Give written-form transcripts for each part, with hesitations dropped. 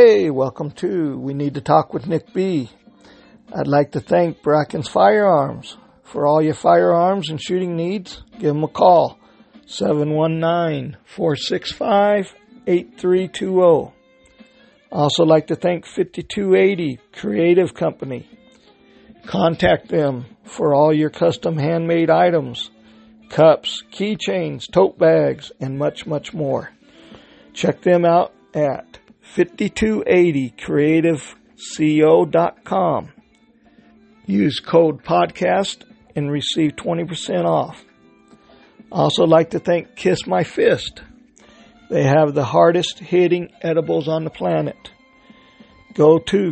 Hey, welcome to We Need to Talk with Nick B. I'd like to thank Bracken's Firearms. For all your firearms and shooting needs, give them a call, 719-465-8320. Also like to thank 5280 Creative Company. Contact them for all your custom handmade items, cups, keychains, tote bags, and much, much more. Check them out at 5280creativeco.com. Use code podcast and receive 20% off. Also like to thank Kiss My Fist. They have the hardest hitting edibles on the planet. Go to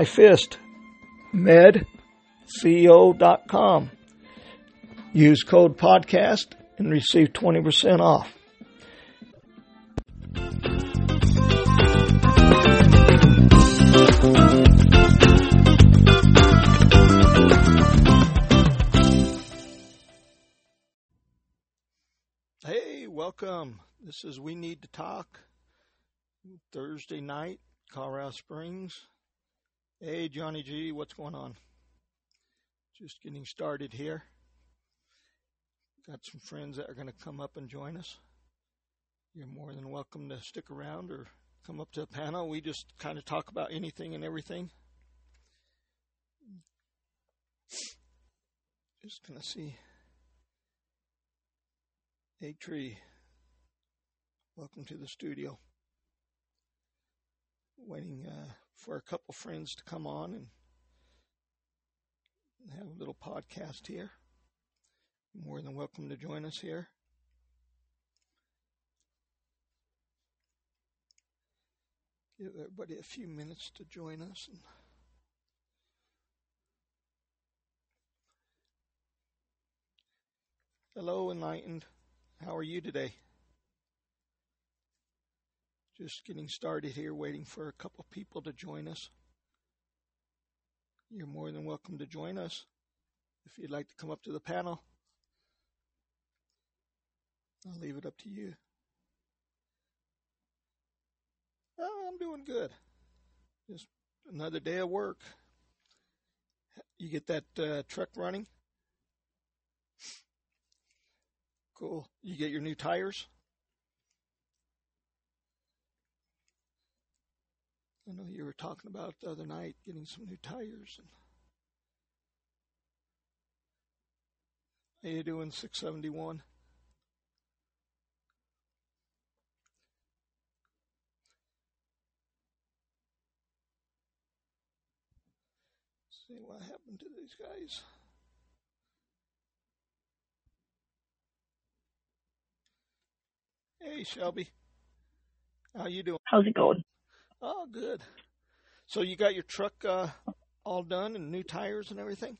kissmyfistmedco.com. Use code podcast and receive 20% off. Hey, welcome. This is We Need to Talk. Thursday night, Colorado Springs. Hey, Johnny G, what's going on? Just getting started here. Got some friends that are going to come up and join us. You're more than welcome to stick around or come up to a panel. We just kind of talk about anything and everything. Just going to see. Hey, Tree. Welcome to the studio. Waiting for a couple friends to come on and have a little podcast here. More than welcome to join us here. Give everybody a few minutes to join us. Hello, Enlightened. How are you today? Just getting started here, waiting for a couple people to join us. You're more than welcome to join us if you'd like to come up to the panel. I'll leave it up to you. Oh, I'm doing good. Just another day of work. You get that truck running? Cool. You get your new tires? I know you were talking about the other night getting some new tires. How you doing, 671? See what happened to these guys. Hey, Shelby. How you doing? How's it going? Oh, good. So you got your truck all done and new tires and everything?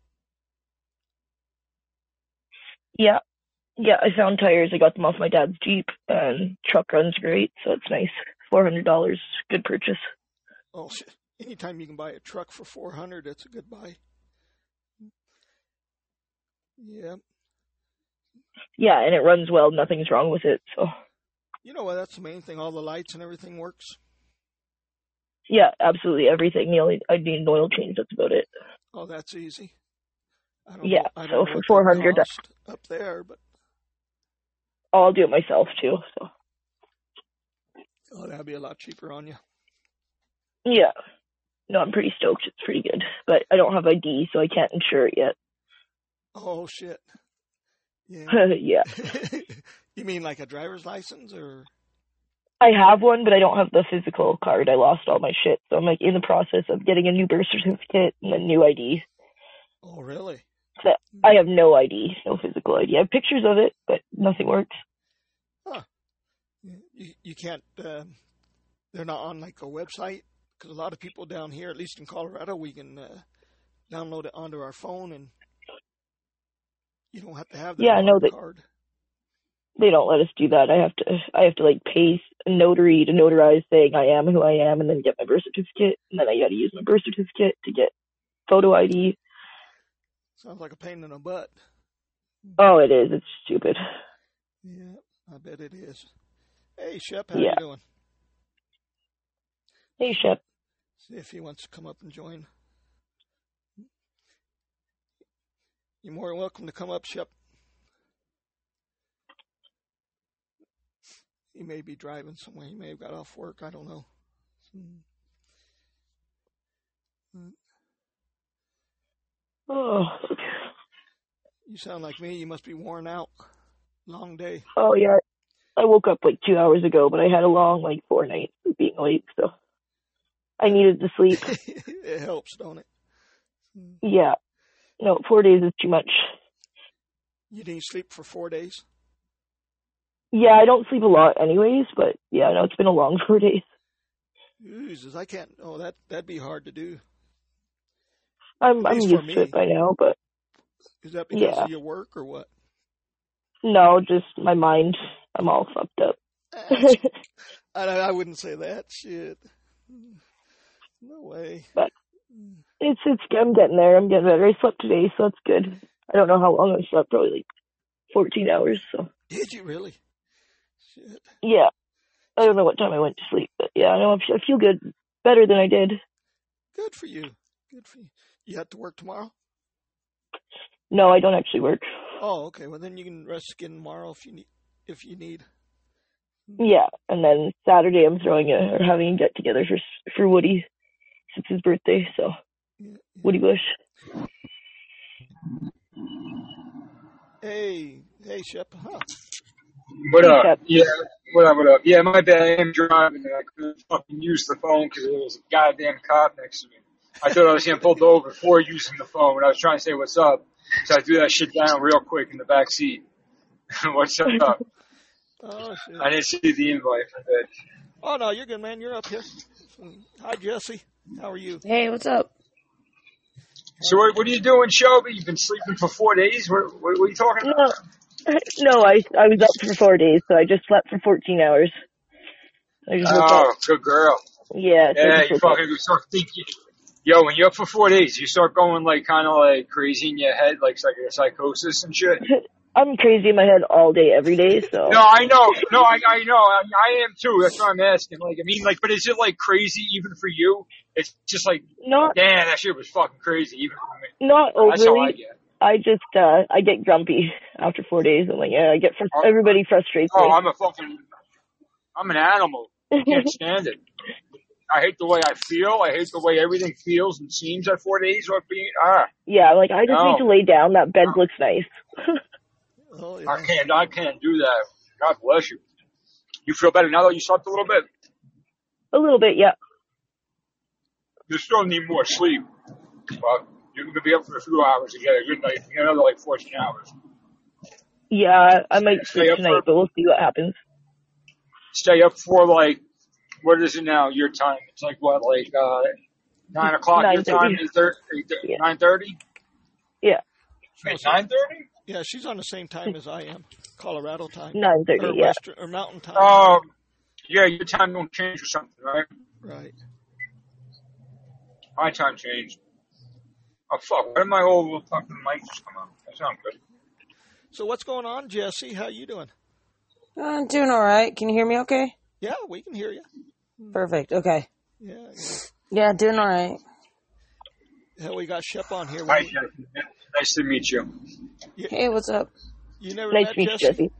Yeah, I found tires. I got them off my dad's Jeep, and truck runs great, so it's nice. $400, good purchase. Oh, shit. Anytime you can buy a truck for $400, that's a good buy. Yeah. Yeah, and it runs well. Nothing's wrong with it, so. You know what? That's the main thing. All the lights and everything works. Yeah, absolutely everything. I need an oil change. That's about it. Oh, that's easy. I don't know for $400 up there, but I'll do it myself too. So. Oh, that'd be a lot cheaper on you. Yeah. No, I'm pretty stoked. It's pretty good, but I don't have ID, so I can't insure it yet. Oh shit. Yeah. Yeah. You mean like a driver's license or? I have one, but I don't have the physical card. I lost all my shit, so I'm like in the process of getting a new birth certificate and a new ID. Oh, really? So I have no ID, no physical ID. I have pictures of it, but nothing works. Huh. You can't, they're not on like a website? Because a lot of people down here, at least in Colorado, we can download it onto our phone and you don't have to have the card. They don't let us do that. I have to like pay a notary to notarize saying I am who I am and then get my birth certificate. And then I got to use my birth certificate to get photo ID. Sounds like a pain in the butt. Oh, it is. It's stupid. Yeah, I bet it is. Hey, Shep, how you doing? Hey, Shep. See if he wants to come up and join. You're more than welcome to come up, Shep. He may be driving somewhere. He may have got off work. I don't know. Oh, You sound like me. You must be worn out. Long day. oh yeah. I woke up like 2 hours ago, but I had a long 4 nights of being awake, so I needed to sleep. It helps, don't it? Yeah. No, 4 days is too much. You didn't sleep for 4 days? Yeah, I don't sleep a lot anyways, but yeah, no, it's been a long 4 days. Jesus, I can't. Oh, that'd be hard to do. I'm At least used for to me. it by now, but Is that because yeah. of your work or what? No, just my mind. I'm all fucked up. I wouldn't say that. Shit. No way. But it's I'm getting there. I'm getting better. I slept today, so that's good. I don't know how long I slept, probably 14 hours, so. Did you really? Shit. Yeah. I don't know what time I went to sleep, but yeah, I know I feel good. Better than I did. Good for you. Good for you. You have to work tomorrow? No, I don't actually work. Oh, okay. Well, then you can rest again tomorrow if you need. Yeah, and then Saturday I'm having a get together for Woody. It's his birthday, so Yeah. Woody Bush. Hey, Shep. Huh? What Hey, up? Shep. Yeah, what up? Yeah, my bad. I am driving and I couldn't fucking use the phone because there was a goddamn cop next to me. I thought I was getting pulled over before using the phone when I was trying to say what's up. So I threw that shit down real quick in the back seat. What's up? Oh, shit. I didn't see the invite for that. Oh, no, you're good, man. You're up here. Hi, Jesse. How are you? Hey, what's up? So what are you doing, Shelby? You've been sleeping for 4 days? What are you talking about? No, I was up for 4 days, so I just slept for 14 hours. I just woke up. Oh, good girl. Yeah, so I Yeah, just you woke up. fucking start thinking. Yo, when you're up for 4 days, you start going kind of crazy in your head, like a psychosis and shit. I'm crazy in my head all day, every day, so. No, I know. No, I know. I am too. That's what I'm asking. But is it crazy even for you? It's just Not damn, that shit was fucking crazy even for me. not That's how I overly. get. I just I get grumpy after 4 days. I'm like, yeah, everybody frustrates Oh, me. I'm an animal. I can't stand it. I hate the way I feel. I hate the way everything feels and seems at 4 days. Yeah, I just need to lay down. That bed looks nice. Oh, yeah. I can't do that. God bless you. You feel better now that you slept a little bit? A little bit, yeah. You still need more sleep. But you're going to be up for a few hours to get a good night. You get another 14 hours. Yeah, I might sleep tonight, but we'll see what happens. Stay up for what is it now? Your time? It's 9 o'clock your time? 9:30? Yeah. Wait, 9:30? Yeah, she's on the same time as I am, Colorado time. 9:30, or yeah. Western, or Mountain time. Yeah, your time don't change or something, right? Right. My time changed. Oh, fuck. Why did my old fucking mic just come on? That sounds good. So what's going on, Jesse? How you doing? I'm doing all right. Can you hear me okay? Yeah, we can hear you. Perfect. Okay. Yeah. Yeah, doing all right. Hell, we got Shep on here. Hi, Jesse. Nice to meet you. Hey, what's up? You never Nice met to meet you, Jesse?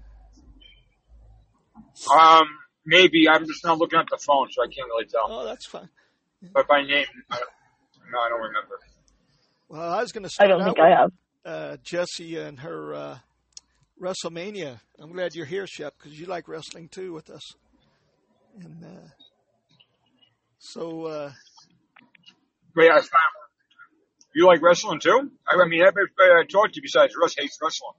Maybe. I'm just not looking at the phone, so I can't really tell. Oh, that's fine. But by name, I don't remember. Well, I was going to I start don't out think with I have. Jesse and her WrestleMania. I'm glad you're here, Shep, because you like wrestling too with us. And Wait, I found. You like wrestling too? I mean, everybody I talk to besides Russ hates wrestling.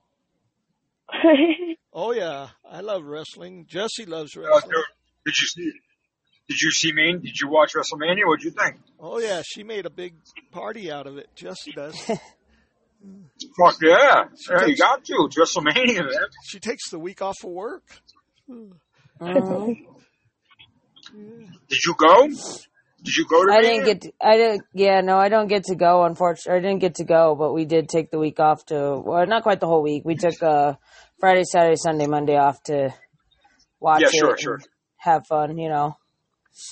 oh yeah, I love wrestling. Jesse loves wrestling. Did you see me? Did you watch WrestleMania? What'd you think? Oh yeah, she made a big party out of it. Jesse does. Fuck yeah! You got to. It's WrestleMania, man. She takes the week off of work. Mm-hmm. Did you go? Did you go to? I don't get to go. Unfortunately, I didn't get to go, but we did take the week off not quite the whole week. We took Friday, Saturday, Sunday, Monday off to watch it. Sure. Have fun,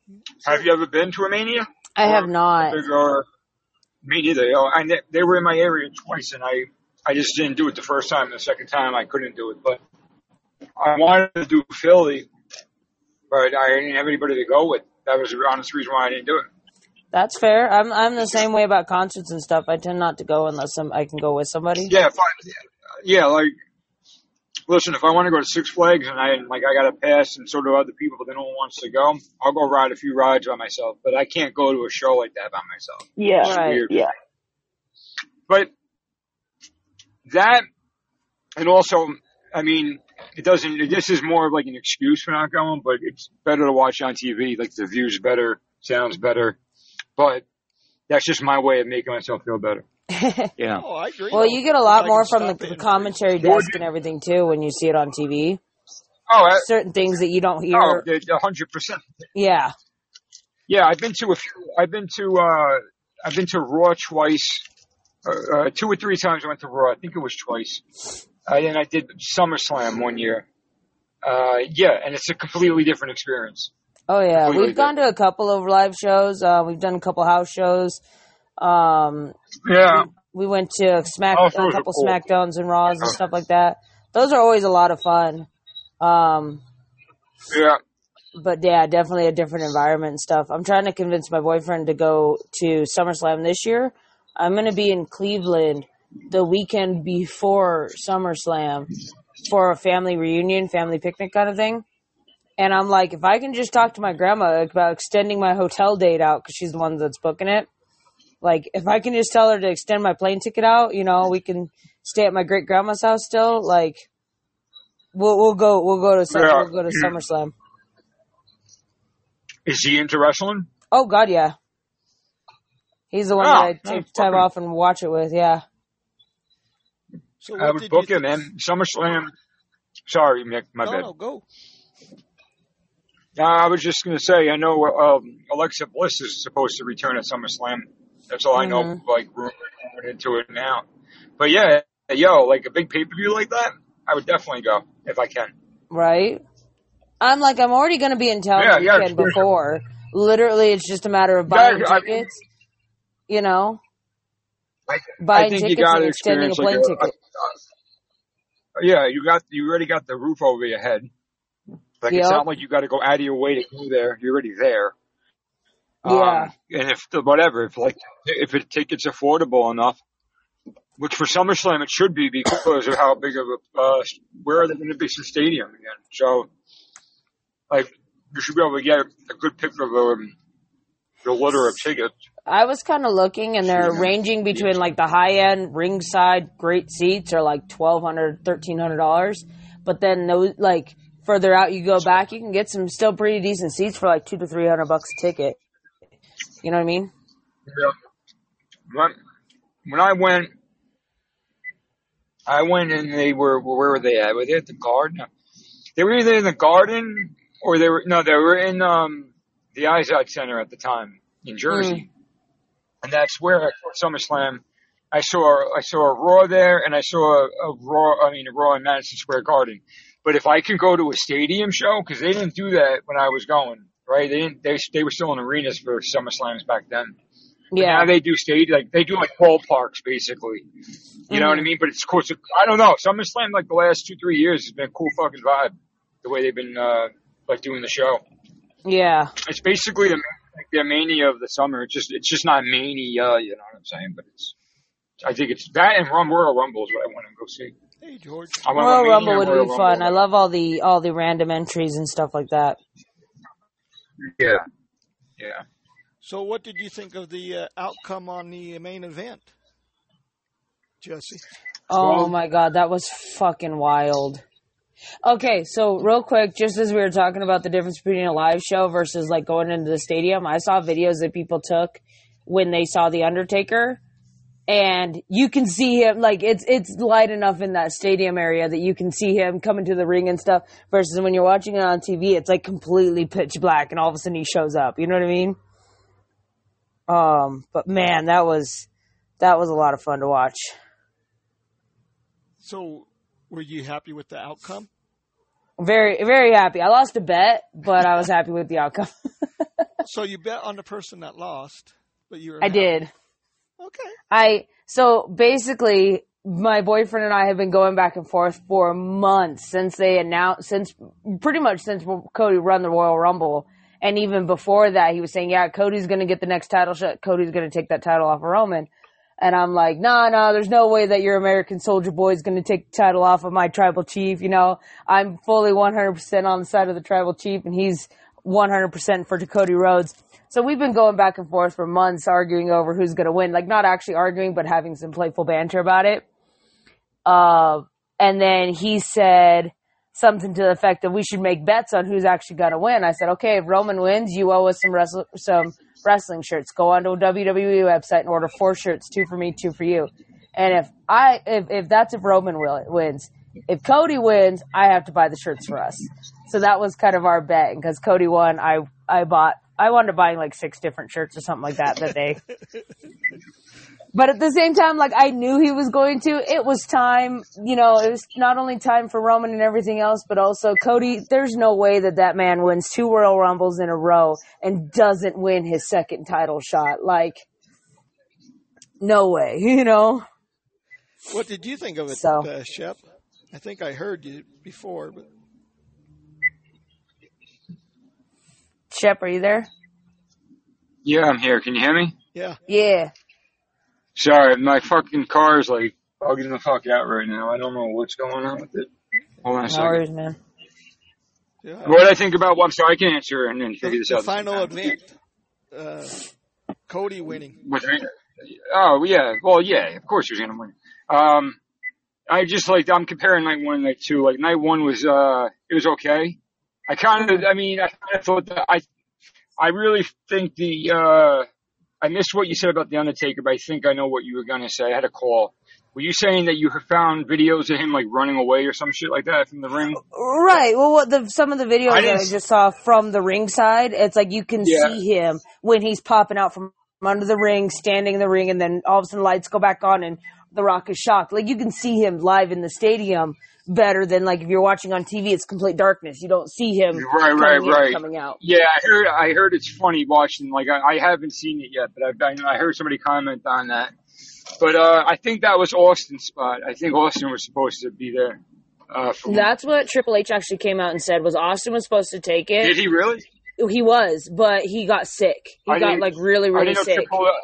Have you ever been to a Mania? I have not. Or me neither. You know, they were in my area twice, and I just didn't do it the first time. The second time, I couldn't do it. But I wanted to do Philly, but I didn't have anybody to go with. That was the honest reason why I didn't do it. That's fair. I'm the same way about concerts and stuff. I tend not to go unless I can go with somebody. Yeah, fine. Yeah, like, listen, if I want to go to Six Flags and I got a pass and so do other people, but no one wants to go, I'll go ride a few rides by myself. But I can't go to a show like that by myself. Yeah, It's right. weird. Yeah. But that, and also, I mean, this is more of like an excuse for not going, but it's better to watch on TV. Like, the view's better, sounds better. But that's just my way of making myself feel better. Yeah. Oh, I agree. Well, you get a lot I more can from stop the in. commentary desk and everything too when you see it on TV. Oh, Certain things that you don't hear. 100%. Yeah. Yeah, I've been to a few. I've been to Raw twice. 2 or 3 times I went to Raw. I think it was twice. And I did SummerSlam one year. Yeah, and it's a completely different experience. Oh yeah, Completely we've gone to a couple of live shows. We've done a couple house shows. Yeah. We went to a House shows are couple cool. SmackDowns and Raws and stuff like that. Those are always a lot of fun. Yeah. But yeah, definitely a different environment and stuff. I'm trying to convince my boyfriend to go to SummerSlam this year. I'm going to be in Cleveland the weekend before SummerSlam for a family reunion, family picnic kind of thing. And I'm like, if I can just talk to my grandma about extending my hotel date out, because she's the one that's booking it. Like, if I can just tell her to extend my plane ticket out, you know, we can stay at my great grandma's house still. Like, we'll go to SummerSlam. Is he into wrestling? Oh God, yeah. He's the one that I take time off and watch it with. Yeah. So I what would did book you him, man. SummerSlam. Sorry, Mick, my bad. No, go. I was just going to say, I know Alexa Bliss is supposed to return at SummerSlam. That's all I know, like, rumor into it now. But yeah, like a big pay-per-view like that, I would definitely go if I can. Right? I'm already going to be in town the weekend before. Literally, it's just a matter of buying tickets. You know? Buying tickets and extending a plane ticket. Yeah, you already got the roof over your head. Like, it's not like you got to go out of your way to go there. You're already there. Yeah. And if the ticket's affordable enough, which for SummerSlam it should be because of how big of where are they going to be? Some stadium again. So, like, you should be able to get a good pick of the litter of tickets. I was kind of looking, and they're ranging between like the high end ringside great seats are like $1,200, $1,300, but then those like further out you go back, you can get some still pretty decent seats for like $200 to $300 a ticket. You know what I mean? Yeah. When I went and they were, where were they at? Were they at the Garden? They were either in the Garden or they were in the Izod Center at the time in Jersey. And that's where at SummerSlam I saw a Raw there, and I saw a Raw in Madison Square Garden. But if I can go to a stadium show, because they didn't do that when I was going, right? They were still in arenas for SummerSlams back then. But now they do they do ballparks basically. You know what I mean? But it's of course, I don't know. SummerSlam like the last 2-3 years has been a cool fucking vibe. The way they've been doing the show. Yeah. It's basically the mania of the summer. It's just not mania, you know what I'm saying? But I think it's that and Royal Rumble is what I want to go see. Hey, George. Royal Rumble would be fun. I love all the random entries and stuff like that. Yeah. Yeah. So what did you think of the outcome on the main event, Jesse? Oh my God, that was fucking wild. Okay, so real quick, just as we were talking about the difference between a live show versus like going into the stadium, I saw videos that people took when they saw The Undertaker, and you can see him, like, it's light enough in that stadium area that you can see him coming to the ring and stuff, versus when you're watching it on TV, it's like completely pitch black, and all of a sudden he shows up, you know what I mean? But man, that was a lot of fun to watch. So, were you happy with the outcome? Very, very happy. I lost a bet, but I was happy with the outcome. So you bet on the person that lost, but you were I did. Okay. So basically, my boyfriend and I have been going back and forth for months since pretty much since Cody won the Royal Rumble. And even before that, he was saying, yeah, Cody's going to get the next title shot. Cody's going to take that title off of Roman. And I'm like, nah, there's no way that your American Soldier Boy is going to take the title off of my tribal chief. You know, I'm fully 100% on the side of the tribal chief, and he's 100% for Cody Rhodes. So we've been going back and forth for months arguing over who's going to win. Like, not actually arguing, but having some playful banter about it. And then he said something to the effect that we should make bets on who's actually going to win. I said, okay, if Roman wins, you owe us some wrestling shirts. Go onto a WWE website and order 4 shirts, 2 for me, 2 for you. And if Roman wins. If Cody wins, I have to buy the shirts for us. So that was kind of our bet. And because Cody won, I wound up buying like 6 different shirts or something like that day. But at the same time, like, I knew he was going to. It was time, you know, it was not only time for Roman and everything else, but also Cody. There's no way that man wins 2 Royal Rumbles in a row and doesn't win his second title shot. Like, no way, you know? What did you think of it, Shep? I think I heard you before, but... Shep, are you there? Yeah, I'm here. Can you hear me? Yeah. Yeah. Sorry, my fucking car is like bugging the fuck out right now. I don't know what's going on with it. Hold on a second. No worries, man. Yeah. What did I think about? Well, I'm sorry, I can answer and then figure this out. The final event. Cody winning. Oh, yeah. Well, yeah, of course he was going to win. I'm comparing night 1 and night 2. Like, night 1 was, it was okay. I kind of thought that I really think I missed what you said about The Undertaker, but I think I know what you were going to say. I had a call. Were you saying that you found videos of him, like, running away or some shit like that from the ring? Right. Well, some of the videos that I just saw from the ringside, it's like you can see him when he's popping out from under the ring, standing in the ring, and then all of a sudden lights go back on and The Rock is shocked. Like, you can see him live in the stadium better than, like, if you're watching on TV, it's complete darkness. You don't see him coming out. Yeah, I heard it's funny watching. Like, I haven't seen it yet, but I heard somebody comment on that. But I think that was Austin's spot. I think Austin was supposed to be there. That's what Triple H actually came out and said, was Austin was supposed to take it. Did he really? He was, but he got sick. He got, like, really, really sick.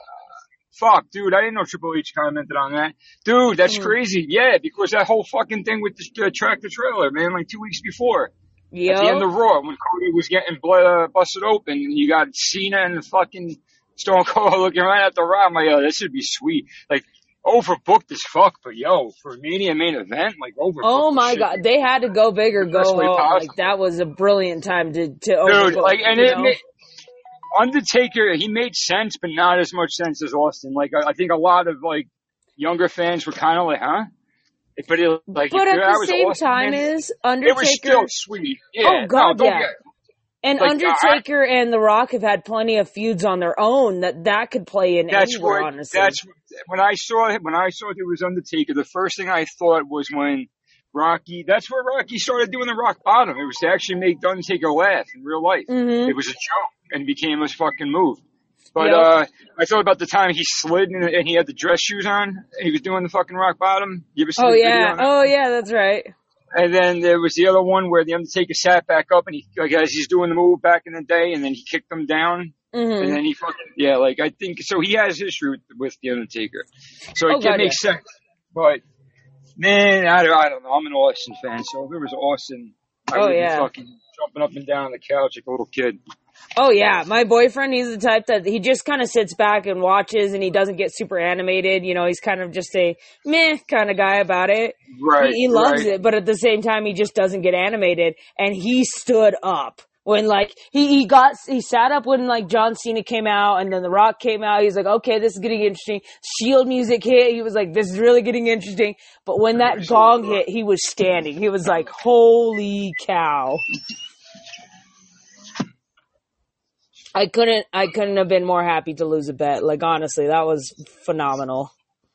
Fuck, dude, I didn't know Triple H commented on that. Dude, that's crazy. Yeah, because that whole fucking thing with the tractor trailer, man, like 2 weeks before. Yep. At the end of Raw, when Cody was getting busted open, and you got Cena and the fucking Stone Cold looking right at the Rock. I'm like, yo, this would be sweet. Like, overbooked as fuck, but yo, for a Mania main event, like, overbooked. Oh my God, they had to go big or go home. Like, that was a brilliant time to overbook. Dude, like, and Undertaker, he made sense, but not as much sense as Austin. Like, I think a lot of, like, younger fans were kind of like, huh? But at the same time, Undertaker. It was still sweet. Yeah. Oh, God, And like, Undertaker and The Rock have had plenty of feuds on their own that could play in anywhere, honestly. When I saw it was Undertaker, the first thing I thought was when that's where Rocky started doing the rock bottom. It was to actually make Undertaker laugh in real life. Mm-hmm. It was a joke and became his fucking move. But I thought about the time he slid and he had the dress shoes on and he was doing the fucking rock bottom. You ever seen the video on that? Oh yeah, that's right. And then there was the other one where the Undertaker sat back up and he, like, as he's doing the move back in the day, and then he kicked him down. Mm-hmm. And then he I think, so he has history with the Undertaker. So it makes sense. But, man, I don't know. I'm an Austin fan, so if it was Austin, I would be fucking jumping up and down on the couch like a little kid. Oh, yeah. My boyfriend, he's the type that he just kind of sits back and watches, and he doesn't get super animated. You know, he's kind of just a meh kind of guy about it. Right. He loves it, but at the same time, he just doesn't get animated. And he stood up when, like, he sat up when, like, John Cena came out, and then The Rock came out. He's like, okay, this is getting interesting. Shield music hit. He was like, this is really getting interesting. But when that gong hit, he was standing. He was like, holy cow. I couldn't have been more happy to lose a bet. Like, honestly, that was phenomenal.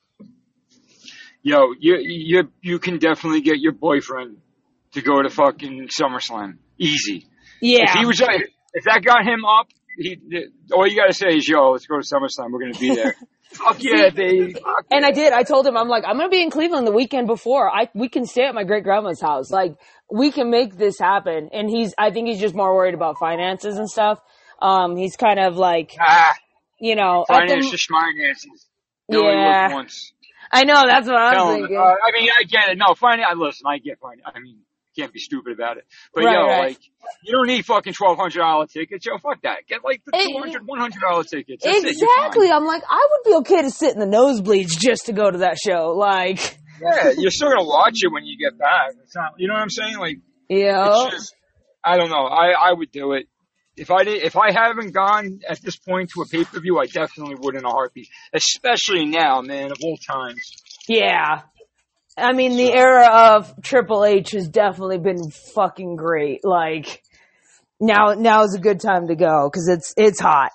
Yo, you can definitely get your boyfriend to go to fucking SummerSlam. Easy. Yeah. If that got him up, all you gotta say is, "Yo, let's go to SummerSlam. We're gonna be there." Fuck yeah, baby. Fuck And yeah. I did. I told him, I'm like, I'm going to be in Cleveland the weekend before. We can stay at my great grandma's house. Like, we can make this happen. And I think he's just more worried about finances and stuff. He's kind of like, you know, Finances. You only live once. I know. That's what I'm thinking. I mean, I get it. No, listen, I get finance. I mean, can't be stupid about it. But Right. like, you don't need fucking $1,200 tickets. Yo, fuck that. Get like the $200, $100 tickets. That's Exactly. I'm like, I would be okay to sit in the nosebleeds just to go to that show. Like, yeah, you're still gonna watch it when you get back. It's not, you know what I'm saying? Like, it's just, I don't know. I would do it. If I haven't gone at this point to a pay-per-view, I definitely would in a heartbeat. Especially now, man, of all times. yeah. I mean, the era of Triple H has definitely been fucking great. Like, now is a good time to go because it's hot.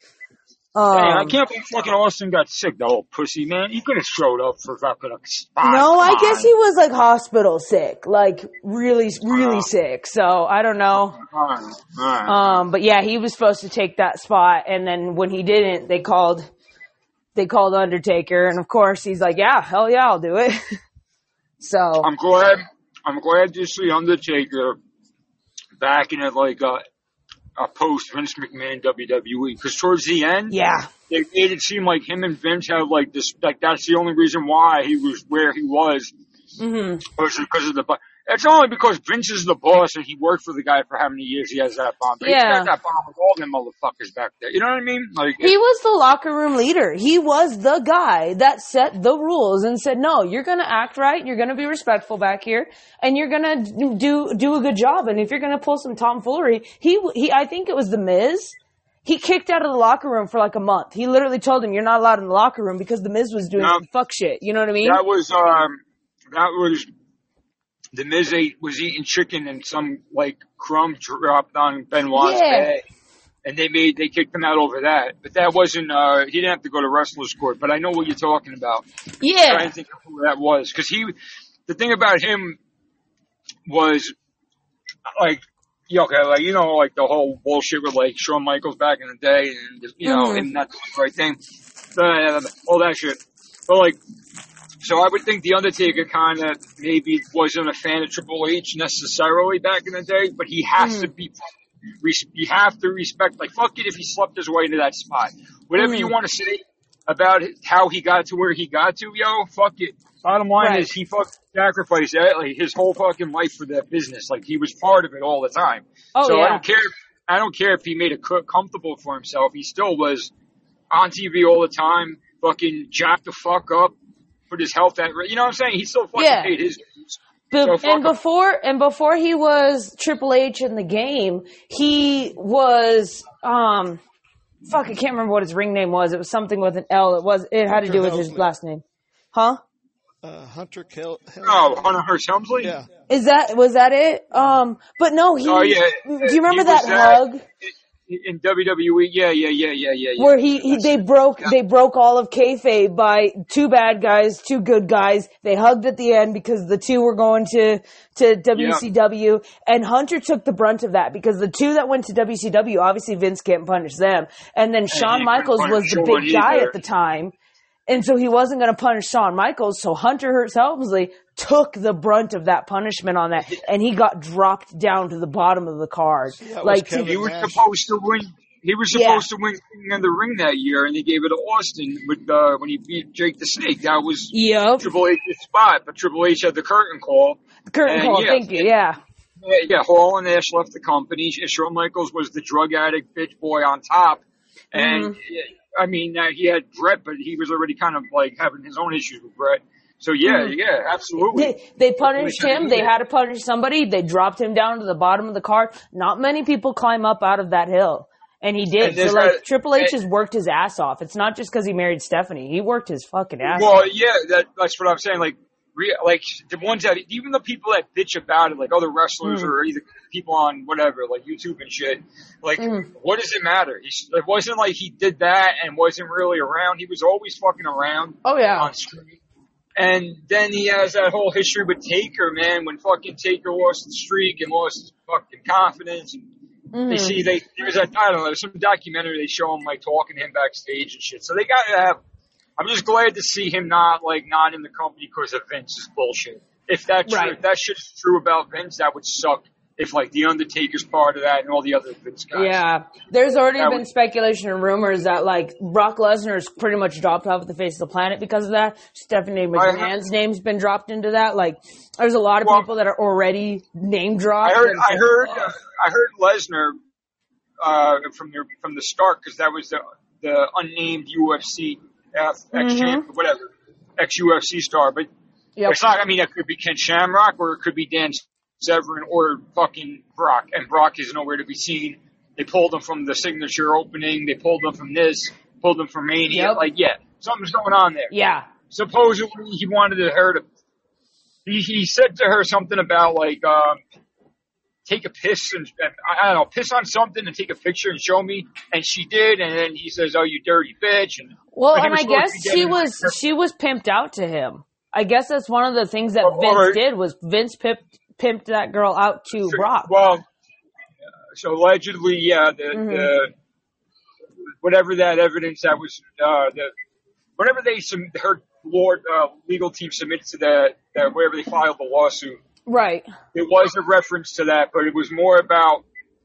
I can't believe fucking Austin got sick, the whole pussy, man. He could have showed up for fucking a spot. No, I guess he was like hospital sick, like really sick. So I don't know. All right. But yeah, he was supposed to take that spot, and then when he didn't, they called Undertaker, and of course he's like, yeah, hell yeah, I'll do it. So I'm glad to see Undertaker back in it like a post Vince McMahon WWE, because towards the end, yeah, they made it seem like him and Vince had like this, like that's the only reason why he was where he was, was because of the. It's only because Vince is the boss and he worked for the guy for how many years he has that bomb. But he's got that bomb with all them motherfuckers back there. You know what I mean? Like, he was the locker room leader. He was the guy that set the rules and said, no, you're going to act right. You're going to be respectful back here and you're going to do a good job. And if you're going to pull some tomfoolery, I think it was The Miz. He kicked out of the locker room for like a month. He literally told him, you're not allowed in the locker room because The Miz was doing some fuck shit. You know what I mean? That was The Miz was eating chicken and some like crumb dropped on Benoit's bed, and they kicked him out over that. But that wasn't. He didn't have to go to wrestler's court. But I know what you're talking about. Yeah, I'm trying to think of who that was, because the thing about him was like, like like the whole bullshit with like Shawn Michaels back in the day, and and that's the right thing, all that shit. But like. So I would think The Undertaker kind of maybe wasn't a fan of Triple H necessarily back in the day, but he has to be, you have to respect, like, fuck it if he slept his way into that spot. Whatever you want to say about how he got to where he got to, fuck it. Bottom line is he fucking sacrificed like, his whole fucking life for that business. Like, he was part of it all the time. I don't care if he made it comfortable for himself. He still was on TV all the time, fucking jacked the fuck up. Put his health at risk. You know what I'm saying? He still fucking paid his dues. Before he was Triple H in the game, he was I can't remember what his ring name was. It was something with an L. It had to do with his last name. Huh? Hunter Hunter Hearst Helmsley? Yeah. Was that it? But no, do you remember that hug? In WWE, yeah. Where they broke all of kayfabe by two bad guys, two good guys. They hugged at the end because the two were going to WCW, and Hunter took the brunt of that because the two that went to WCW, obviously Vince can't punish them, and then Shawn Michaels was the big guy at the time, and so he wasn't going to punish Shawn Michaels. So Hunter Hearst Helmsley took the brunt of that punishment on that, and he got dropped down to the bottom of the card. He was supposed to win. He was supposed to win King of the Ring that year, and they gave it to Austin with when he beat Jake the Snake. That was Triple H's spot, but Triple H had the curtain call. Thank you. Yeah, Hall and Nash left the company. Shawn Michaels was the drug addict bitch boy on top, and I mean he had Brett, but he was already kind of like having his own issues with Brett. So absolutely. They punished him. They had to punish somebody. They dropped him down to the bottom of the card. Not many people climb up out of that hill, and he did. So Triple H has worked his ass off. It's not just because he married Stephanie. He worked his fucking ass off. Well, yeah, that's what I'm saying. Like the ones that, even the people that bitch about it, like other wrestlers or either people on whatever, like YouTube and shit, like, what does it matter? It wasn't like he did that and wasn't really around. He was always fucking around. Oh yeah. On screen. And then he has that whole history with Taker, man, when fucking Taker lost the streak and lost his fucking confidence. And They see there's a, I don't know, there's some documentary they show him like talking to him backstage and shit. So they got to have. I'm just glad to see him not in the company because of Vince's bullshit. If that shit's true about Vince, that would suck. If like the Undertaker's part of that and all the other Vince guys. Yeah, there's already been speculation and rumors that like Brock Lesnar's pretty much dropped off the face of the planet because of that. Stephanie McMahon's name's been dropped into that. Like, there's a lot of people that are already name dropped. I heard Lesnar from the start because that was the unnamed UFC ex-champ, whatever, ex-UFC star. But it's not. I mean, it could be Ken Shamrock or it could be Dan Severn or fucking Brock, and Brock is nowhere to be seen. They pulled him from the signature opening. They pulled him from this. Pulled him from Mania. Yep. Like, yeah, something's going on there. Yeah. Supposedly, he wanted her to. He said to her something about like take a piss and I don't know, piss on something and take a picture and show me, and she did. And then he says, "Oh, you dirty bitch." And and I guess she was pimped out to him. I guess that's one of the things that Vince did was Vince pimped that girl out to Brock. Well, so allegedly, the whatever that evidence that was, whatever her legal team submitted to that wherever they filed the lawsuit, right? It was a reference to that, but it was more about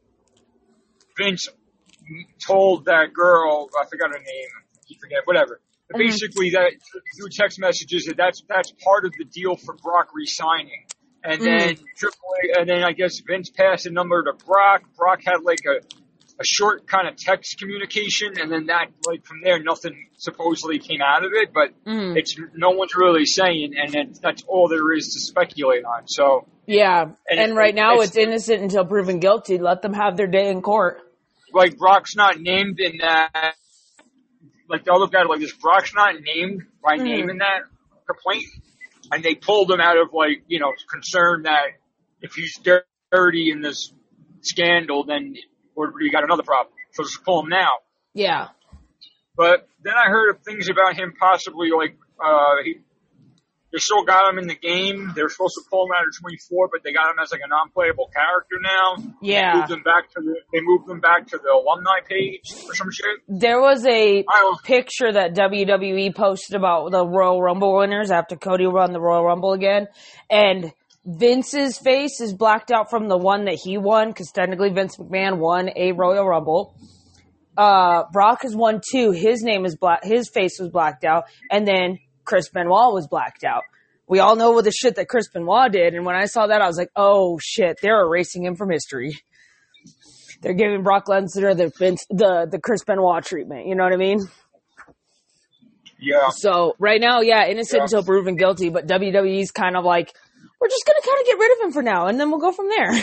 Vince told that girl, I forgot her name, I forget, whatever. But basically, that through text messages, that's part of the deal for Brock re-signing. And then and then I guess Vince passed a number to Brock. Brock had like a short kind of text communication, and then that like from there nothing supposedly came out of it. But it's no one's really saying, and that's all there is to speculate on. So yeah, and right now it's innocent until proven guilty. Let them have their day in court. Like Brock's not named in that. Like they'll look at it like this. Brock's not named by name in that complaint. And they pulled him out of, like, you know, concern that if he's dirty in this scandal, then you got another problem. So just pull him now. Yeah. But then I heard of things about him possibly, like, they still got him in the game. They were supposed to pull him out of 24, but they got him as, like, a non-playable character now. Yeah. They moved him back to the alumni page or some shit. There was a picture that WWE posted about the Royal Rumble winners after Cody won the Royal Rumble again. And Vince's face is blacked out from the one that he won, because technically Vince McMahon won a Royal Rumble. Brock has won 2. His name is his face was blacked out. And then Chris Benoit was blacked out. We all know the shit that Chris Benoit did, and when I saw that, I was like, oh shit, they're erasing him from history. They're giving Brock Lesnar the Chris Benoit treatment, you know what I mean? Yeah. So, right now, innocent until proven guilty, but WWE's kind of like, we're just gonna kind of get rid of him for now, and then we'll go from there.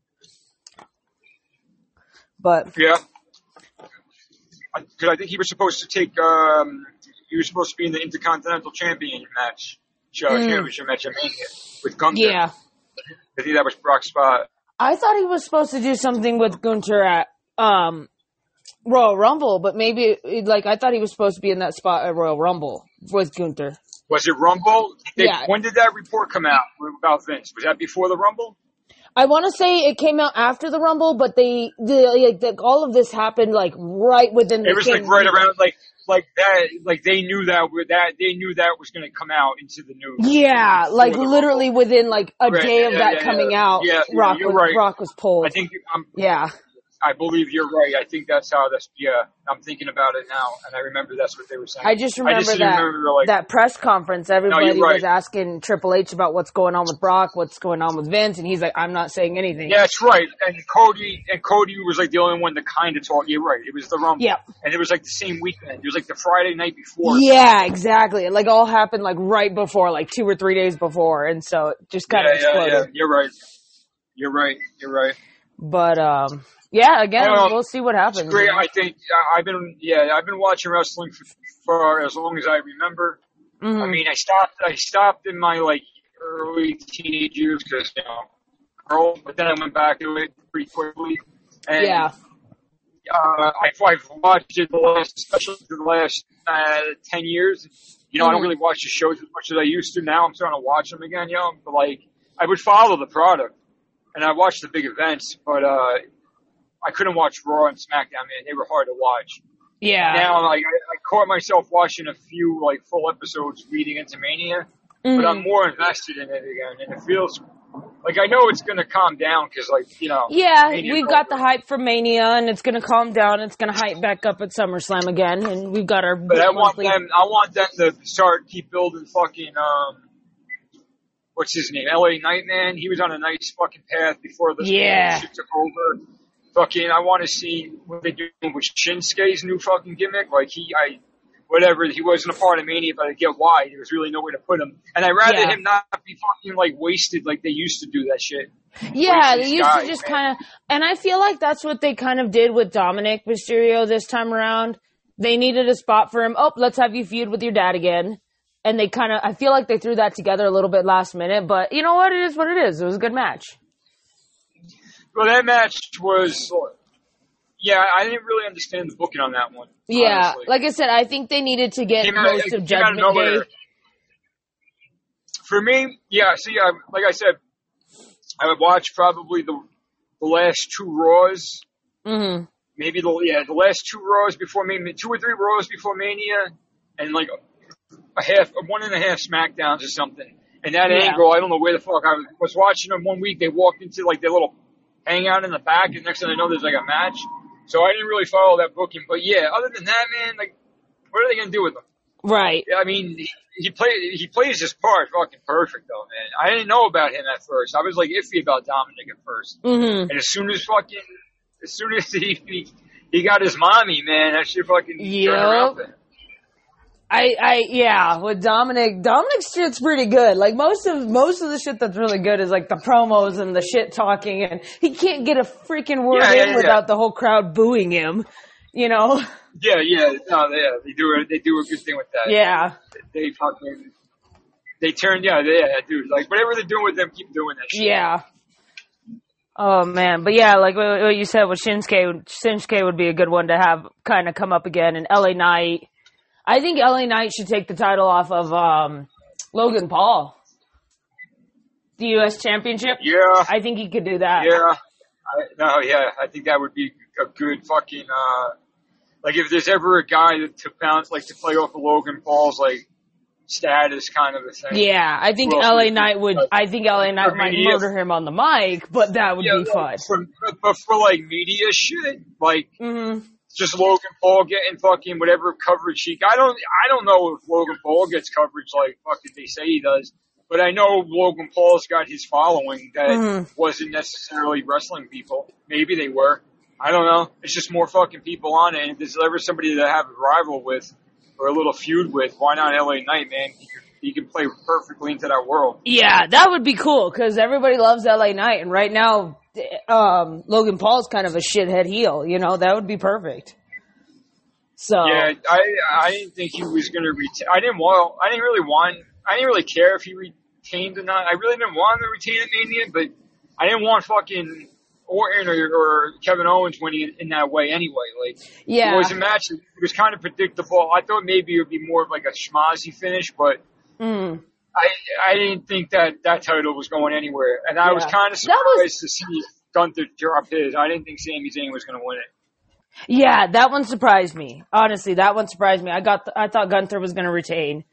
But. Yeah. Because I think he was supposed to take, he was supposed to be in the Intercontinental Championship match at Mania with Gunther. Yeah. I think that was Brock's spot. I thought he was supposed to do something with Gunther at Royal Rumble, but maybe, I thought he was supposed to be in that spot at Royal Rumble with Gunther. Was it Rumble? Yeah. When did that report come out about Vince? Was that before the Rumble? I want to say it came out after the Rumble, but all of this happened right within the. It was right around that. They knew that was going to come out into the news. Yeah, literally within a day of that coming out. Yeah, Brock was pulled. I think. Yeah. I believe you're right. I think that's how that's. Yeah, I'm thinking about it now, and I remember that's what they were saying. I just remember that press conference. Everybody was asking Triple H about what's going on with Brock, what's going on with Vince, and he's like, "I'm not saying anything." Yeah, that's right. And Cody was the only one to kind of talk. You're right. It was the Rumble. Yeah. And it was the same weekend. It was the Friday night before. Yeah, exactly. It all happened right before, 2 or 3 days before, and so it just kind of exploded. Yeah. You're right. But yeah, again, we'll see what happens. It's great. I think I've been watching wrestling for as long as I remember. Mm-hmm. I mean, I stopped in my early teenage years because girl, but then I went back to it pretty quickly. And, I've watched it especially the last 10 years. I don't really watch the shows as much as I used to. Now I'm starting to watch them again. But I would follow the product and I watch the big events, but. I couldn't watch Raw and SmackDown, man. They were hard to watch. Yeah. Now, like, I caught myself watching a few, like, full episodes leading into Mania, but I'm more invested in it again, and it feels like I know it's going to calm down because, like, you know. Yeah, Mania's we've got over. the hype for Mania, and it's going to calm down. It's going to hype back up at SummerSlam again, and we've got our. But I want them to keep building fucking, what's his name? LA Knight, man. He was on a nice fucking path before this shit took over. Fucking, I want to see what they do with Shinsuke's new fucking gimmick. Like, he wasn't a part of Mania, but I get why. There was really nowhere to put him. And I'd rather him not be fucking, like, wasted like they used to do that shit. Yeah, they used to just kind of, and I feel like that's what they kind of did with Dominic Mysterio this time around. They needed a spot for him. Oh, let's have you feud with your dad again. And they kind of, I feel like they threw that together a little bit last minute, but you know what? It is what it is. It was a good match. Well, that match was, I didn't really understand the booking on that one. Yeah, honestly. like I said, I think they needed to get most of Judgment Day. For me, like I said, I would watch probably the last two Raws. Mm-hmm. Maybe the last two Raws before Mania, 2 or 3 Raws before Mania, and like one and a half SmackDowns or something. And that angle, I don't know where the fuck I was watching them one week. They walked into like their little hangout in the back, and next thing I know, there's like a match. So I didn't really follow that booking. But yeah, other than that, man, like, what are they gonna do with him? Right. I mean, he plays his part fucking perfect, though, man. I didn't know about him at first. I was like iffy about Dominic at first, and as soon as he got his mommy, man, that shit fucking turned around for him. With Dominic's shit's pretty good. Like most of the shit that's really good is like the promos and the shit talking, and he can't get a freaking word in without the whole crowd booing him, you know? Yeah. They do a good thing with that. Yeah. They turn, dude, like whatever they're doing with them, keep doing that shit. Yeah. Oh man, but yeah, like what you said with Shinsuke would be a good one to have kind of come up again, and LA Knight. I think LA Knight should take the title off of Logan Paul. The U.S. Championship? Yeah. I think he could do that. Yeah. I think that would be a good fucking, like if there's ever a guy to bounce, like to play off of Logan Paul's, like, status kind of a thing. Yeah, I think LA Knight might murder him on the mic, but that would be fun. But for like media shit, like, just Logan Paul getting fucking whatever coverage I don't know if Logan Paul gets coverage like fucking they say he does, but I know Logan Paul's got his following that wasn't necessarily wrestling people. Maybe they were. I don't know. It's just more fucking people on it, and if there's ever somebody to have a rival with or a little feud with, why not LA Knight, man? He can play perfectly into that world. Yeah, that would be cool, because everybody loves LA Knight, and right now, Logan Paul's kind of a shithead heel, you know? That would be perfect. So yeah, I didn't think he was going to retain. I didn't really care if he retained or not. I really didn't want him to retain at Mania, but I didn't want fucking Orton or Kevin Owens winning in that way anyway. Like, it was a match that was kind of predictable. I thought maybe it would be more of like a schmozzy finish, but I didn't think that title was going anywhere. And I was kind of surprised to see Gunther drop his. I didn't think Sami Zayn was going to win it. Yeah, that one surprised me. Honestly, that one surprised me. I thought Gunther was going to retain.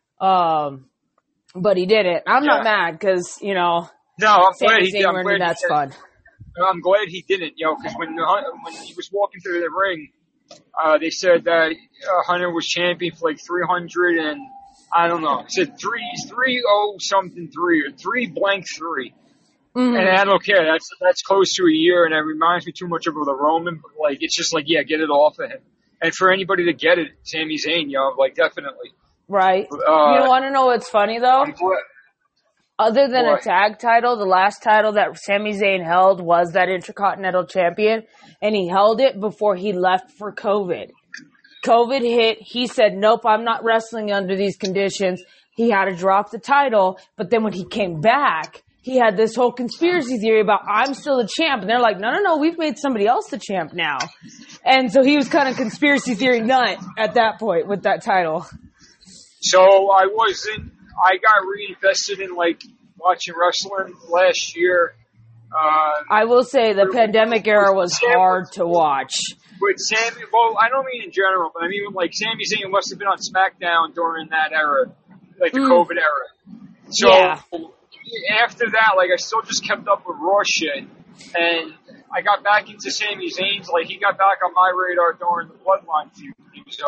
But he didn't. I'm not mad because, you know. No, I'm glad he did. That's fun. I'm glad he didn't, because when he was walking through the ring, they said that Hunter was champion for like 300 and I don't know. It said 30 something 3 or 3 And I don't care. That's close to a year, and it reminds me too much of the Roman. But like, it's just like, get it off of him. And for anybody to get it, Sami Zayn, like definitely. Right. You want to know what's funny though? Other than a tag title, the last title that Sami Zayn held was that Intercontinental Champion, and he held it before he left for COVID. COVID hit. He said, "Nope, I'm not wrestling under these conditions." He had to drop the title, but then when he came back, he had this whole conspiracy theory about, I'm still the champ. And they're like, no, we've made somebody else the champ now. And so he was kind of conspiracy theory nut at that point with that title. So I got reinvested in like watching wrestling last year I will say the pandemic era was hard to watch. With Sami, well, I don't mean in general, but I mean like Sami Zayn must have been on SmackDown during that era, like the COVID era. So after that, like I still just kept up with Raw shit, and I got back into Sami Zayn's. Like he got back on my radar during the Bloodline feud. He was,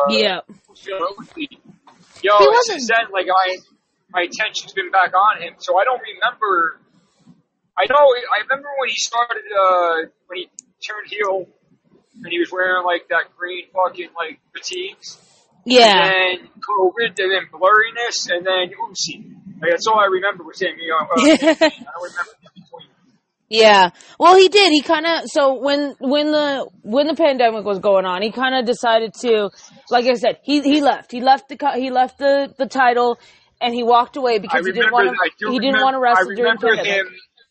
since then, like my attention's been back on him, so I don't remember. I remember when he started, when he turned heel, and he was wearing like that green fucking like fatigues. Yeah. And then COVID, and then blurriness, and then Uzi. Like that's all I remember was him. I don't remember in between. Yeah. Well, he did. He kind of, so when the pandemic was going on, he kind of decided to, like I said, he left. He left the title, and he walked away because he didn't want to wrestle during the pandemic.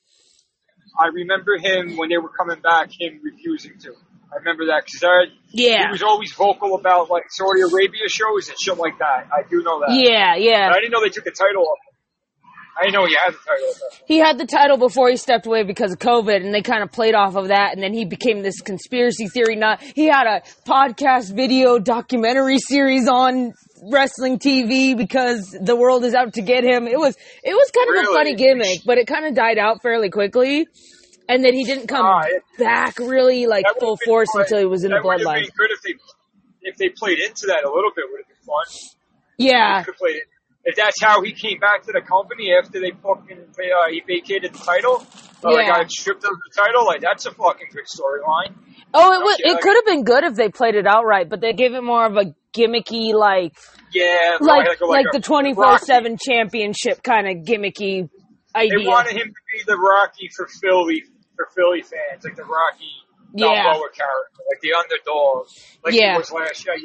I remember him when they were coming back, him refusing to. I remember that because he was always vocal about like Saudi Arabia shows and shit like that. I do know that. Yeah. But I didn't know they took the title off. I didn't know he had the title. He had the title before he stepped away because of COVID, and they kind of played off of that, and then he became this conspiracy theory nut. He had a podcast, video, documentary series on wrestling TV because the world is out to get him. It was kind of a funny gimmick, but it kind of died out fairly quickly, and then he didn't come back really like full force until he was in the Bloodline. That would have been good if they played into that a little bit. Would have been fun. Yeah. If that's how he came back to the company after he vacated the title, got stripped of the title, like that's a fucking good storyline. Oh, it could have been good if they played it outright, but they gave it more of a gimmicky, like the 24/7 championship kind of gimmicky idea. They wanted him to be the Rocky for Philly fans, like the Rocky Balboa character, like the underdog, like he was last year.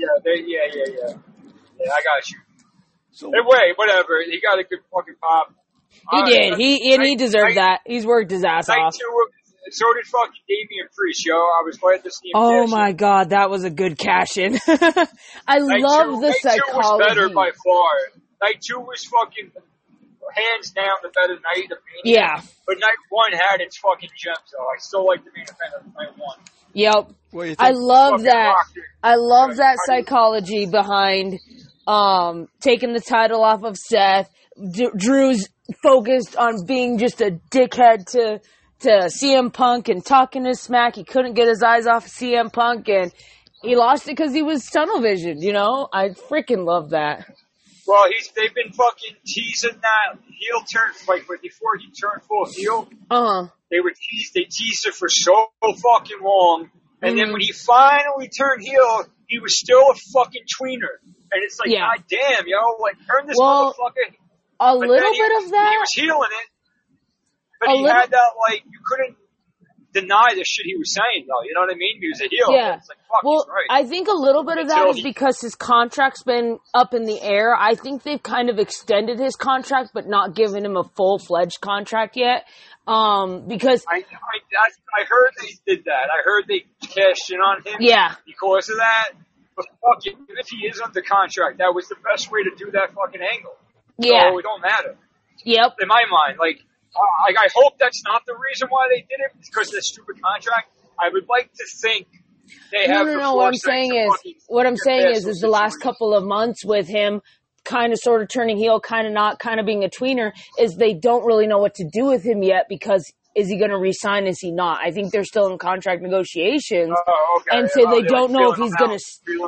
Yeah, I got you. So, anyway, whatever. He got a good fucking pop. He did. He deserved that. He's worked his ass off. So did fucking Damian Priest, yo. I was glad to see him. Oh my god, that was a good cash in. I love the psychology. Night 2 was better by far. Night 2 was fucking hands down the better night of Mania. Yeah. But Night 1 had its fucking gems, though. I still like the main event of Night 1. Yep. I love that. I love that psychology behind taking the title off of Seth. Drew's focused on being just a dickhead to CM Punk and talking his smack. He couldn't get his eyes off of CM Punk, and he lost it because he was tunnel visioned, you know? I freaking love that. Well, they've been fucking teasing that heel turn, like, before he turned full heel. They teased it for so fucking long, and then when he finally turned heel, he was still a fucking tweener. And it's like, god damn, yo, like, turn this motherfucker. A little bit of that. He was healing it. But he had that, like, you couldn't deny the shit he was saying, though. You know what I mean? He was a heel. Yeah. It's like, fuck, he's right. I think a little bit of that is because his contract's been up in the air. I think they've kind of extended his contract, but not given him a full-fledged contract yet. Because I heard they did that. I heard they cashed in on him. Yeah. Because of that. But fuck it, if he is under contract, that was the best way to do that fucking angle. Yeah. So it don't matter. Yep. In my mind, like I hope that's not the reason why they did it, because of the stupid contract. I would like to think they have. No. What I'm saying is the last couple of months with him kind of sort of turning heel, kind of not, kind of being a tweener, is they don't really know what to do with him yet, because is he going to resign? Is he not? I think they're still in contract negotiations. And so they don't know if he's going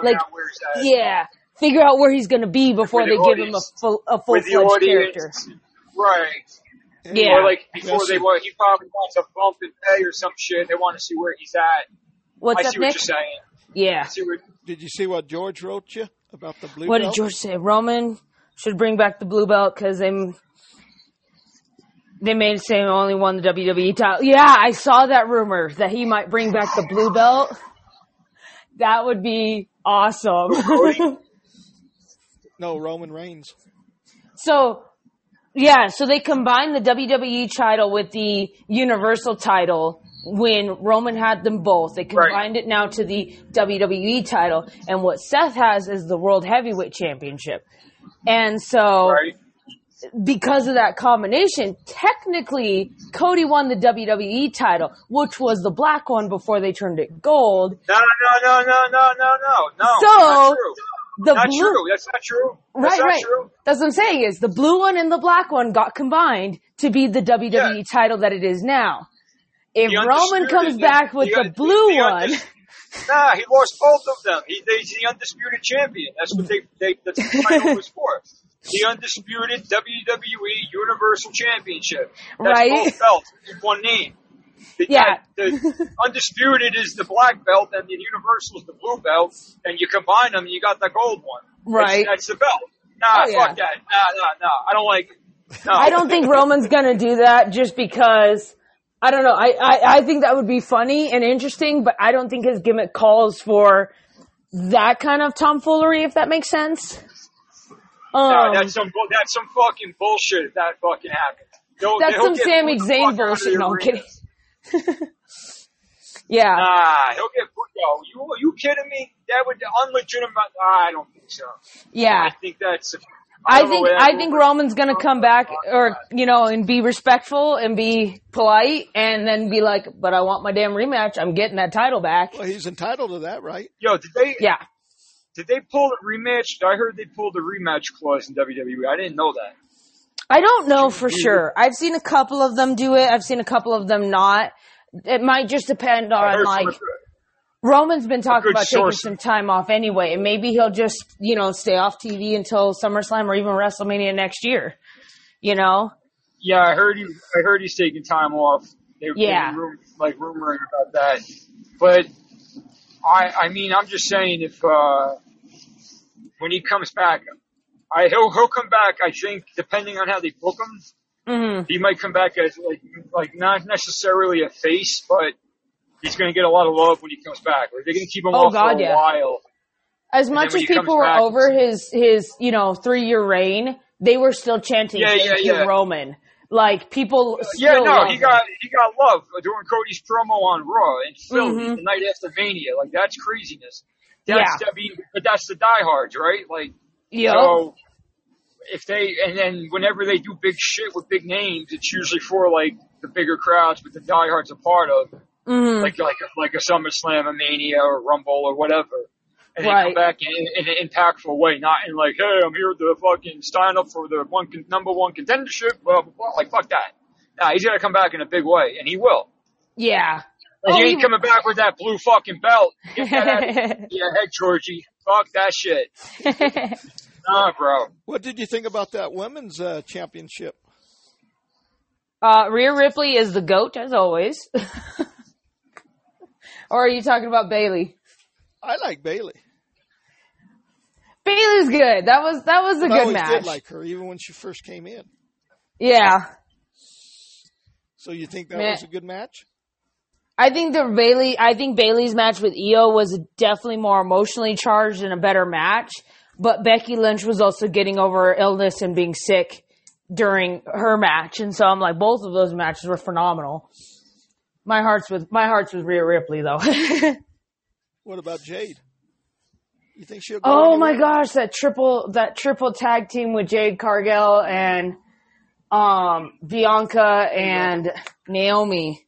to, figure out where he's going to be before they give him a full-fledged character. Right. Yeah. Or like before he probably wants a bump in pay or some shit. They want to see where he's at. What's I up, see Nick? What you're saying. Yeah. Did you see what George wrote you about the blue belt? What did George say? Roman should bring back the blue belt because they made it say he only won the WWE title. Yeah, I saw that rumor that he might bring back the blue belt. That would be awesome. No, Roman Reigns. So they combined the WWE title with the Universal title when Roman had them both. They combined it now to the WWE title. And what Seth has is the World Heavyweight Championship. And so because of that combination, technically, Cody won the WWE title, which was the black one before they turned it gold. No. So, not true. That's not true. That's not true. That's what I'm saying is the blue one and the black one got combined to be the WWE title that it is now. If Roman comes back with the blue one... Nah, he lost both of them. He's the undisputed champion. That's what that's what the title was for. The undisputed WWE Universal Championship. That's both belts in one name. The undisputed is the black belt, and the Universal is the blue belt, and you combine them, and you got the gold one. Right. That's the belt. Fuck that. Nah. I don't like it. No. I don't think Roman's gonna do that just because, I don't know, I think that would be funny and interesting, but I don't think his gimmick calls for that kind of tomfoolery, if that makes sense. No, that's some fucking bullshit if that fucking happens. That's some Sami Zayn bullshit. No, I'm kidding. Yeah. Nah, he'll get put. Yo, you kidding me? That would unlegitimate. I don't think so. Yeah. I think that's. I think Roman's gonna come back, or and be respectful and be polite, and then be like, "But I want my damn rematch. I'm getting that title back." Well, he's entitled to that, right? Yo, did they? Yeah. Did they pull the rematch? I heard they pulled the rematch clause in WWE. I didn't know that. I don't know for sure. I've seen a couple of them do it. I've seen a couple of them not. It might just depend on Roman's been talking about taking some time off anyway, and maybe he'll just, stay off TV until SummerSlam or even WrestleMania next year. Yeah, I heard he's taking time off. They were rumoring about that. But I mean, I'm just saying if when he comes back, he'll come back. I think depending on how they book him, he might come back as like not necessarily a face, but he's going to get a lot of love when he comes back. Like, they're going to keep him off for a while. As much as people were over his 3-year reign, they were still chanting Roman. Like people. He got love during Cody's promo on Raw in Philly the night after Mania. Like that's craziness. But that's the diehards, right? Like, so if and then whenever they do big shit with big names, it's usually for like the bigger crowds, but the diehards are part of. Like a SummerSlam, a Mania, or Rumble, or whatever. And they come back in an impactful way, not in like, hey, I'm here to fucking sign up for the number one contendership, blah, blah, blah. Like, fuck that. Nah, he's gonna come back in a big way, and he will. Yeah. He ain't coming back with that blue fucking belt. Get that out of your head, Georgie. Fuck that shit. Nah, bro. What did you think about that women's championship? Rhea Ripley is the GOAT, as always. Or are you talking about Bayley? I like Bayley. Bayley's good. That was a good match. I did like her, even when she first came in. Yeah. So you think that was a good match? I think Bayley's match with Io was definitely more emotionally charged and a better match. But Becky Lynch was also getting over her illness and being sick during her match, and so I'm like, both of those matches were phenomenal. My heart's with Rhea Ripley though. What about Jade? You think she'll go Oh my gosh, that triple tag team with Jade Cargill and Bianca and Naomi.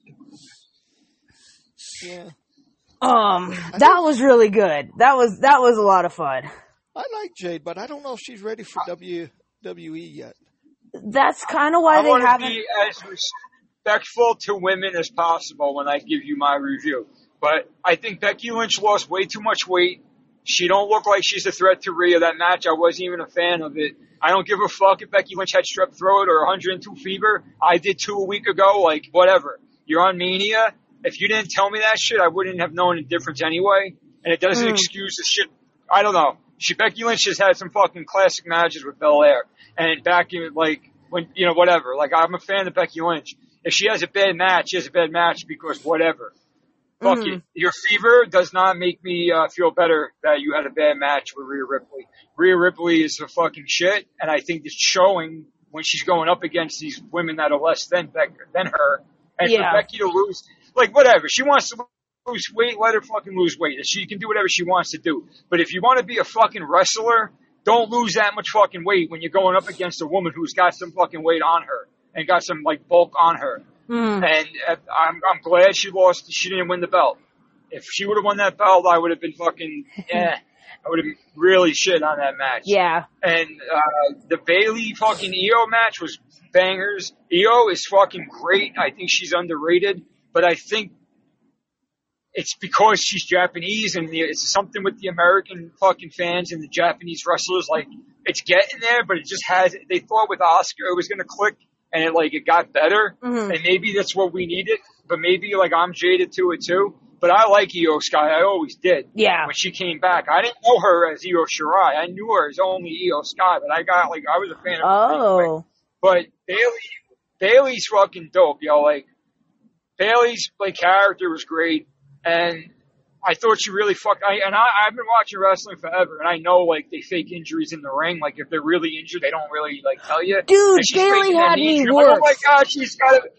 Yeah. That was really good. That was a lot of fun. I like Jade, but I don't know if she's ready for WWE yet. That's kind of why they haven't. I want to be as respectful to women as possible when I give you my review. But I think Becky Lynch lost way too much weight. She don't look like she's a threat to Rhea. That match, I wasn't even a fan of it. I don't give a fuck if Becky Lynch had strep throat or 102 fever. I did 2 a week ago. Like, whatever. You're on Mania. If you didn't tell me that shit, I wouldn't have known the difference anyway. And it doesn't excuse the shit. I don't know. Becky Lynch has had some fucking classic matches with Belair. And back in, like, when, whatever. Like, I'm a fan of Becky Lynch. If she has a bad match, she has a bad match because whatever. Fuck it. Your fever does not make me feel better that you had a bad match with Rhea Ripley. Rhea Ripley is a fucking shit, and I think it's showing when she's going up against these women that are less than her. And for Becky to lose, like, whatever. She wants to lose weight, let her fucking lose weight. She can do whatever she wants to do. But if you want to be a fucking wrestler don't lose that much fucking weight when you're going up against a woman who's got some fucking weight on her and got some like bulk on her. Mm. And I'm glad she lost. She didn't win the belt. If she would have won that belt, I would have been fucking, I would have really shit on that match. Yeah. And, the Bayley fucking Io match was bangers. Io is fucking great. I think she's underrated, but I think it's because she's Japanese and it's something with the American fucking fans and the Japanese wrestlers. Like, it's getting there, but it just they thought with Asuka it was going to click and it got better. Mm-hmm. And maybe that's what we needed, but maybe like I'm jaded to it too. But I like Io Sky. I always did. Yeah. When she came back, I didn't know her as Io Shirai. I knew her as only Io Sky, but I was a fan of her. Oh. But Bayley's fucking dope, yo. Like, Bayley's like character was great, and I thought she really I've been watching wrestling forever, and I know like they fake injuries in the ring. Like if they're really injured, they don't really like tell you. Dude, Bayley had me worked. Like, oh my god, she's got it.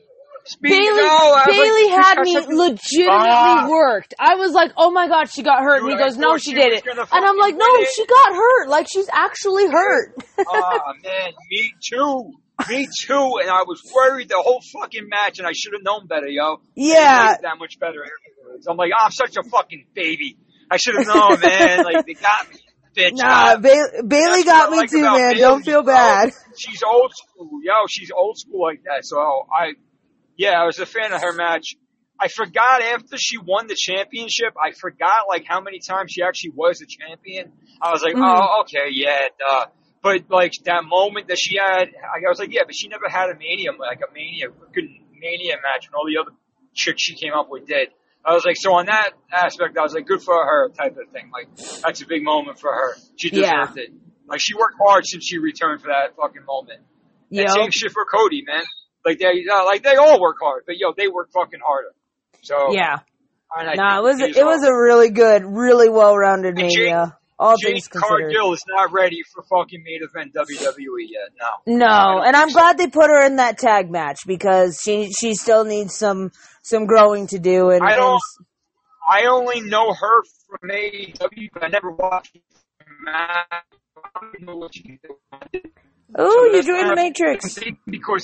Bayley had me legitimately worked. I was like, oh my god, she got hurt. And he goes, no, she didn't. And I'm like, no, she got hurt. Like, she's actually hurt. Oh, man, me too. And I was worried the whole fucking match, and I should have known better, yo. Yeah. That much better afterwards. I'm like, I'm such a fucking baby. I should have known, man. Like, they got me. Bitch. Nah, Bayley got me too, man. Bayley. Don't feel bad. She's old school, yo. She's old school like that. So I was a fan of her match. I forgot after she won the championship, I forgot like how many times she actually was a champion. I was like, oh, okay, yeah, duh. But like that moment that she had, I was like, yeah, but she never had a Mania match when all the other chicks she came up with did. I was like, so on that aspect, I was like, good for her type of thing. Like, that's a big moment for her. She deserved it. Like, she worked hard since she returned for that fucking moment. Yep. And same shit for Cody, man. Like they all work hard, but yo, they work fucking harder. So yeah. It was a really good, really well-rounded Mania. All things considered. Jade Cargill is not ready for fucking main event WWE yet. No, and I'm glad they put her in that tag match because she still needs some growing to do. And I only know her from AEW, but I never watched her match. I don't know what she can do. Oh, you joined the Matrix. Because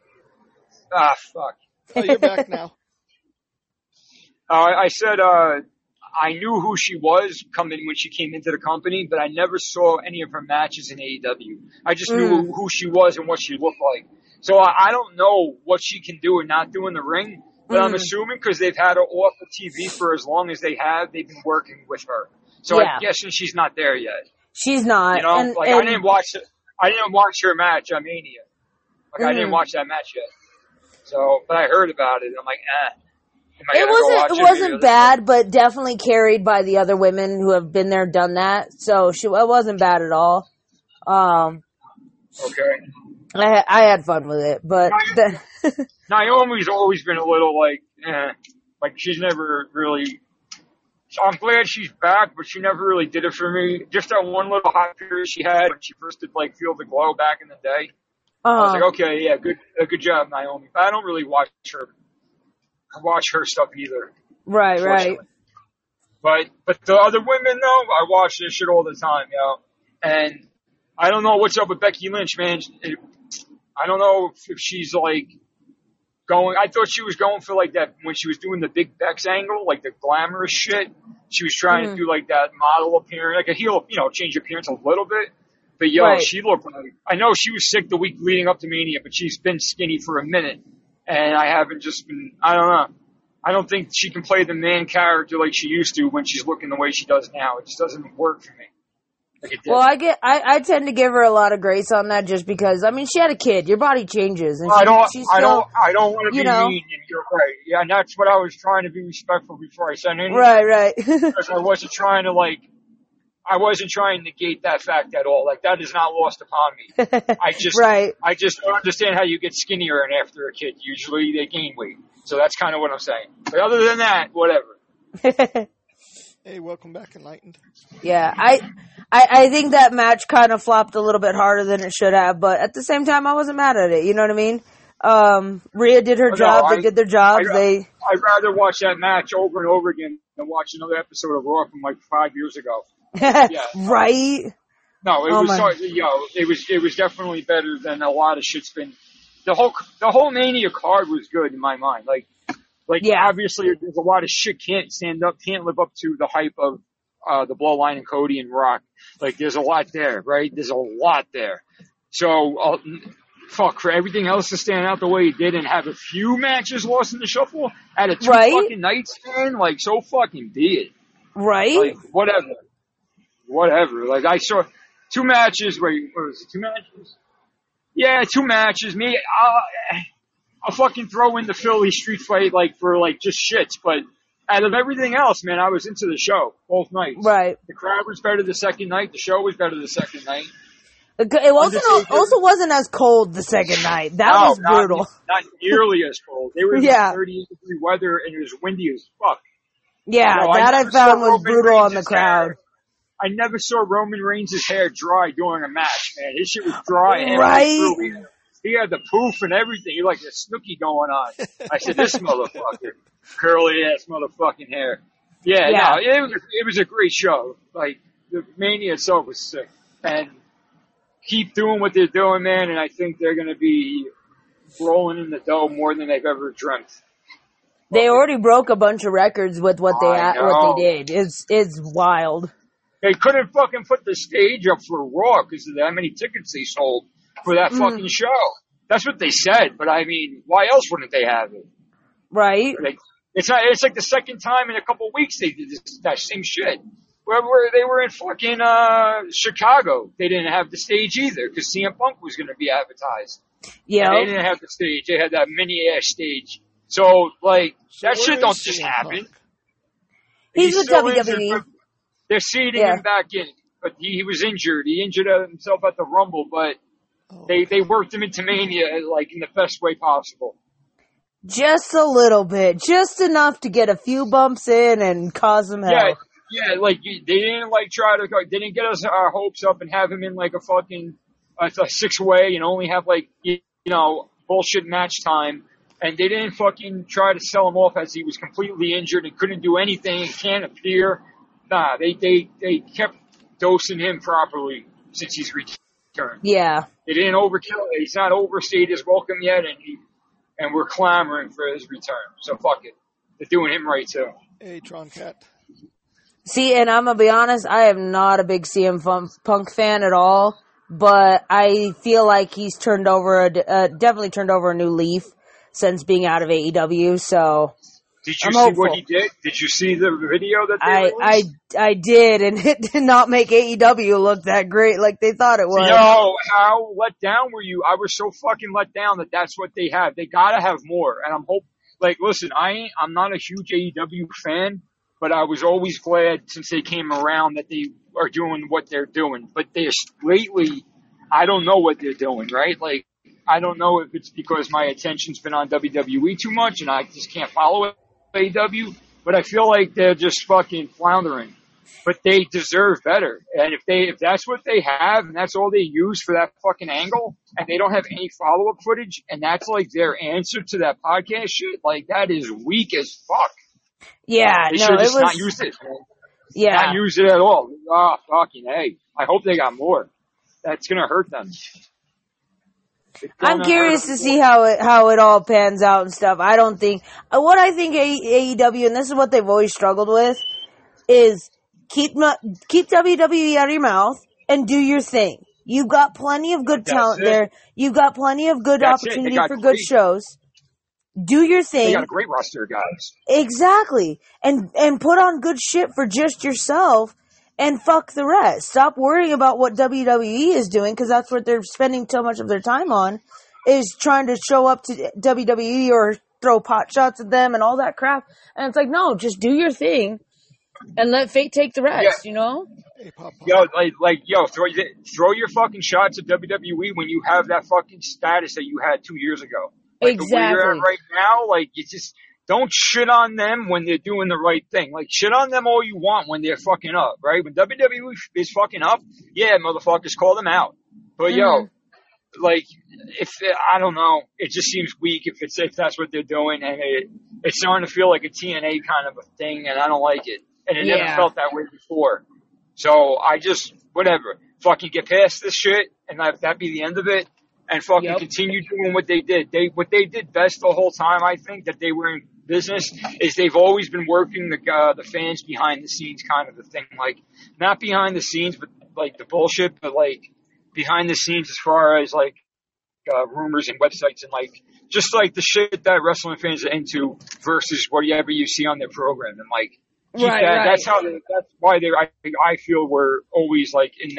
fuck. Oh, you're back now. I said, I knew who she was when she came into the company, but I never saw any of her matches in AEW. I just knew who she was and what she looked like. So I don't know what she can do and not do in the ring, but I'm assuming because they've had her off of TV for as long as they have, they've been working with her. So I'm guessing she's not there yet. She's not. You know, I didn't watch her match on Mania. I didn't watch that match yet. So, but I heard about it, and I'm like, It wasn't bad, but definitely carried by the other women who have been there, done that. So it wasn't bad at all. Okay. I had fun with it, but Naomi's always been a little like she's never really. So I'm glad she's back, but she never really did it for me. Just that one little hot period she had when she first did like Feel the Glow back in the day. I was like, okay, yeah, good job, Naomi. But I don't really watch her stuff either. Right. But the other women though, I watch this shit all the time, yo. And I don't know what's up with Becky Lynch, man. I don't know if she's like going. I thought she was going for like that when she was doing the Big Bex angle, like the glamorous shit. She was trying to do like that model appearance, like a heel, change appearance a little bit. But she looked like, I know she was sick the week leading up to Mania, but she's been skinny for a minute. And I haven't just been, I don't know. I don't think she can play the man character like she used to when she's looking the way she does now. It just doesn't work for me. Like it did. Well, I tend to give her a lot of grace on that just because, I mean, she had a kid. Your body changes. And I don't want to be mean, and you're right. Yeah, and that's what I was trying to be respectful before I said anything. Right. Because I wasn't trying to negate that fact at all. Like, that is not lost upon me. I just don't understand how you get skinnier and after a kid. Usually they gain weight. So that's kind of what I'm saying. But other than that, whatever. Hey, welcome back, Enlightened. Yeah, I think that match kind of flopped a little bit harder than it should have, but at the same time, I wasn't mad at it. You know what I mean? Rhea did her job. They did their jobs. I'd rather watch that match over and over again than watch another episode of Raw from like 5 years ago. Yeah. Right? No, it Oh was my. so, it was definitely better than a lot of shit's been. The whole Mania card was good in my mind. Like Yeah. obviously there's a lot of shit can't live up to the hype of the Bloodline and Cody and Rock. Like there's a lot there, right? There's a lot there. So fuck, for everything else to stand out the way it did and have a few matches lost in the shuffle out of two Right? fucking nights, man, like so fucking be it. Right? Like whatever. Like I saw 2 matches. Wait, what was it? 2 matches? Yeah, 2 matches. I'll fucking throw in the Philly street fight like for like just shits. But out of everything else, man, I was into the show both nights. Right. The crowd was better the second night. The show was better the second night. It also wasn't as cold the second night. That was brutal. Not nearly as cold. They were in 38-degree weather and it was windy as fuck. Yeah, that I found was brutal on the crowd. I never saw Roman Reigns' hair dry during a match, man. His shit was dry. Right? He had the poof and everything. He like a Snooki going on. I said, this motherfucker. Curly ass motherfucking hair. Yeah. No, it was a great show. Like, the Mania itself was sick. And keep doing what they're doing, man, and I think they're going to be rolling in the dough more than they've ever dreamt. They already broke a bunch of records with what they did. It's wild. They couldn't fucking put the stage up for Raw because of how many tickets they sold for that fucking show. That's what they said, but I mean, why else wouldn't they have it? Right. It's like the second time in a couple of weeks they did that same shit. Where they were in fucking Chicago, they didn't have the stage either because CM Punk was going to be advertised. Yeah. They didn't have the stage; they had that mini ass stage. So that shit don't just happen. He's with WWE. They're seeding him back in, but he was injured. He injured himself at the Rumble, but they worked him into Mania like in the best way possible. Just a little bit, just enough to get a few bumps in and cause them hell. Yeah, like they didn't they didn't get us our hopes up and have him in like a fucking a 6-way and only have like bullshit match time. And they didn't fucking try to sell him off as he was completely injured and couldn't do anything and can't appear. Nah, they kept dosing him properly since he's returned. Yeah. They didn't overkill it. He's not overstayed his welcome yet, and we're clamoring for his return. So fuck it. They're doing him right too. Hey, Tron Cat. See, and I'm gonna be honest, I am not a big CM Punk fan at all, but I feel like he's definitely turned over a new leaf since being out of AEW. So. Did you see what he did? Did you see the video that they released? I did, and it did not make AEW look that great like they thought it was. Yo, how let down were you? I was so fucking let down that that's what they have. They gotta have more, and listen, I'm not a huge AEW fan, but I was always glad since they came around that they are doing what they're doing. But lately, I don't know what they're doing, right? Like, I don't know if it's because my attention's been on WWE too much and I just can't follow it. AEW, but I feel like they're just fucking floundering. But they deserve better. And if that's what they have and that's all they use for that fucking angle and they don't have any follow-up footage and that's like their answer to that podcast shit, like that is weak as fuck. Yeah, they should just not use it. Man. Yeah. Not use it at all. Fucking hey. I hope they got more. That's gonna hurt them. I'm curious to see how it all pans out and stuff. I think AEW, and this is what they've always struggled with, is keep WWE out of your mouth and do your thing. You've got plenty of good talent there. You've got plenty of good opportunity for good shows. Do your thing. They got a great roster of guys. Exactly. And put on good shit for just yourself. And fuck the rest. Stop worrying about what WWE is doing, because that's what they're spending so much of their time on, is trying to show up to WWE or throw pot shots at them and all that crap. And it's like, no, just do your thing and let fate take the rest, you know? Hey, Pop. Throw your fucking shots at WWE when you have that fucking status that you had 2 years ago. Like, exactly. Where you're at right now, like, you just don't shit on them when they're doing the right thing. Like, shit on them all you want when they're fucking up, right? When WWE is fucking up, yeah, motherfuckers, call them out. But I don't know, it just seems weak if that's what they're doing, and it's starting to feel like a TNA kind of a thing, and I don't like it. And it never felt that way before. So I just, whatever. fucking get past this shit and that be the end of it and fucking Yep. continue doing what they did. What they did best the whole time, I think, that they were in business is they've always been working the fans behind the scenes kind of a thing. Like, not behind the scenes, but like the bullshit, but like behind the scenes as far as like rumors and websites and like just like the shit that wrestling fans are into versus whatever you see on their program and like keep Right, that. right. That's why I feel we're always like in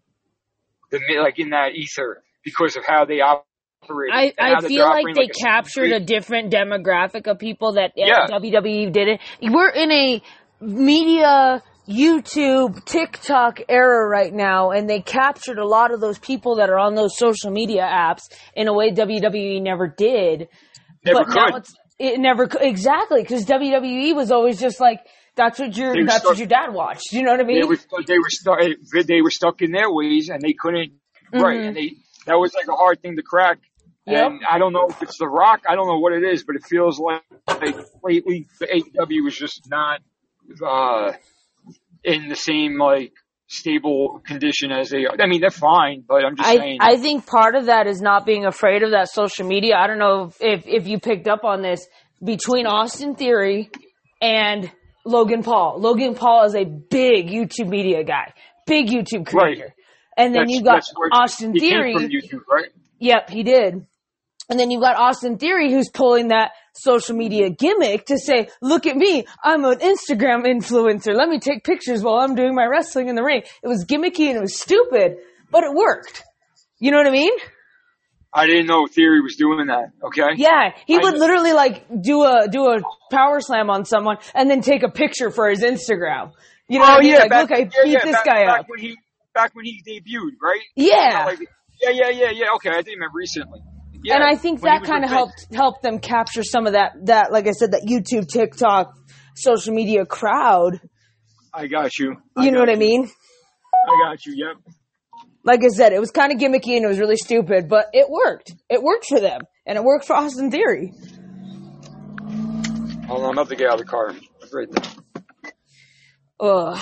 that ether because of how they operate. I and feel like operating they a captured a different demographic of people that Yeah. WWE didn't. We're in a media, YouTube, TikTok era right now, and they captured a lot of those people that are on those social media apps in a way WWE never did. Never But now could. it never exactly, because WWE was always just like, that's what your dad watched. You know what I mean? They were stuck in their ways and they couldn't. Right, and that was like a hard thing to crack. Yep. And I don't know if it's The Rock. I don't know what it is, but it feels like lately the AEW was just not in the same like stable condition as they are. I mean, they're fine, but I'm just saying. I think part of that is not being afraid of that social media. I don't know if you picked up on this between Austin Theory and Logan Paul. Logan Paul is a big YouTube media guy, big YouTube creator. Right. And then you got Austin he Theory. Came from YouTube, right? Yep, he did. And then you got Austin Theory who's pulling that social media gimmick to say, look at me, I'm an Instagram influencer. Let me take pictures while I'm doing my wrestling in the ring. It was gimmicky and it was stupid, but it worked. You know what I mean? I didn't know Theory was doing that. Okay. Yeah, he would literally like do a power slam on someone and then take a picture for his Instagram. You know what I mean? Like, look, I beat this guy up. Back when he debuted, right? Yeah. Yeah. Okay, I think recently. Yeah, and I think that kind of helped them capture some of that, like I said, that YouTube, TikTok, social media crowd. I got you. You know what I mean? I got you, yep. Like I said, it was kind of gimmicky and it was really stupid, but it worked. It worked for them, and it worked for Austin Theory. Hold on, I'm about to get out of the car. Right there. Ugh.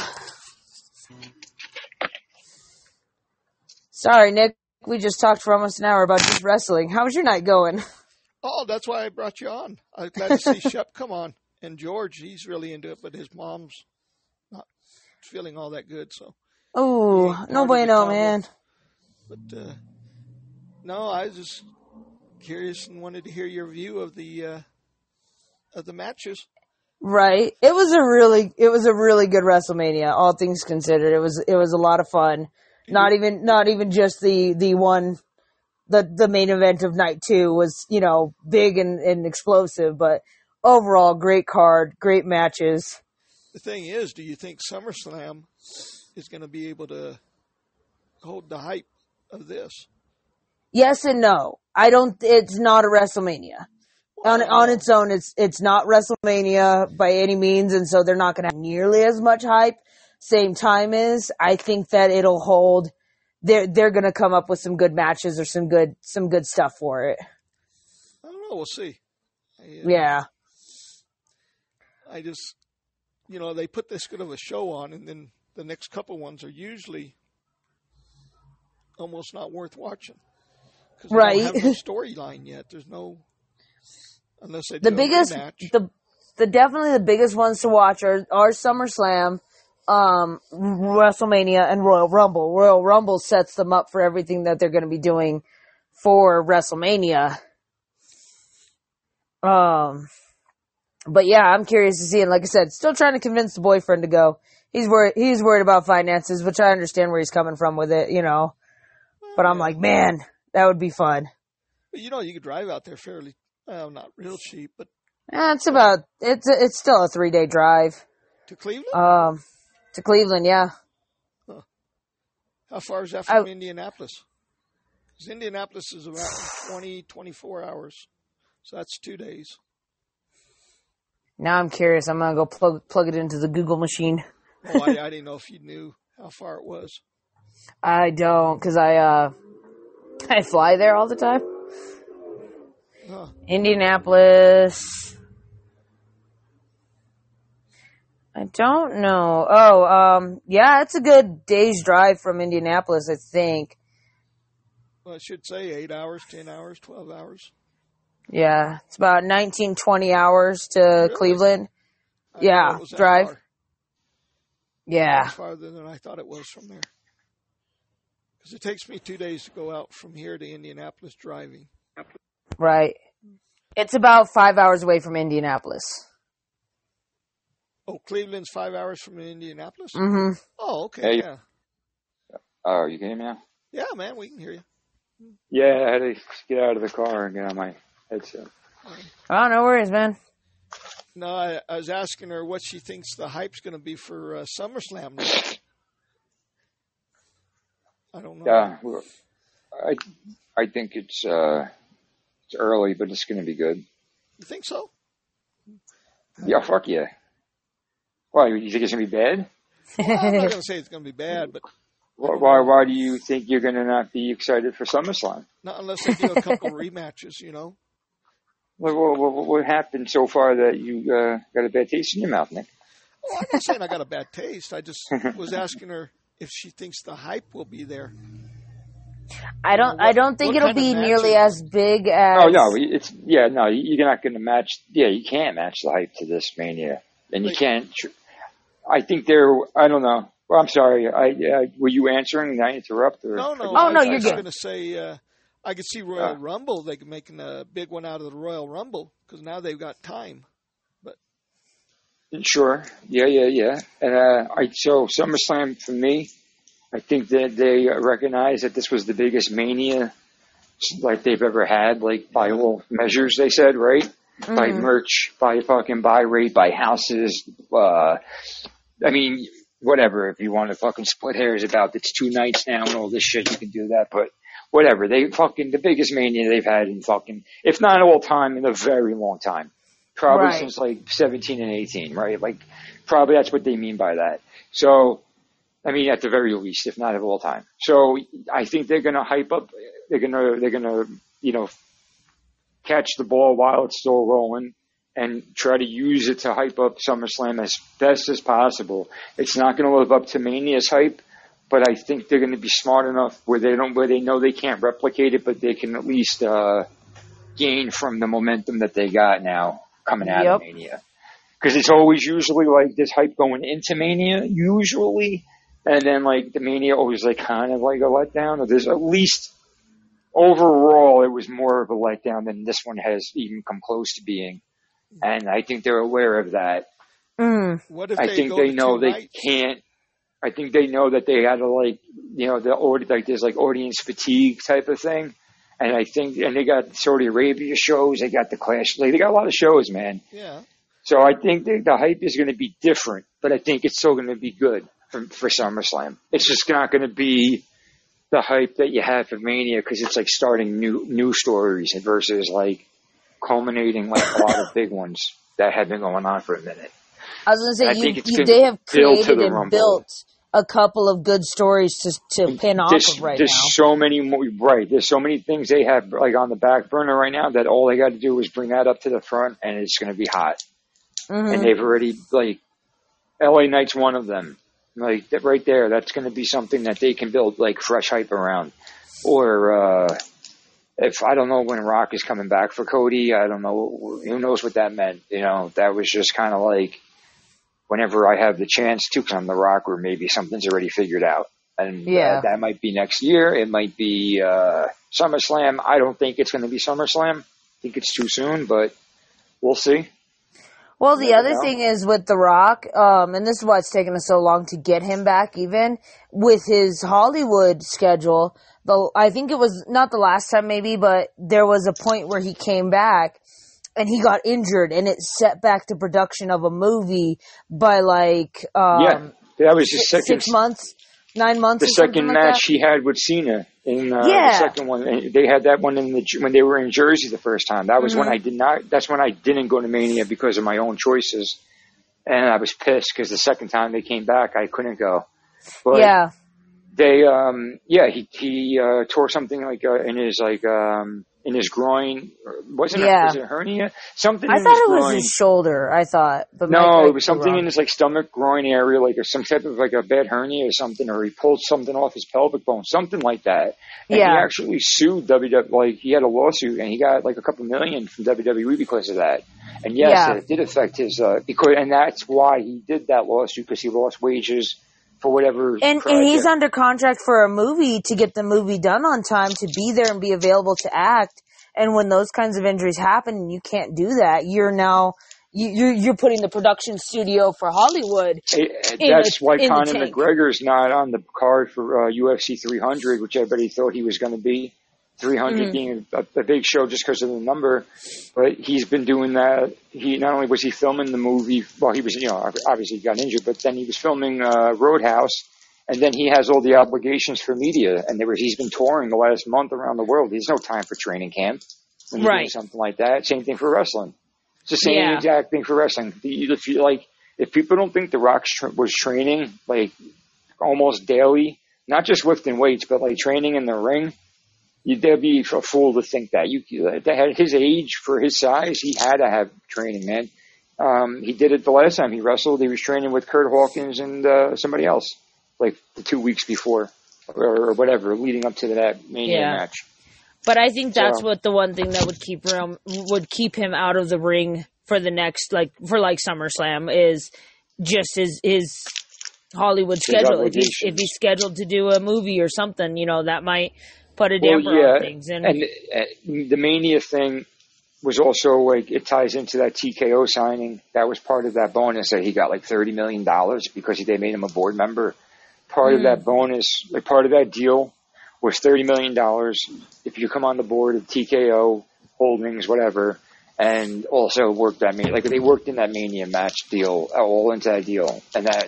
Sorry, Nick. We just talked for almost an hour about just wrestling. How's your night going? Oh, that's why I brought you on. I'm glad to see Shep come on. And George, he's really into it, but his mom's not feeling all that good, so. Oh, no bueno, man. But, no, I was just curious and wanted to hear your view of the matches. Right. It was a really good WrestleMania, all things considered. It was a lot of fun. Not even just the one, the main event of night 2 was, big and explosive, but overall great card, great matches. The thing is, do you think SummerSlam is going to be able to hold the hype of this? Yes and no. It's not a WrestleMania. On its own, it's not WrestleMania by any means, and so they're not going to have nearly as much hype. Same time is, I think that it'll hold. They're going to come up with some good matches or some good stuff for it. I don't know. We'll see. Yeah. I just, they put this good of a show on, and then the next couple ones are usually almost not worth watching. Right. They don't have no storyline yet. There's no, unless they do definitely the biggest ones to watch are SummerSlam, WrestleMania, and Royal Rumble. Royal Rumble sets them up for everything that they're going to be doing for WrestleMania. But yeah, I'm curious to see. And like I said, still trying to convince the boyfriend to go. He's worried about finances, which I understand where he's coming from with it, But I'm like, man, that would be fun. But you could drive out there fairly, not real cheap, but it's still a 3-day drive. To Cleveland? To Cleveland, yeah. Huh. How far is that from Indianapolis? Because Indianapolis is about 24 hours. So that's 2 days. Now I'm curious. I'm going to go plug it into the Google machine. Oh, I didn't know if you knew how far it was. I don't, because I fly there all the time. Huh. Indianapolis. I don't know. Oh, yeah, it's a good day's drive from Indianapolis, I think. Well, I should say 8 hours, 10 hours, 12 hours. Yeah, it's about 19, 20 hours to Really? Cleveland. I didn't know Yeah, it was that drive. far. Yeah. It's farther than I thought it was from there. Because it takes me 2 days to go out from here to Indianapolis driving. Right. It's about 5 hours away from Indianapolis. Oh, Cleveland's 5 hours from Indianapolis? Mm-hmm. Oh, okay, Hey. yeah. Oh, you can hear me now? Yeah, man, we can hear you. Yeah, I had to get out of the car and get on my headset. Oh, no worries, man. No, I was asking her what she thinks the hype's going to be for SummerSlam now. I don't know. Yeah, well, I think it's early, but it's going to be good. You think so? Yeah, fuck yeah. Why, you think it's going to be bad? Well, I'm not going to say it's going to be bad, but Why do you think you're going to not be excited for SummerSlam? not unless they do a couple rematches, you know. What happened so far that you got a bad taste in your mouth, Nick? Well, I'm not saying I got a bad taste. I just was asking her if she thinks the hype will be there. I don't think what it'll kind of be matches? nearly as big as. Oh no, you're not going to match. Yeah, you can't match the hype to this Mania, and you can't. I think I don't know. Well, I'm sorry. Were you answering? Did I interrupt? Or, No. Oh, no, I you're was good. going to say I could see Royal Rumble. They're making a big one out of the Royal Rumble because now they've got time. But Sure. Yeah. And so SummerSlam for me, I think that they recognize that this was the biggest Mania like they've ever had, like by all measures. They said, right? Mm-hmm. By merch, by fucking buy rate, by houses. I mean, whatever. If you want to fucking split hairs about it's 2 nights now and all this shit, you can do that. But whatever. They fucking the biggest Mania they've had in fucking, if not all time, in a very long time. Probably Right. since like 17 and 18, right? Like, probably that's what they mean by that. So, I mean, at the very least, if not of all time. So, I think they're gonna hype up. They're gonna, catch the ball while it's still rolling and try to use it to hype up SummerSlam as best as possible. It's not gonna live up to Mania's hype, but I think they're gonna be smart enough where they know they can't replicate it, but they can at least gain from the momentum that they got now coming out of Mania. Because it's always usually like this hype going into Mania, usually, and then like the Mania always like kind of like a letdown. Or there's at least overall it was more of a letdown than this one has even come close to being. And I think they're aware of that. Mm. what if I they think go they to know 2 they nights? can't. I think they know that they had to there's like audience fatigue type of thing. And I think, and they got Saudi Arabia shows, they got the Clash, they got a lot of shows, man. Yeah. So I think the hype is going to be different, but I think it's still going to be good for SummerSlam. It's just not going to be the hype that you had for Mania because it's like starting new stories versus like culminating like a lot of big ones that have been going on for a minute. I was I going to think say, it's gonna they have build to created the and Rumble. built a couple of good stories to pin off of right There's now. so many more, right. There's so many things they have like on the back burner right now that all they got to do is bring that up to the front and it's going to be hot. Mm-hmm. And they've already, like, LA Knight's one of them. Like, that right there, that's going to be something that they can build, like, fresh hype around. Or, if I don't know when Rock is coming back for Cody, I don't know, who knows what that meant. You know, that was just kind of like, whenever I have the chance to, because I'm the Rock, or maybe something's already figured out. And that might be next year. It might be SummerSlam. I don't think it's going to be SummerSlam. I think it's too soon, but we'll see. Well, the other thing is with The Rock, and this is why it's taken us so long to get him back, even with his Hollywood schedule. Though I think it was not the last time, maybe, but there was a point where he came back and he got injured, and it set back the production of a movie by like that was his second 6 months, 9 months. The second match he had with Cena in the second one. And they had that one when they were in Jersey the first time. That was when I did not. That's when I didn't go to Mania because of my own choices, and I was pissed because the second time they came back, I couldn't go. But they, he tore something like in his like in his groin. Was it a hernia? Something I in thought his it groin. was his shoulder. I thought, but No, it was something in his like stomach, groin area, like or some type of like a bad hernia or something, or he pulled something off his pelvic bone, something like that. And he actually sued WWE. Like he had a lawsuit, and he got like a couple million from WWE because of that. And yes, it did affect his and that's why he did that lawsuit, because he lost wages for whatever. And he's under contract for a movie to get the movie done on time, to be there and be available to act. And when those kinds of injuries happen and you can't do that, you're now you're putting the production studio for Hollywood. That's why Conor McGregor's not on the card for UFC 300, which everybody thought he was going to be. 300 being a big show just because of the number, but he's been doing that. He not only was he filming the movie, well, he was, obviously he got injured, but then he was filming Roadhouse, and then he has all the obligations for media, and he's been touring the last month around the world. He has no time for training camp when you're doing something like that. Same thing for wrestling. It's the same exact thing for wrestling. If people don't think The Rock was training like almost daily, not just lifting weights, but like training in the ring, they'd be a fool to think that. At his age, for his size, he had to have training, man. He did it the last time he wrestled. He was training with Kurt Hawkins and somebody else, like the 2 weeks before or whatever, leading up to that Mania match. But I think that's what the one thing that would keep him out of the ring for the next, for SummerSlam, is just his Hollywood schedule. If he's scheduled to do a movie or something, that might put a damper on things. And the Mania thing was also it ties into that TKO signing. That was part of that bonus that he got like $30 million because they made him a board member. Part of that bonus, part of that deal was $30 million if you come on the board of TKO Holdings, whatever, and also work that Mania. They worked in that Mania match deal, all into that deal. And that,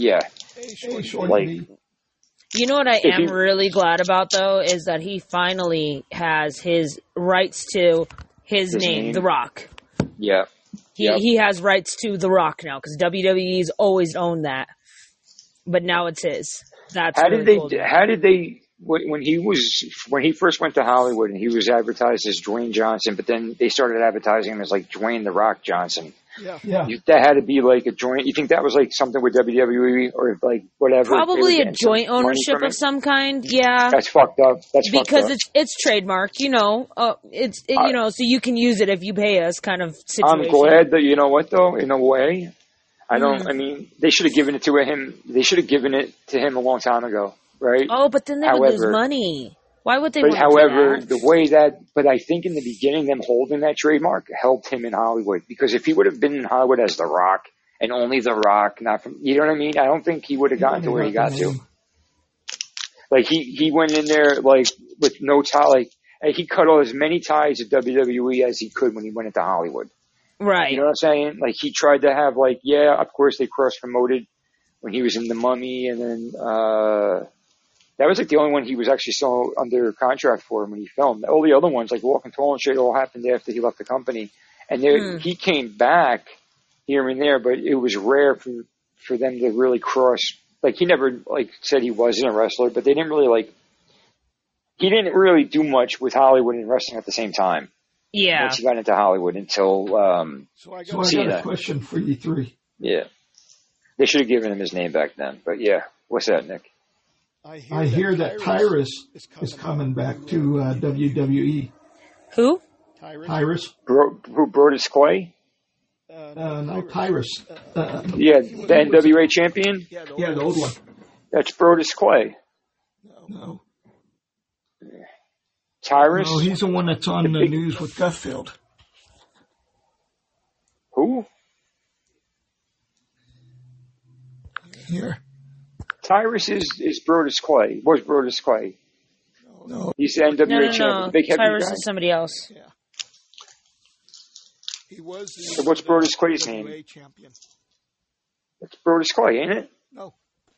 You know what I am really glad about, though, is that he finally has his rights to his name, The Rock. Yeah. He has rights to The Rock now, because WWE's always owned that. But now it's his. How did they when he first went to Hollywood and he was advertised as Dwayne Johnson, but then they started advertising him as Dwayne The Rock Johnson. Yeah. That had to be a joint. You think that was something with WWE or whatever? Probably a joint ownership of some kind. Yeah. That's fucked up. Because it's trademark, so you can use it if you pay us kind of situation. I'm glad that, you know what though, in a way, they should have given it to him. They should have given it to him a long time ago, right? Oh, but then they would lose money. Why would they want to however, do that? the way but I think in the beginning, them holding that trademark helped him in Hollywood, because if he would have been in Hollywood as The Rock and only The Rock, not from, you know what I mean? I don't think he would have gotten to where he got to. He went in there with no tie, and he cut all as many ties at WWE as he could when he went into Hollywood. Right. You know what I'm saying? He tried to have of course they cross promoted when he was in The Mummy, and then that was the only one he was actually still under contract for when he filmed. All the other ones, like Walking Tall and shit, all happened after he left the company. And he came back here and there, but it was rare for them to really cross. He never said he wasn't a wrestler, but they didn't really he didn't really do much with Hollywood and wrestling at the same time. Yeah. Once he got into Hollywood until So I got a question for you three. Yeah. They should have given him his name back then. But yeah, what's that, Nick? I hear that Tyrus is coming back to WWE. Who? Tyrus. Who, Brodus Clay? No, Tyrus. The NWA champion? Yeah, the old one. That's Brodus Clay. No. Tyrus? No, he's the one that's on the news with Gutfield. Who? Here. Tyrus is Brodus Clay. Was Brodus Clay? No. He's the NWA champion. Big heavy Tyrus guy. is somebody else. Yeah. He was the So what's Brodus Clay's name? NWA champion. It's Brodus Clay, ain't it? No.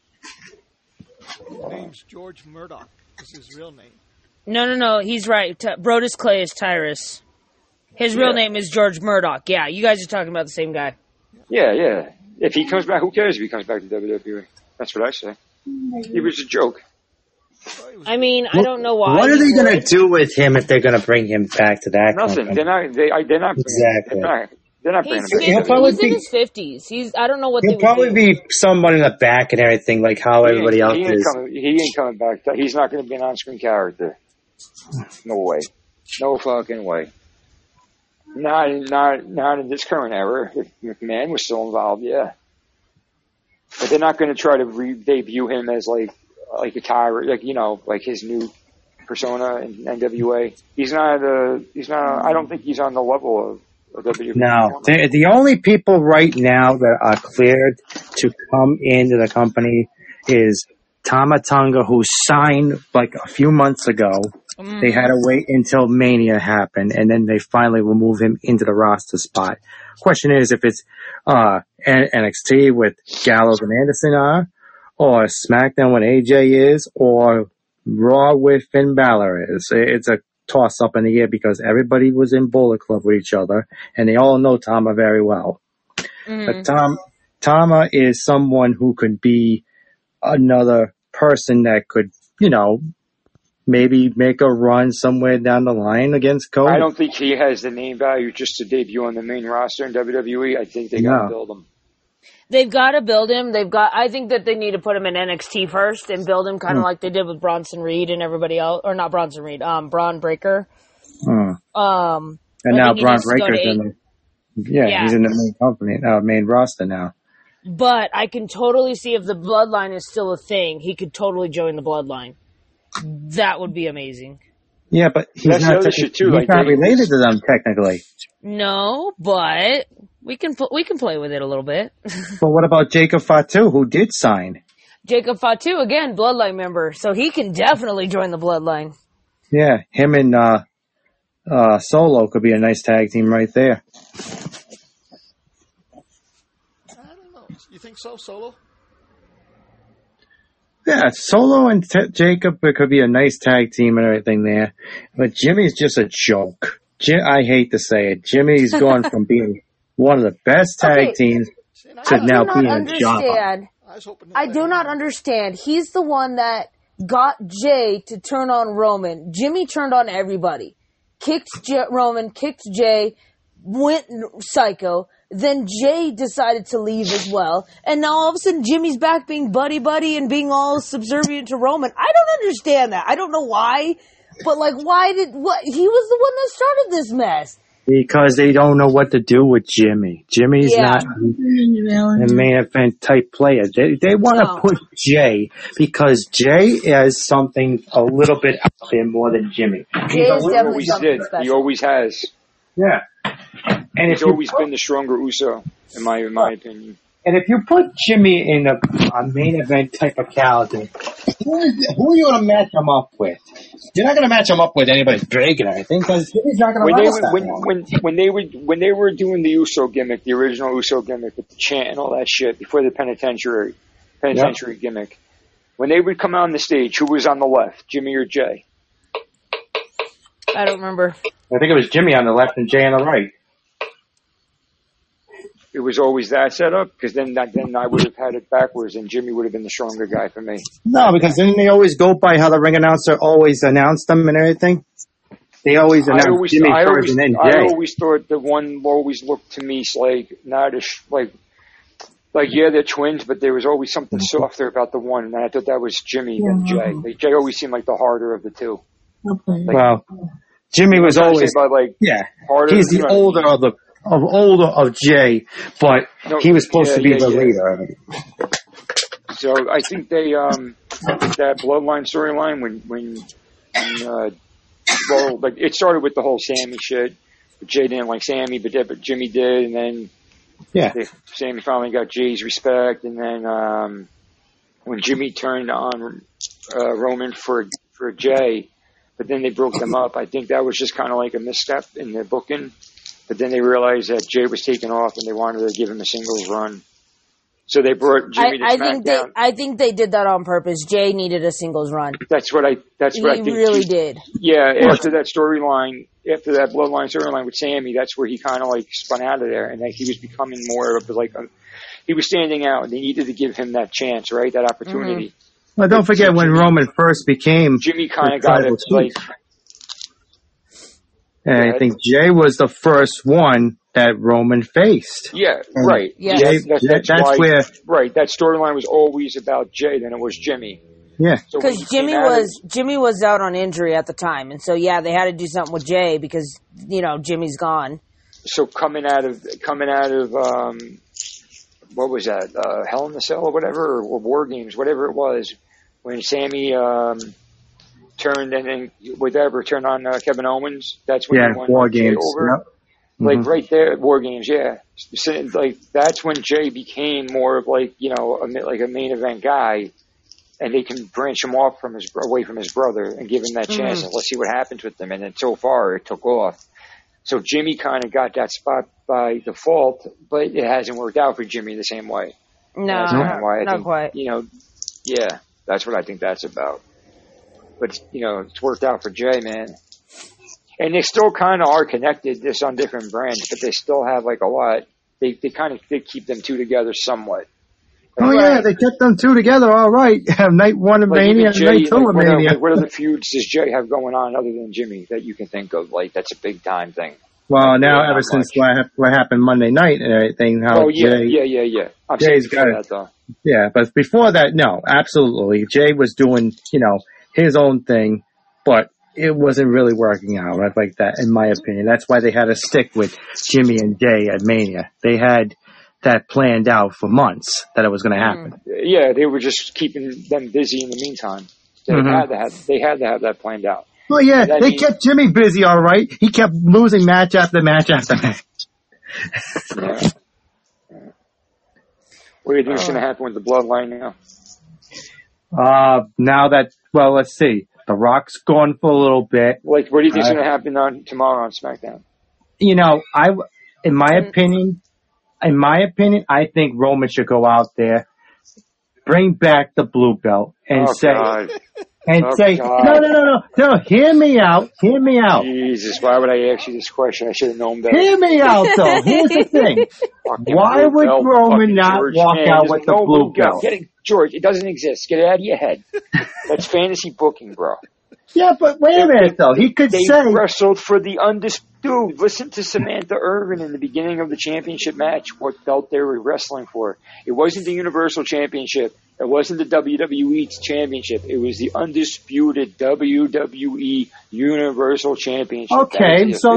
His name's George Murdoch. Is his real name. No. He's right. Brodus Clay is Tyrus. His real name is George Murdoch. Yeah, you guys are talking about the same guy. Yeah. If he comes back, who cares if he comes back to WWE? That's what I say. He was a joke. I mean, I don't know why. What are he they going would. to do with him if they're going to bring him back to that Nothing. company? They're not. Exactly. They're not bringing He's him 50, back. He'll probably he's in be- his 50s. I don't know what they He'll would probably do. be someone in the back and everything, like how everybody else is. He ain't coming back. He's not going to be an on-screen character. No way. No fucking way. Not in this current era. If McMahon was still involved, yeah. But they're not going to try to debut him as like a tyrant, like his new persona in NWA. He's not. I don't think he's on the level of WWE. No, the only people right now that are cleared to come into the company is Tama Tonga, who signed like a few months ago. They had to wait until Mania happened, and then they finally will move him into the roster spot. Question is if it's NXT with Gallows and Anderson are, or SmackDown with AJ is, or Raw with Finn Balor is. It's a toss up in the air because everybody was in Bullet Club with each other, and they all know Tama very well. But Tama is someone who could be another person that could, maybe make a run somewhere down the line against Cody. I don't think he has the name value just to debut on the main roster in WWE. I think they got to build him. They've got to build him. I think that they need to put him in NXT first and build him kind of like they did with Bronson Reed and everybody else, or not Bronson Reed, Braun Breaker. And now Braun Breaker's in he's in the main company, main roster now. But I can totally see if the Bloodline is still a thing, he could totally join the Bloodline. That would be amazing. Yeah, but he's not related to them technically. No, but we can play with it a little bit. But what about Jacob Fatu, who did sign? Jacob Fatu, again, Bloodline member, so he can definitely join the Bloodline. Yeah, him and Solo could be a nice tag team right there. I don't know. You think so, Solo? Yeah, Solo and Jacob could be a nice tag team and everything there. But Jimmy's just a joke. I hate to say it. Jimmy's gone from being one of the best tag teams to now being a jobber. I do not understand. He's the one that got Jay to turn on Roman. Jimmy turned on everybody. Kicked Roman, kicked Jay, went psycho. Then Jay decided to leave as well. And now all of a sudden Jimmy's back being buddy-buddy and being all subservient to Roman. I don't understand that. I don't know why. But he was the one that started this mess. Because they don't know what to do with Jimmy. Jimmy's not a main event type player. They want to push Jay because Jay is something a little bit out there more than Jimmy. Jay is definitely something special. He always has. Yeah. And he's always been the stronger Uso, in my opinion. And if you put Jimmy in a main event type of character, who are you going to match him up with? You're not going to match him up with anybody big and everything because Jimmy's not going to last that long. When they were doing the Uso gimmick, the original Uso gimmick with the chant and all that shit before the penitentiary gimmick, when they would come out on the stage, who was on the left, Jimmy or Jay? I don't remember. I think it was Jimmy on the left and Jay on the right. It was always that setup because then I would have had it backwards and Jimmy would have been the stronger guy for me. No, because then they always go by how the ring announcer always announced them and everything. They always announce Jimmy first and then Jay. I always thought the one always looked to me they're twins, but there was always something softer about the one, and I thought that was Jimmy than Jay. Jay always seemed like the harder of the two. Well, Jimmy was always harder. He's the older of Jay, but he was supposed to be the leader. So I think they that Bloodline storyline when it started with the whole Sammy shit. But Jay didn't like Sammy, but Jimmy did, and then Sammy finally got Jay's respect, and then when Jimmy turned on Roman for Jay, but then they broke them up. I think that was just kind of like a misstep in the booking. But then they realized that Jay was taking off, and they wanted to give him a singles run. So they brought Jimmy to SmackDown. I think they did that on purpose. Jay needed a singles run. That's what I think. He really did. Yeah, after that Bloodline storyline with Sammy, that's where he kind of like spun out of there, and he was becoming more of he was standing out, and they needed to give him that chance, right? That opportunity. Mm-hmm. Well, don't forget when Roman first became Jimmy kind the of got tribal it like. chief. And I think Jay was the first one that Roman faced. Yeah, And right. Yes. Jay, That's that's why, where, right. That storyline was always about Jay than it was Jimmy. yeah. So when Because he came Jimmy was out on injury at the time, and so yeah, they had to do something with Jay because Jimmy's gone. so coming out of what was that? Hell in the Cell or whatever, or War Games, whatever it was, when Sammy turned turned on Kevin Owens. That's when Yeah, he won War Jay Games. over. Yep. Like right there, War Games, yeah. So, like that's when Jay became more of like a main event guy, and they can branch him off away from his brother and give him that chance and let's see what happens with them. And then so far it took off. So Jimmy kind of got that spot by default, but it hasn't worked out for Jimmy the same way. No, That's kind of why I not think, quite. yeah, that's what I think that's about. But it's worked out for Jay, man. And they still kind of are connected, just on different brands, but they still have like a lot. They keep them two together somewhat. Oh yeah, they kept them two together all right. Night one of Like Mania even and Jay, night two of Mania. what other feuds does Jay have going on other than Jimmy that you can think of? Like that's a big time thing. Well, now Not ever much. since what happened Monday night and everything, how Oh yeah, Jay, yeah. I'm Jay's saying before got it. that though. Yeah, but before that, no, absolutely. Jay was doing, his own thing, but it wasn't really working out like that, in my opinion. That's why they had to stick with Jimmy and Jay at Mania. They had that planned out for months that it was going to happen. Yeah, they were just keeping them busy in the meantime. They had to have that planned out. Well, yeah, That they means- kept Jimmy busy, all right. He kept losing match after match after match. Yeah. What do you think is going to happen with the Bloodline now? Now that, well, let's see. The Rock's gone for a little bit. Like, what do you think is going to happen tomorrow on SmackDown? In my opinion, I think Roman should go out there, bring back the blue belt, and Oh, say, God. no, hear me out. Jesus, why would I ask you this question? I should have known better. Hear me out, though. Here's the thing. Fucking Why blue would belt, Roman fucking not George, walk man, out there's with no the blue belt? George, it doesn't exist. Get it out of your head. That's fantasy booking, bro. Yeah, but wait a minute, though. He could They say, wrestled for the undisputed. Dude, listen to Samantha Irvin in the beginning of the championship match, what belt they were wrestling for. It wasn't the Universal Championship. It wasn't the WWE Championship. It was the undisputed WWE Universal Championship. okay, so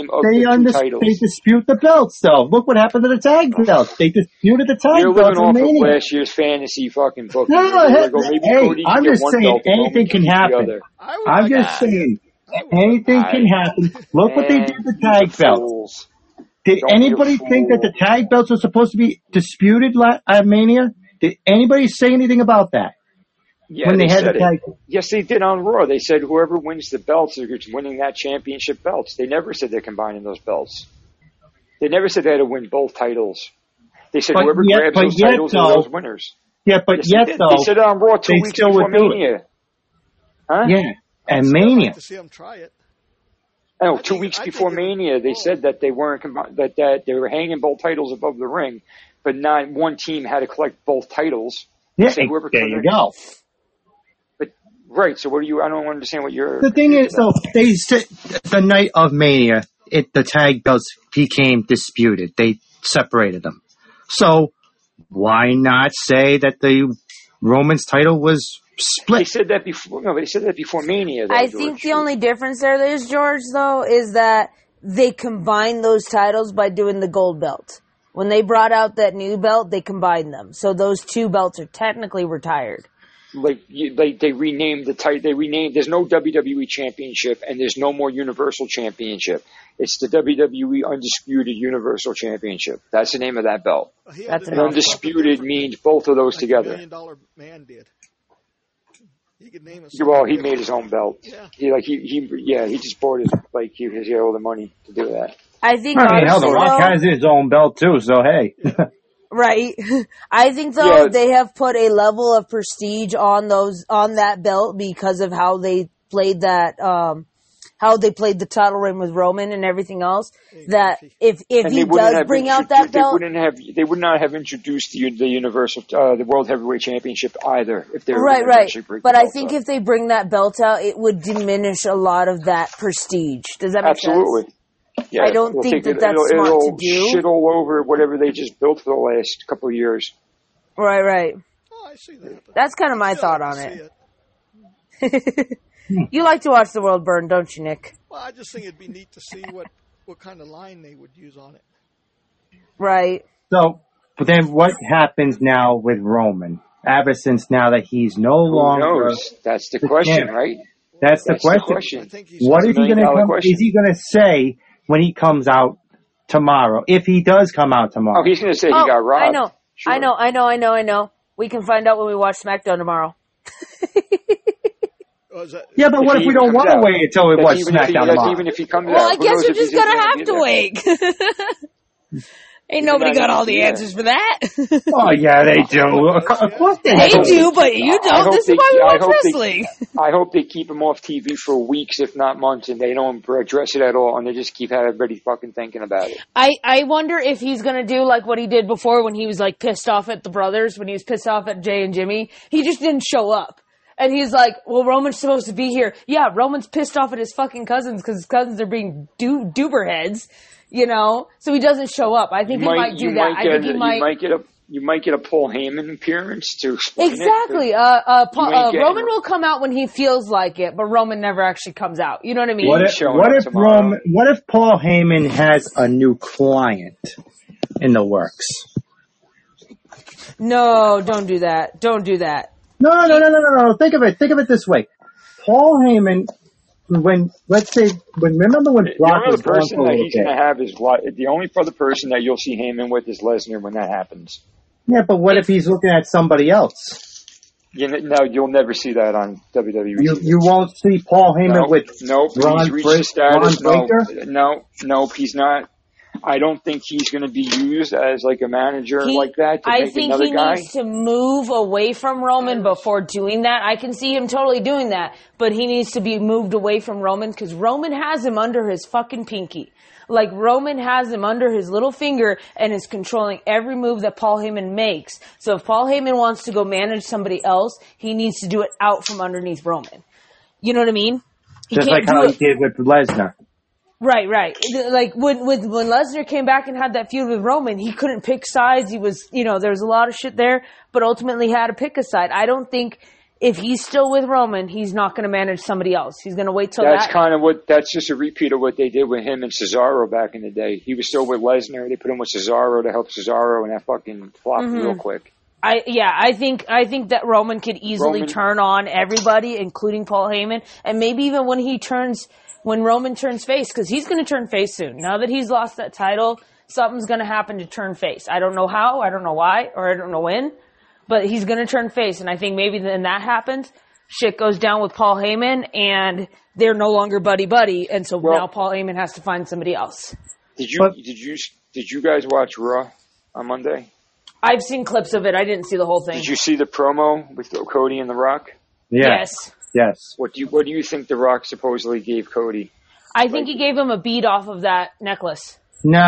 they dispute the belts, though. Look what happened to the tag belts. They disputed the tag You're belts living in off of Mania. last year's fantasy fucking booking. No, You're gonna go, hey, Cody can I'm get just one saying belt, Roman anything can get the happen. other. I'm just saying anything can happen. Look what they did to the tag belts. Fools. Did Don't be a anybody think that the fool. tag belts were supposed to be disputed at Mania? Did anybody say anything about that? Yeah, when they had said the tag. Yes, they did on Raw. They said whoever wins the belts is winning that championship belts. They never said they're combining those belts. They never said they had to win both titles. They said whoever grabs those titles are those winners. Yeah, but Yes, they said it on Raw 2 they weeks still before would do it. Mania. Huh? Yeah, and I'd Mania. like to see them try it. No, I 2 think- weeks I before think it would- Mania, they said that they weren't that they were hanging both titles above the ring, but not one team had to collect both titles. Yeah, Say whoever there you collects- go. But right, so what do you? I don't understand what you're. The thing is, confused about. though, they said the night of Mania, the tag belts became disputed. They separated them. So why not say that the Roman's title was They split? said that before. No, they said that before Mania. Though, I George. think the only difference there is, George, though, is that they combined those titles by doing the gold belt. When they brought out that new belt, they combined them. So those two belts are technically retired. like they renamed the title. They renamed. There's no WWE Championship and there's no more Universal Championship. It's the WWE Undisputed Universal Championship. That's the name of that belt. He had That's to an do And undisputed something means both of those like together. $1 million man did. He could name it. Well, he made his own belt. Yeah. He just bought it like he had all the money to do that. I think I mean, hell, The honestly, Rock though, has his own belt, too, so hey. right? I think though Yeah. they have put a level of prestige on that belt because of how they played that how they played the title reign with Roman and everything else. That if And he does bring out that belt, they would not have introduced the World Heavyweight Championship either if they were right. But I think out. if they bring that belt out, it would diminish a lot of that prestige. Does that make sense? Yeah, I don't think that's smart to do. Shit all over whatever they just built for the last couple of years. Right. Oh, I see that. That's kind of my thought on it. You like to watch the world burn, don't you, Nick? Well, I just think it'd be neat to see what kind of line they would use on it. Right. So, but then what happens now with Roman? Ever since now that he's no longer... Who knows? That's the question, right? That's the question. I think What is he going to is he going to say when he comes out tomorrow? If he does come out tomorrow. Oh, he's going to say he got robbed. I know. Sure. I know. We can find out when we watch SmackDown tomorrow. Yeah, but what if we don't want to wait until we watch SmackDown tomorrow? Even if he comes well, out, I guess we're just going to have to wait. Ain't nobody got all the answers for that. Oh, yeah, they do. Of course they do, but you don't. This is why we watch wrestling. I hope they keep him off TV for weeks, if not months, and they don't address it at all, and they just keep everybody fucking thinking about it. I wonder if he's going to do like what he did before when he was like pissed off at the brothers, when he was pissed off at Jay and Jimmy. He just didn't show up. And he's like, well, Roman's supposed to be here. Yeah, Roman's pissed off at his fucking cousins because his cousins are being duber heads. You know, so he doesn't show up. I think he might do that. I think he might. You might get a Paul Heyman appearance to explain exactly. it. Roman will come out when he feels like it, but Roman never actually comes out. You know what I mean? What if Paul Heyman has a new client in the works? No, don't do that. Don't do that. No. Think of it this way. Paul Heyman. Remember when Brock was the person that he's going to have is the only other person that you'll see Heyman with is Lesnar when that happens. Yeah, but what if he's looking at somebody else? You'll never see that on WWE. You won't see Paul Heyman with Ron Breakker? Nope, he's not. I don't think he's going to be used as like a manager like that. I think he needs to move away from Roman before doing that. I can see him totally doing that, but he needs to be moved away from Roman because Roman has him under his fucking pinky. Like Roman has him under his little finger and is controlling every move that Paul Heyman makes. So if Paul Heyman wants to go manage somebody else, he needs to do it out from underneath Roman. You know what I mean? Just like how he did with Lesnar. Right. Like when Lesnar came back and had that feud with Roman, he couldn't pick sides. He was, there was a lot of shit there, but ultimately had to pick a side. I don't think if he's still with Roman, he's not going to manage somebody else. He's going to wait till that's just a repeat of what they did with him and Cesaro back in the day. He was still with Lesnar. They put him with Cesaro to help Cesaro, and that fucking flopped real quick. I think that Roman could easily turn on everybody, including Paul Heyman, and maybe even when Roman turns face, because he's going to turn face soon. Now that he's lost that title, something's going to happen to turn face. I don't know how, I don't know why, or I don't know when, but he's going to turn face. And I think maybe then that happens, shit goes down with Paul Heyman, and they're no longer buddy-buddy, and so now Paul Heyman has to find somebody else. Did you guys watch Raw on Monday? I've seen clips of it. I didn't see the whole thing. Did you see the promo with Cody and The Rock? Yes. What do you think The Rock supposedly gave Cody? I think he gave him a bead off of that necklace.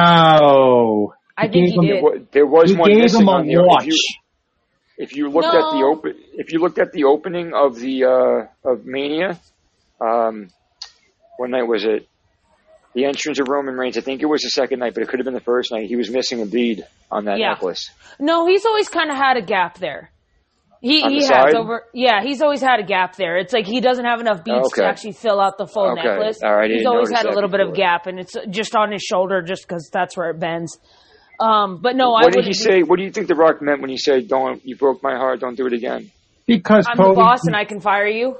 No. I think he did. There was one missing on the watch. If you looked at the opening of the of Mania, what night was it? The entrance of Roman Reigns. I think it was the second night, but it could have been the first night. He was missing a bead on that necklace. No, he's always kind of had a gap there. He has he's always had a gap there. It's like he doesn't have enough beads to actually fill out the full necklace. All right, he's always had a little bit of gap, and it's just on his shoulder just because that's where it bends. But no, what did he say? What do you think The Rock meant when he said, "Don't you broke my heart? Don't do it again"? Because I'm the boss and I can fire you.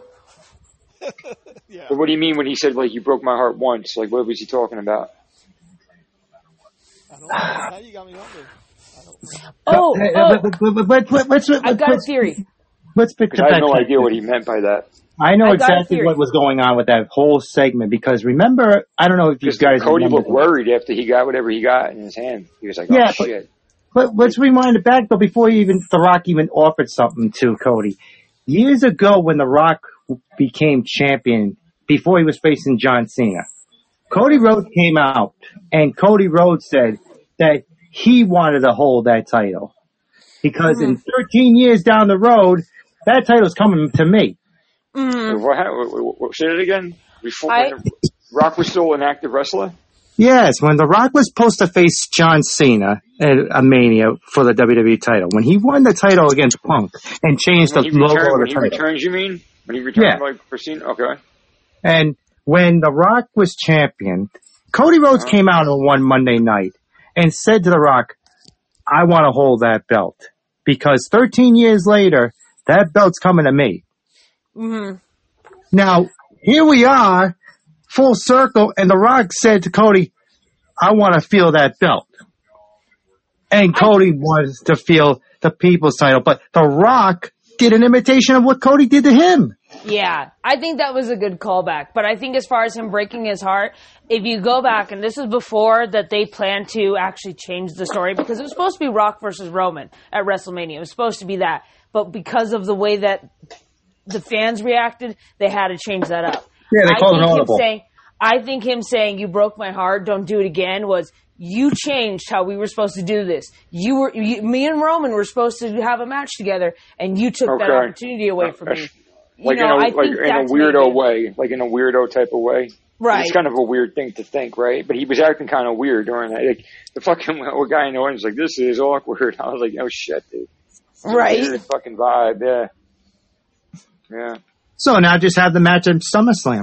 Yeah. But what do you mean when he said you broke my heart once? What was he talking about? I don't know. Now you got me wondering. I've got a theory. I have no idea what he meant by that. I know exactly what was going on with that whole segment because remember, I don't know if you guys Cody looked worried after he got whatever he got in his hand. He was like, shit. But let's rewind it back though before The Rock even offered something to Cody. Years ago when The Rock became champion, before he was facing John Cena. Cody Rhodes came out, and Cody Rhodes said that he wanted to hold that title because in 13 years down the road, that title's coming to me. What, say it again? Before when Rock was still an active wrestler? Yes, when The Rock was supposed to face John Cena at a Mania for the WWE title, when he won the title against Punk and changed the logo of the title. When he returns, you mean? When he returned for Cena? Okay. And when The Rock was champion, Cody Rhodes came out on one Monday night and said to The Rock, I want to hold that belt because 13 years later, that belt's coming to me. Mm-hmm. Now, here we are, full circle, and The Rock said to Cody, I want to feel that belt. And Cody wants to feel the People's title, but The Rock did an imitation of what Cody did to him. Yeah, I think that was a good callback. But I think as far as him breaking his heart, if you go back, and this was before that they planned to actually change the story, because it was supposed to be Rock versus Roman at WrestleMania. It was supposed to be that. But because of the way that the fans reacted, they had to change that up. Yeah, they called it audible. I think him saying, you broke my heart, don't do it again, was you changed how we were supposed to do this. Me and Roman were supposed to have a match together, and you took that opportunity away from me. Like in a weirdo way, like in a weirdo type of way. Right. It's kind of a weird thing to think, right? But he was acting kind of weird during that. Like, the fucking guy in the audience was like, this is awkward. I was like, oh shit, dude. Right. The fucking vibe, yeah. Yeah. So now just have the match at SummerSlam.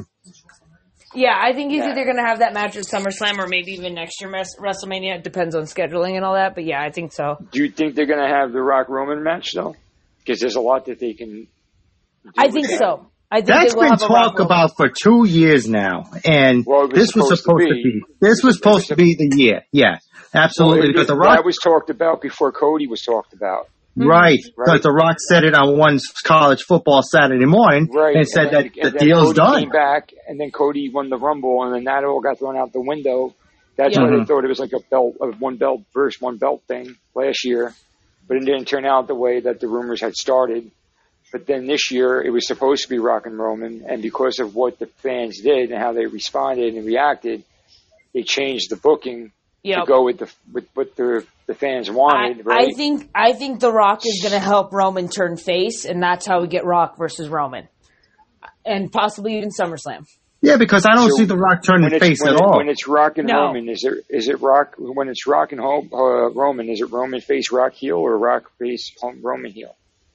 Yeah, I think he's either going to have that match at SummerSlam or maybe even next year WrestleMania. It depends on scheduling and all that, but yeah, I think so. Do you think they're going to have the Rock Roman match, though? Because there's a lot that they can do. I think so. I think that's been talked about for 2 years now, and this was supposed to be. This was supposed to be the year. Yeah, absolutely. Because The Rock, that was talked about before Cody was talked about. Right, because The Rock said it on one college football Saturday morning, and said that the deal's done. Came back, and then Cody won the Rumble, and then that all got thrown out the window. That's why they thought it was like a one belt versus one belt thing last year, but it didn't turn out the way that the rumors had started. But then this year, it was supposed to be Rock and Roman, and because of what the fans did and how they responded and reacted, they changed the booking to go with what the fans wanted. Right? I think The Rock is going to help Roman turn face, and that's how we get Rock versus Roman, and possibly even SummerSlam. Yeah, because I don't see The Rock turning face at all. When it's Rock and Roman, is it Rock? When it's Rock and Roman, is it Roman face Rock heel or Rock face Roman heel?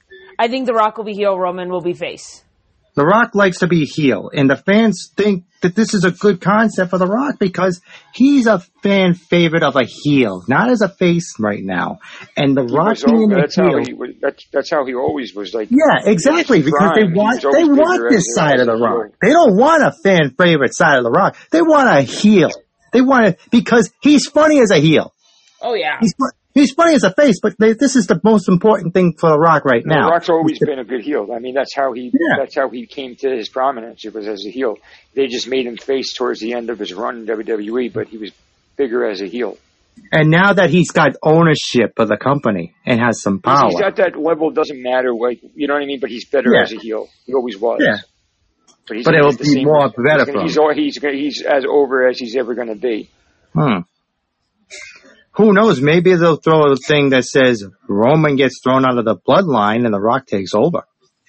I think The Rock will be heel, Roman will be face. The Rock likes to be heel, and the fans think that this is a good concept for The Rock because he's a fan favorite of a heel, not as a face right now. And The Rock being a heel, that's how he always was. Like, yeah, exactly, because they want this side of The Rock. They don't want a fan favorite side of The Rock. They want a heel. They want it because he's funny as a heel. Oh yeah. He's funny as a face, but this is the most important thing for The Rock right now. The Rock's always been a good heel. I mean, that's how he came to his prominence. It was as a heel. They just made him face towards the end of his run in WWE, but he was bigger as a heel. And now that he's got ownership of the company and has some power, he's at that level. Doesn't matter, like, you know what I mean. But he's better as a heel. He always was. Yeah. But it will be more better for him. He's as over as he's ever going to be. Who knows? Maybe they'll throw a thing that says Roman gets thrown out of the bloodline and The Rock takes over.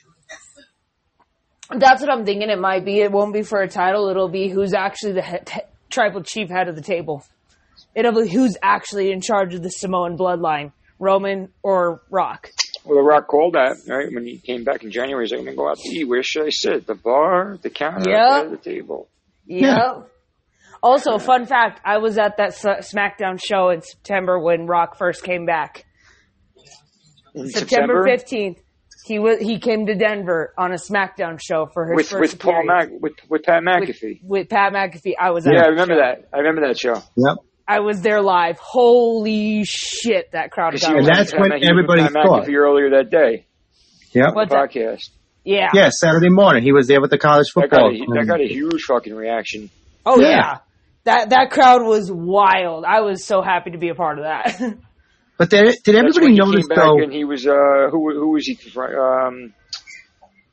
That's what I'm thinking it might be. It won't be for a title. It'll be who's actually the tribal chief head of the table. It'll be who's actually in charge of the Samoan bloodline, Roman or Rock. Well, The Rock called that, right? When he came back in January, he's like, I'm going to go out to eat. Where should I sit? The bar, the counter, the table. Yep. Also, fun fact, I was at that SmackDown show in September when Rock first came back. September 15th, he came to Denver on a SmackDown show for his first appearance. With Pat McAfee. With Pat McAfee, I was at I remember that. I remember that show. Yep. I was there live. Holy shit, that crowd got and that's when everybody thought. McAfee earlier that day. Yep. The podcast. Yeah. Yeah, Saturday morning. He was there with the college football. That got a huge fucking reaction. Oh, yeah. That crowd was wild. I was so happy to be a part of that. But did everybody notice though? And he was who was he?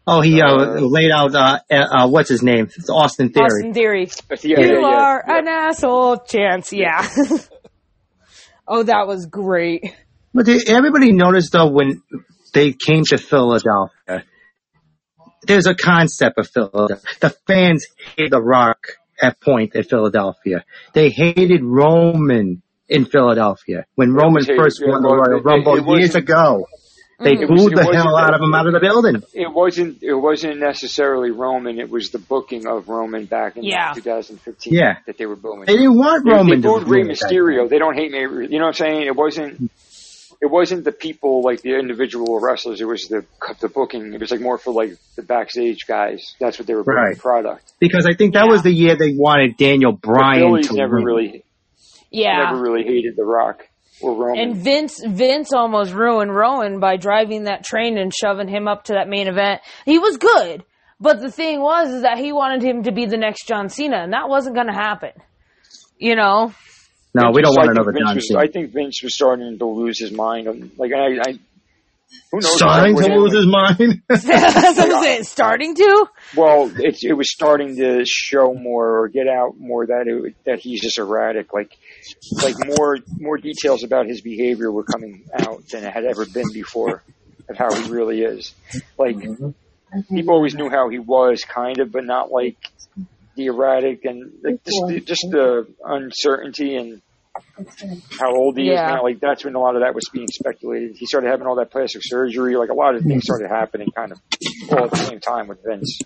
Oh, he laid out what's his name? It's Austin Theory. Austin Theory. Yeah, You are an asshole, Chance. Yeah. Oh, that was great. But everybody noticed though when they came to Philadelphia, there's a concept of Philadelphia. The fans hated The Rock at Philadelphia. They hated Roman in Philadelphia when Roman first won the Royal Rumble years ago. They booed the hell out of him out of the building. It wasn't necessarily Roman. It was the booking of Roman back in 2015 that they were booing. They didn't want Roman. They booed Rey Mysterio. They don't hate me. You know what I'm saying? It wasn't the people, like the individual wrestlers. It was the booking. It was like more for like the backstage guys. That's what they were booking the product. Because I think that was the year they wanted Daniel Bryan to never win. Really hated The Rock. And Vince almost ruined Rowan by driving that train and shoving him up to that main event. He was good, but the thing is that he wanted him to be the next John Cena, and that wasn't going to happen. You know? No, we don't want another John Cena. I think Vince was starting to lose his mind. Like, who knows? Starting to lose his mind? That's what I'm saying. Starting to? Well, it was starting to show more or get out more that he's just erratic. Like more details about his behavior were coming out than it had ever been before of how he really is. Like, people always knew how he was, kind of, but not like the erratic and like just the uncertainty and how old he is now. Like, that's when a lot of that was being speculated. He started having all that plastic surgery. Like, a lot of things started happening kind of all at the same time with Vince.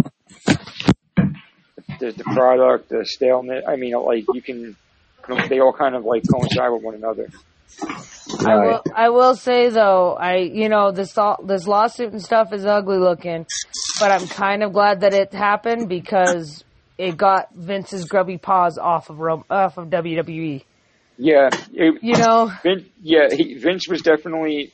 The product, the staleness. I mean, like, they all kind of like coincide with one another. I will say though, this lawsuit and stuff is ugly looking, but I'm kind of glad that it happened because it got Vince's grubby paws off of WWE. Yeah, Vince Vince was definitely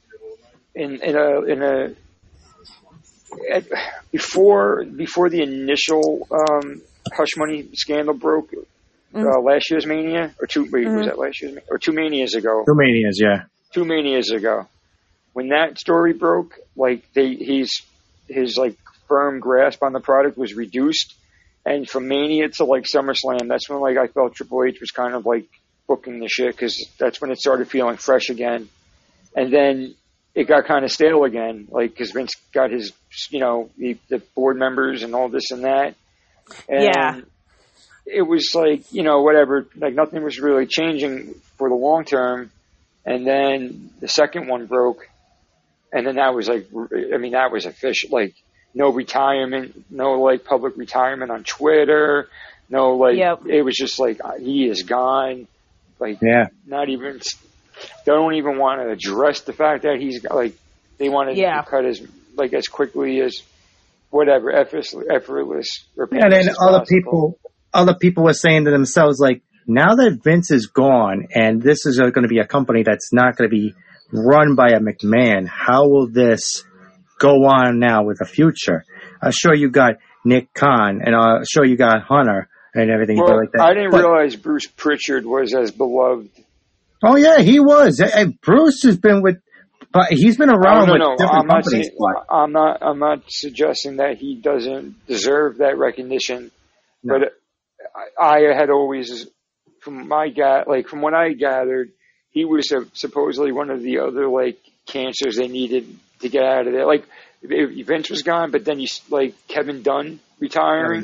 before the initial hush money scandal broke. Last year's Mania, was that last year's Mania? Or 2 Manias ago? 2 Manias, yeah. 2 Manias ago. When that story broke, like, his like, firm grasp on the product was reduced. And from Mania to, like, SummerSlam, that's when, like, I felt Triple H was kind of, like, booking the shit, because that's when it started feeling fresh again. And then it got kind of stale again, like, because Vince got his, the board members and all this and that. And it was like, whatever, like nothing was really changing for the long term. And then the second one broke. And then that was like, that was official, like no retirement, no like public retirement on Twitter. No, like, it was just like, he is gone. Like, not even, they don't even want to address the fact that he's like, they wanted to cut as quickly as whatever, effortless. And then other people were saying to themselves, like, now that Vince is gone and this is going to be a company that's not going to be run by a McMahon, how will this go on now with the future? I'm sure you got Nick Khan and I'm sure you got Hunter and everything like that. I didn't realize Bruce Pritchard was as beloved. Oh, yeah, he was. Bruce has been but he's been around with different companies. I'm not suggesting that he doesn't deserve that recognition, but I had always, from what I gathered, he was supposedly one of the other like cancers they needed to get out of there. Like, Vince was gone, but then Kevin Dunn retiring.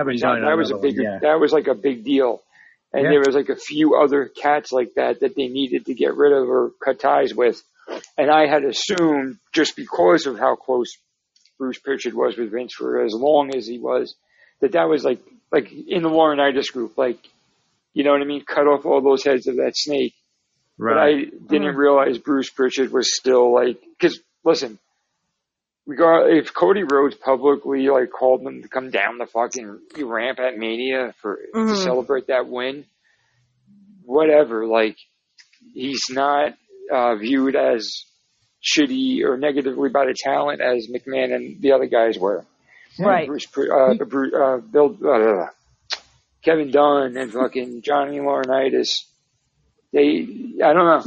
That was like a big deal. And there was like a few other cats like that they needed to get rid of or cut ties with. And I had assumed, just because of how close Bruce Pritchard was with Vince for as long as he was, that was like in the Laurinaitis group, like, you know what I mean? Cut off all those heads of that snake. Right. But I didn't realize Bruce Pritchard was still like, because listen, if Cody Rhodes publicly like called them to come down the fucking ramp at Mania to celebrate that win, whatever, like, he's not viewed as shitty or negatively by the talent as McMahon and the other guys were. Right. Kevin Dunn and fucking Johnny Laurinaitis. I don't know.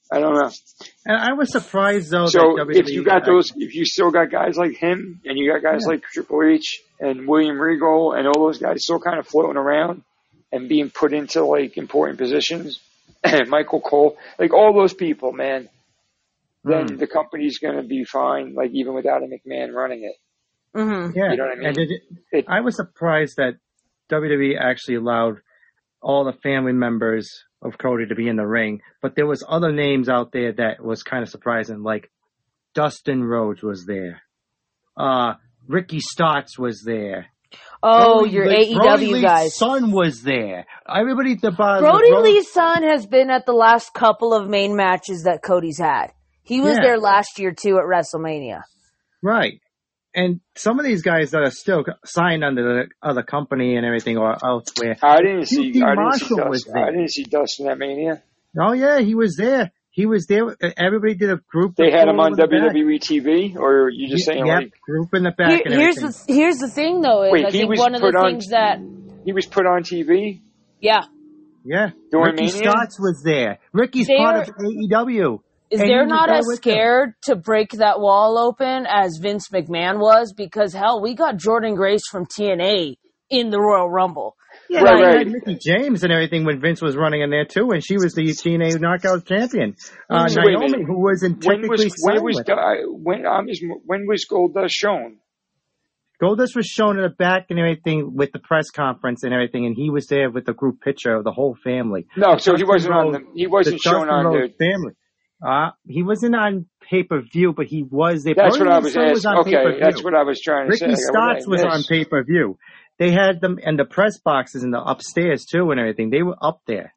I don't know. And I was surprised though. So that WWE, if you still got guys like him, and you got guys like Triple H and William Regal and all those guys still kind of floating around and being put into like important positions, and Michael Cole, like all those people, man, then the company's going to be fine, like even without a McMahon running it. Mm-hmm. Yeah, you know what I mean? And I was surprised that WWE actually allowed all the family members of Cody to be in the ring, but there was other names out there that was kind of surprising, like Dustin Rhodes was there, Ricky Starks was there. Oh, your AEW Brody guys. Lee's son was there. Everybody at the bottom. Brody Lee's son has been at the last couple of main matches that Cody's had. He was there last year too at WrestleMania. Right. And some of these guys that are still signed under the other company and everything or elsewhere. I didn't see Dustin at Mania. Oh yeah, he was there. He was there. Everybody did a group. They had him on WWE TV, or are you just saying like group in the back? Here's the thing though. Is wait, I think one of the things that he was put on TV. Yeah. During Ricky Mania? Starks was there. Ricky's part of AEW. Is there not as scared to break that wall open as Vince McMahon was? Because hell, we got Jordan Grace from TNA in the Royal Rumble. Yeah, right. Mickie James and everything when Vince was running in there too, and she was the TNA Knockout Champion. Naomi, who wasn't technically signed with. When was Goldust shown? Goldust was shown in the back and everything with the press conference and everything, and he was there with the group picture of the whole family. No, so he wasn't on the. He wasn't shown on the family. He wasn't on pay-per-view, but he was there. That's what I was asking. Okay, that's what I was trying to say. Ricky Starks was on pay-per-view. They had them in the press boxes in the upstairs too and everything. They were up there.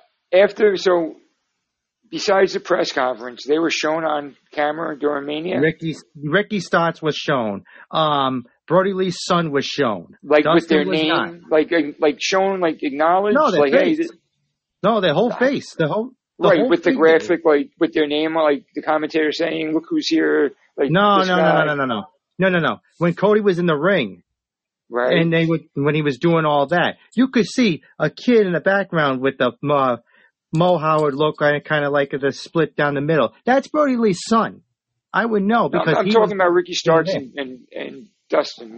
Besides the press conference, they were shown on camera during Mania? Ricky Starks was shown. Brody Lee's son was shown. Like Dustin with their name? Like shown, like acknowledged? No, their face. Hey, no, their whole face. The whole with the graphic, like with their name, like the commentator saying, "Look who's here!" Like no. When Cody was in the ring, right, and when he was doing all that, you could see a kid in the background with the Mo Howard look, kind of like the split down the middle. That's Brody Lee's son. I would know because I'm talking about Ricky Starks and Dustin.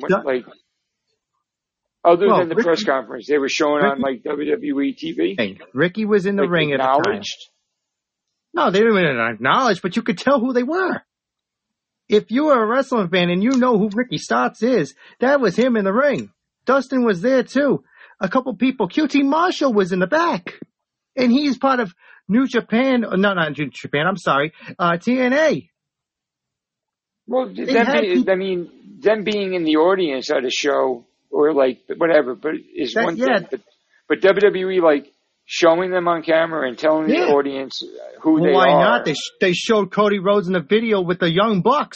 Other than the press conference, they were showing on like WWE TV. Ricky was in the ring at the time. No, they didn't even acknowledge, but you could tell who they were. If you were a wrestling fan and you know who Ricky Starks is, that was him in the ring. Dustin was there too. A couple people. QT Marshall was in the back. And he's part of New Japan. No, not New Japan. I'm sorry. TNA. Well, them being in the audience at a show or like whatever, but is one thing. But WWE like showing them on camera and telling the audience who they are. Why not? They showed Cody Rhodes in the video with the Young Bucks.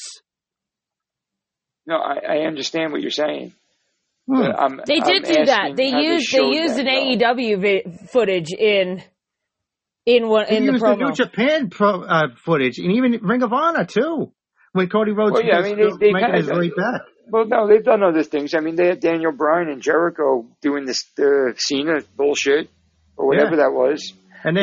No, I understand what you're saying. They did do that. They used an AEW footage in the promo. The New Japan footage, and even Ring of Honor too. When Cody Rhodes was making his way back. Well, no, they've done other things. I mean, they had Daniel Bryan and Jericho doing the Cena bullshit or whatever that was. And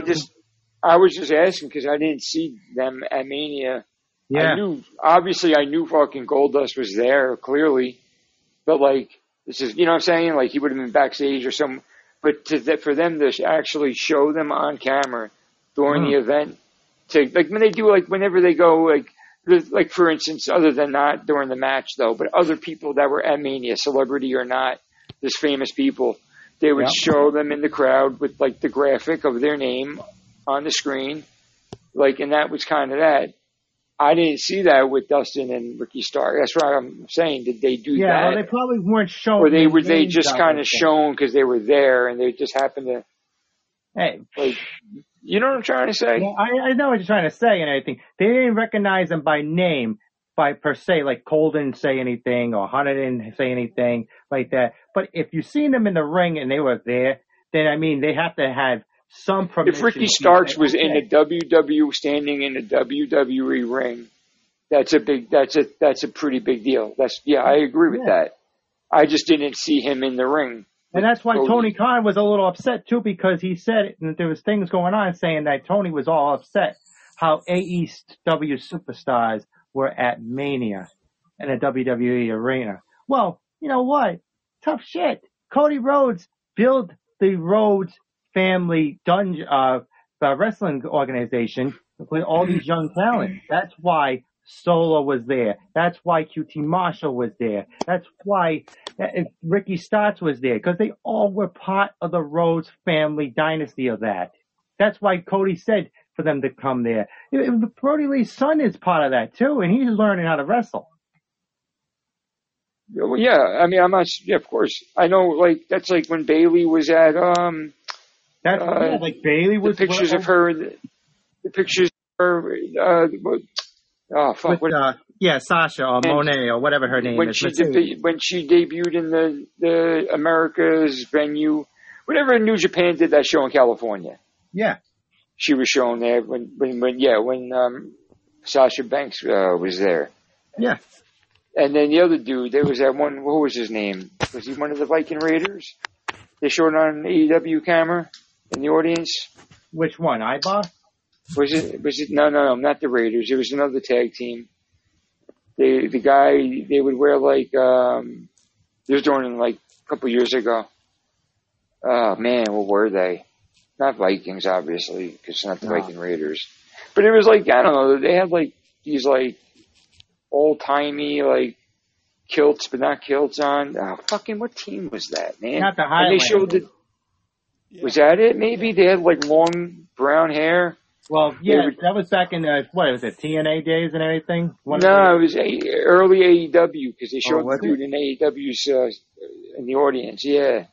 I was just asking because I didn't see them at Mania. Yeah. I knew fucking Goldust was there clearly. But like, this is, you know what I'm saying? Like he would have been backstage or some, but for them to actually show them on camera during the event, like when they do, like whenever they go, like for instance, other than not during the match though, but other people that were at Mania, celebrity or not, this famous people, they would show them in the crowd with like the graphic of their name on the screen, like, and that was kind of that. I didn't see that with Dustin and Ricky Starks. That's what I'm saying. Did they do that? Yeah, well, they probably weren't shown. Or they just kind of shown because they were there and they just happened to. Hey, like, you know what I'm trying to say? Well, I know what you're trying to say and everything. They didn't recognize them by name, by per se. Like Cole didn't say anything or Hunter didn't say anything like that. But if you've seen them in the ring and they were there, then I mean they have to have some permission. If Ricky Starks was in a WWE, standing in a WWE ring, that's a pretty big deal. I agree with that. I just didn't see him in the ring And that's why Cody. Tony Khan was a little upset too, because he said that there was things going on saying that Tony was all upset how AEW superstars were at Mania in a WWE arena. Well, you know what? Tough shit. Cody Rhodes built the Rhodes family wrestling organization with all these young talent. That's why Solo was there. That's why QT Marshall was there. That's why Ricky Starks was there, because they all were part of the Rhodes family dynasty of that. That's why Cody said for them to come there. Brody Lee's son is part of that too, and he's learning how to wrestle. Well, yeah, I mean, I'm not. Yeah, of course, I know. Like that's like when Bailey was at Like Bailey was the pictures of her. The pictures of her. Oh fuck! Sasha or Monet or whatever her name when is. When she debuted in the America's venue, whenever New Japan did that show in California. Yeah, she was shown there when Sasha Banks was there. Yeah. And then the other dude, there was that one. What was his name? Was he one of the Viking Raiders? They showed it on an AEW camera in the audience. Which one? Ibar? Was it? No, not the Raiders. It was another tag team. The guy, they would wear like, they was doing it like a couple years ago. Oh man, what were they? Not Vikings, obviously, because it's not the Viking Raiders. But it was like, I don't know, they had like these like old-timey like kilts, but not kilts on. Oh, fucking, what team was that, man? Not the Highlanders. And they showed it. Yeah. Was that it? Maybe they had like long brown hair. Well, yeah, that was back in what was it, TNA days and everything? No, it was early AEW because they showed the dude in AEW's in the audience. Yeah,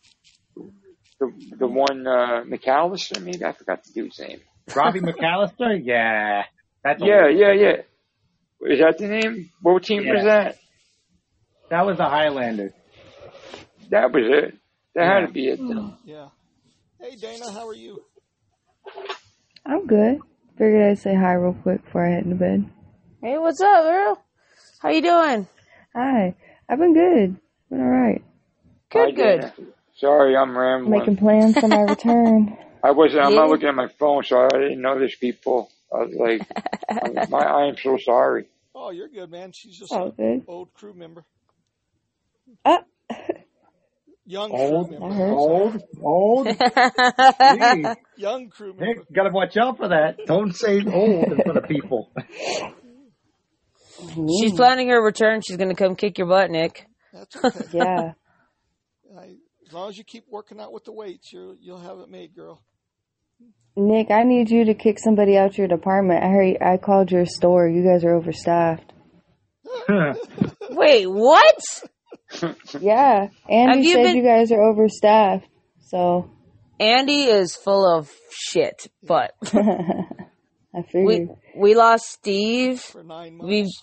the one McAllister, maybe I forgot the dude's name. Robbie McAllister, yeah, that's yeah. Is that the name? What team was that? That was the Highlanders. That was it. That had to be it. Yeah. Hey Dana, how are you? I'm good. Figured I'd say hi real quick before I head into bed. Hey, what's up, girl? How you doing? Hi. I've been good. Been alright. Good. Sorry, I'm rambling. Making plans for my return. I'm not looking at my phone, so I didn't know there's people. I was like, I am so sorry. Oh, you're good, man. She's just an old crew member. Young crew member. Old. Young crew member. Hey, gotta watch out for that. Don't say old in front of people. She's planning her return. She's gonna come kick your butt, Nick. That's okay. Yeah. As long as you keep working out with the weights, you'll have it made, girl. Nick, I need you to kick somebody out your department. I heard I called your store. You guys are overstaffed. Wait, what? Yeah, Andy said you guys are overstaffed. So Andy is full of shit, but I figured we lost Steve for 9 months.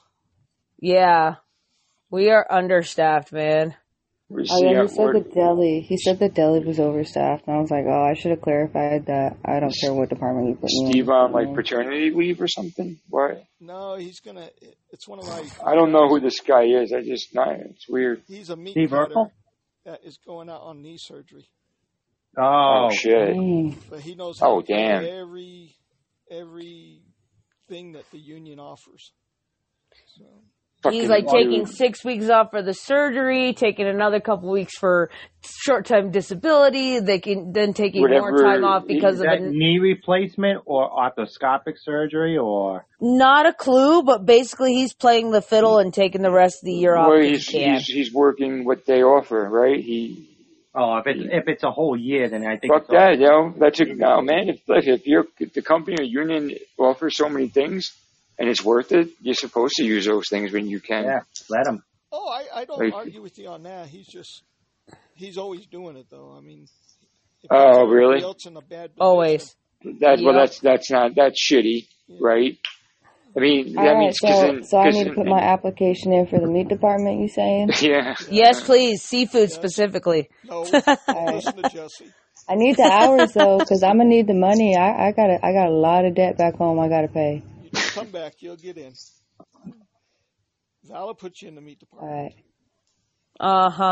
We are understaffed, man. He said the deli. He said the deli was overstaffed, and I was like, oh, I should have clarified that. I don't care what department you put me in. Steve on like paternity leave or something? What? No, he's gonna. It's one of my. I don't know who this guy is. It's weird. He's a meat Steve cutter Urkel? that is going out on knee surgery. Oh shit! But he knows how to damn. do every thing that the union offers. So. He's like taking 6 weeks off for the surgery, taking another couple weeks for short-term disability. They can then taking more time off because of knee replacement or arthroscopic surgery or not a clue. But basically, he's playing the fiddle and taking the rest of the year off. He's working what they offer, right? If it's a whole year, then I think fuck that, yo. That's man. If the company or union offers so many things. And it's worth it. You're supposed to use those things when you can. Yeah, let him. Oh, I don't argue with you on that. He's always doing it though. I mean. Oh, really? Always. That's shitty, right? I mean, that means so I need to put my application in for the meat department. You saying? Yeah. Yes, please. Seafood specifically. No, listen to Jesse. I need the hours though, because I'm gonna need the money. I got a lot of debt back home. I gotta pay. Come back, you'll get in. Val will put you in the meat department. All right.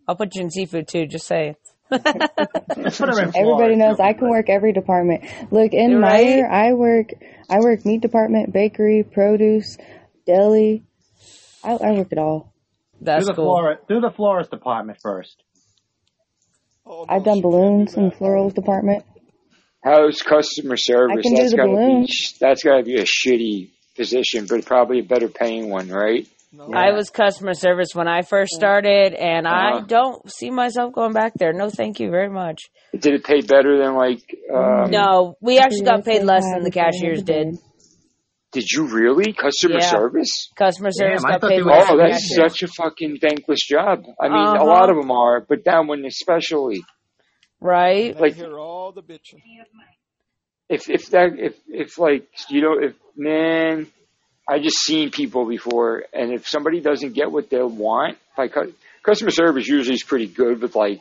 I'll put you in seafood too. Just say. Everybody knows I can work every department. Look, in Meyer, I work meat department, bakery, produce, deli. I work it all. That's cool. Do the florist department first. I've done balloons in the florals department. How's customer service? I can do the balloons. That's gotta be a shitty position, but probably a better paying one, right? No. I was customer service when I first started, and I don't see myself going back there. No, thank you very much. Did it pay better than No, we actually got paid less than the cashiers did. Did you really? Customer service? Customer service Damn, I got thought paid they were- less Oh, than that's cashiers. such a fucking thankless job. I mean, a lot of them are, but that one especially. Right? I hear all the bitching. Man, I just seen people before, and if somebody doesn't get what they want, customer service usually is pretty good with Right,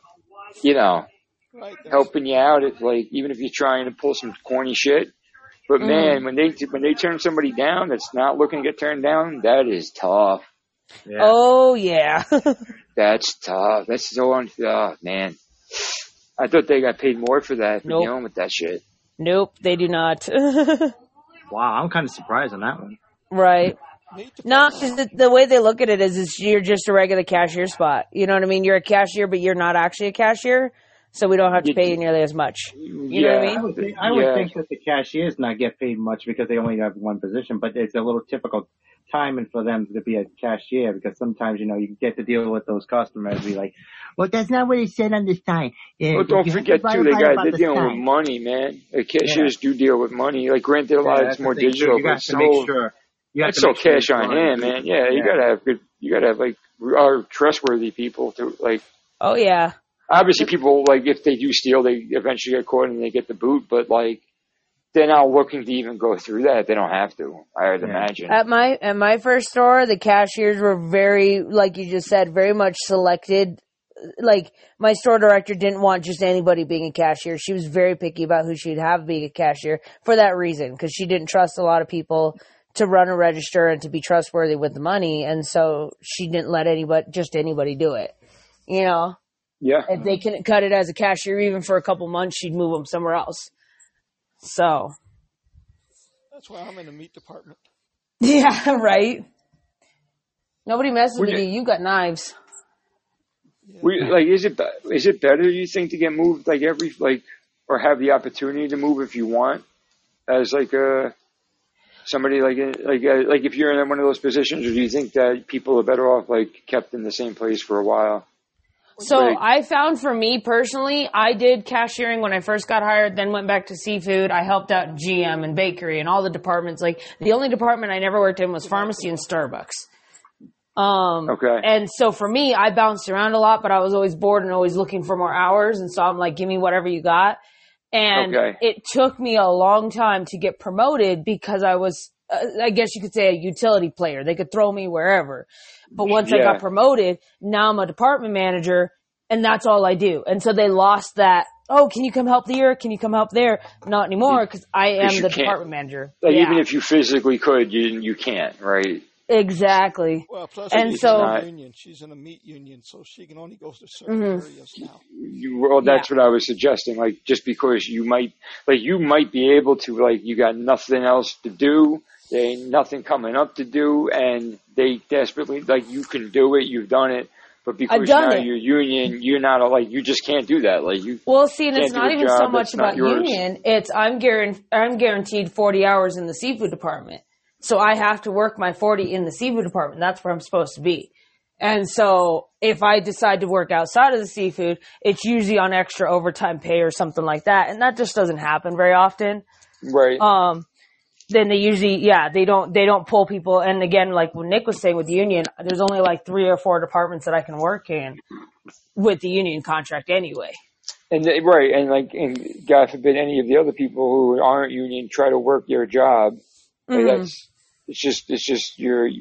helping you out. It's even if you're trying to pull some corny shit. But man, when they turn somebody down that's not looking to get turned down, that is tough. Yeah. Oh, yeah. That's tough. That's so man. I thought they got paid more for that, for Nope. dealing with that shit. Nope, they do not. Wow, I'm kind of surprised on that one. Right. Meat No, 'cause the way they look at it is you're just a regular cashier spot. You know what I mean? You're a cashier, but you're not actually a cashier, so we don't have to pay you nearly as much. You know what I mean? I would think that the cashiers not get paid much because they only have one position, but it's a little typical timing for them to be a cashier because sometimes, you get to deal with those customers be like, well, that's not what it said on the sign. Well, don't forget too, they're dealing with money, man. The cashiers do deal with money. Granted, a lot it's more digital, you but got to make sure. It's so cash on hand, man. Yeah, you gotta have trustworthy people to Oh, yeah. Obviously, people if they do steal, they eventually get caught and they get the boot. But they're not looking to even go through that. They don't have to. I would imagine. At my first store, the cashiers were very, like you just said, very much selected. My store director didn't want just anybody being a cashier. She was very picky about who she'd have being a cashier for that reason, because she didn't trust a lot of people to run a register and to be trustworthy with the money, and so she didn't let anybody do it. Yeah. If they couldn't cut it as a cashier even for a couple months, she'd move them somewhere else. So. That's why I'm in the meat department. Yeah, right. Nobody messes with you. You got knives. Is it better, you think, to get moved or have the opportunity to move if you want, as somebody if you're in one of those positions, or do you think that people are better off kept in the same place for a while? So I found, for me personally, I did cashiering when I first got hired, then went back to seafood. I helped out GM and bakery and all the departments. The only department I never worked in was pharmacy and Starbucks. Okay. And so for me, I bounced around a lot, but I was always bored and always looking for more hours. And so I'm like, give me whatever you got. And it took me a long time to get promoted because I was, I guess you could say, a utility player. They could throw me wherever. But once I got promoted, now I'm a department manager, and that's all I do. And so they lost that, can you come help here? Can you come help there? Not anymore, because I am the department manager. Even if you physically could, you can't, right? Exactly. Well, plus she's she's in a meat union, so she can only go to certain areas now. That's what I was suggesting. Just because you might be able to, you got nothing else to do, there ain't nothing coming up to do, and they desperately, you can do it, you've done it, but because now you're union, you're not, you just can't do that. Well, see, and it's not even so much about union, it's I'm guaranteed 40 hours in the seafood department. So I have to work my 40 in the seafood department. That's where I'm supposed to be. And so if I decide to work outside of the seafood, it's usually on extra overtime pay or something like that. And that just doesn't happen very often. Right. Then they usually, they don't pull people. And again, like what Nick was saying with the union, there's only 3 or 4 departments that I can work in with the union contract anyway. And and God forbid any of the other people who aren't union try to work your job. It's just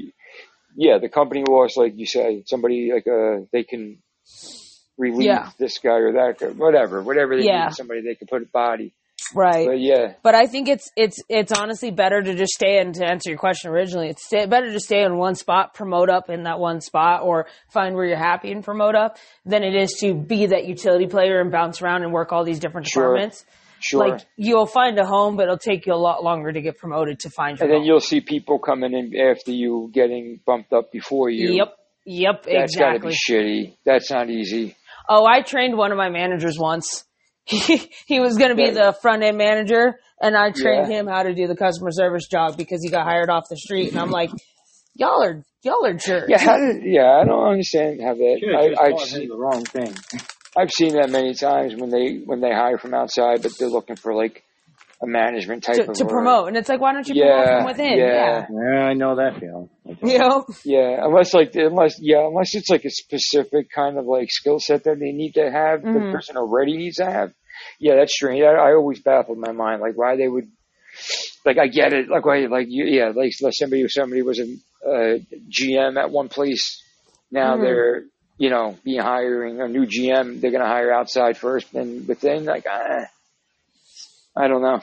the company lost, like you said, somebody they can relieve this guy or that guy, whatever they need somebody they can put a body. Right. But yeah, But I think it's honestly better to just stay in, to answer your question originally, better to stay in one spot, promote up in that one spot, or find where you're happy and promote up, than it is to be that utility player and bounce around and work all these different departments. Sure. Like, you'll find a home, but it'll take you a lot longer to get promoted to find your And then home. you'll see people coming in after you getting bumped up before you. Yep, That's got to be exactly. shitty. That's not easy. Oh, I trained one of my managers once. He was going to be the front end manager, and I trained him how to do the customer service job because he got hired off the street. And I'm like, y'all are jerks. Yeah, I don't understand how that. I've seen the wrong thing. I've seen that many times when they hire from outside, but they're looking for like a management type of to promote, and it's like, why don't you promote from within? Yeah, I know that feeling. You know? Yeah, unless it's like a specific kind of like skill set that they need to have, the person already needs to have. Yeah, that's strange. I always baffled my mind, like why they would, like I get it, like why, like somebody was a GM at one place, now they're be hiring a new GM, they're gonna hire outside first, then within, like I don't know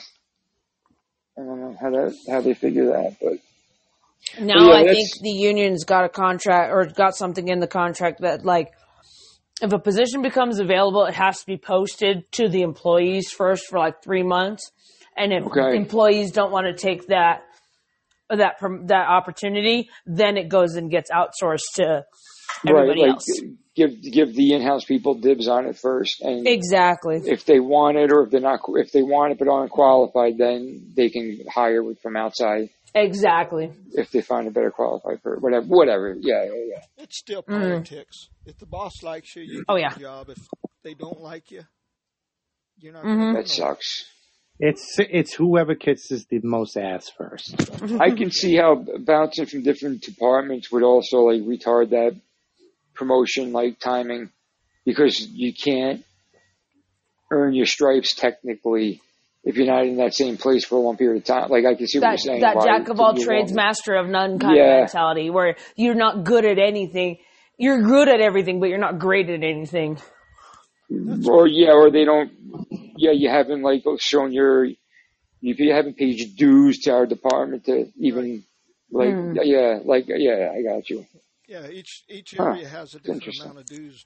how they figure that, but. Now I think the union's got a contract or got something in the contract that, like, if a position becomes available, it has to be posted to the employees first for like 3 months. And if employees don't want to take that opportunity, then it goes and gets outsourced to everybody else. Give the in-house people dibs on it first. And exactly. If they want it, or if they want it but aren't qualified, then they can hire from outside. Exactly. If they find a better qualified for whatever. Yeah. It's still politics. If the boss likes you, you get the job. If they don't like you, you're not going to. That sucks. It's whoever kisses the most ass first. I can see how bouncing from different departments would also like retard that promotion like timing, because you can't earn your stripes technically if you're not in that same place for a long period of time. Like, I can see what you're saying. That jack of all trades, master of none kind of mentality, where you're not good at anything. You're good at everything, but you're not great at anything. Or they don't, you haven't, like, shown you haven't paid your dues to our department to even, like, I got you. Yeah, each area has a different amount of dues.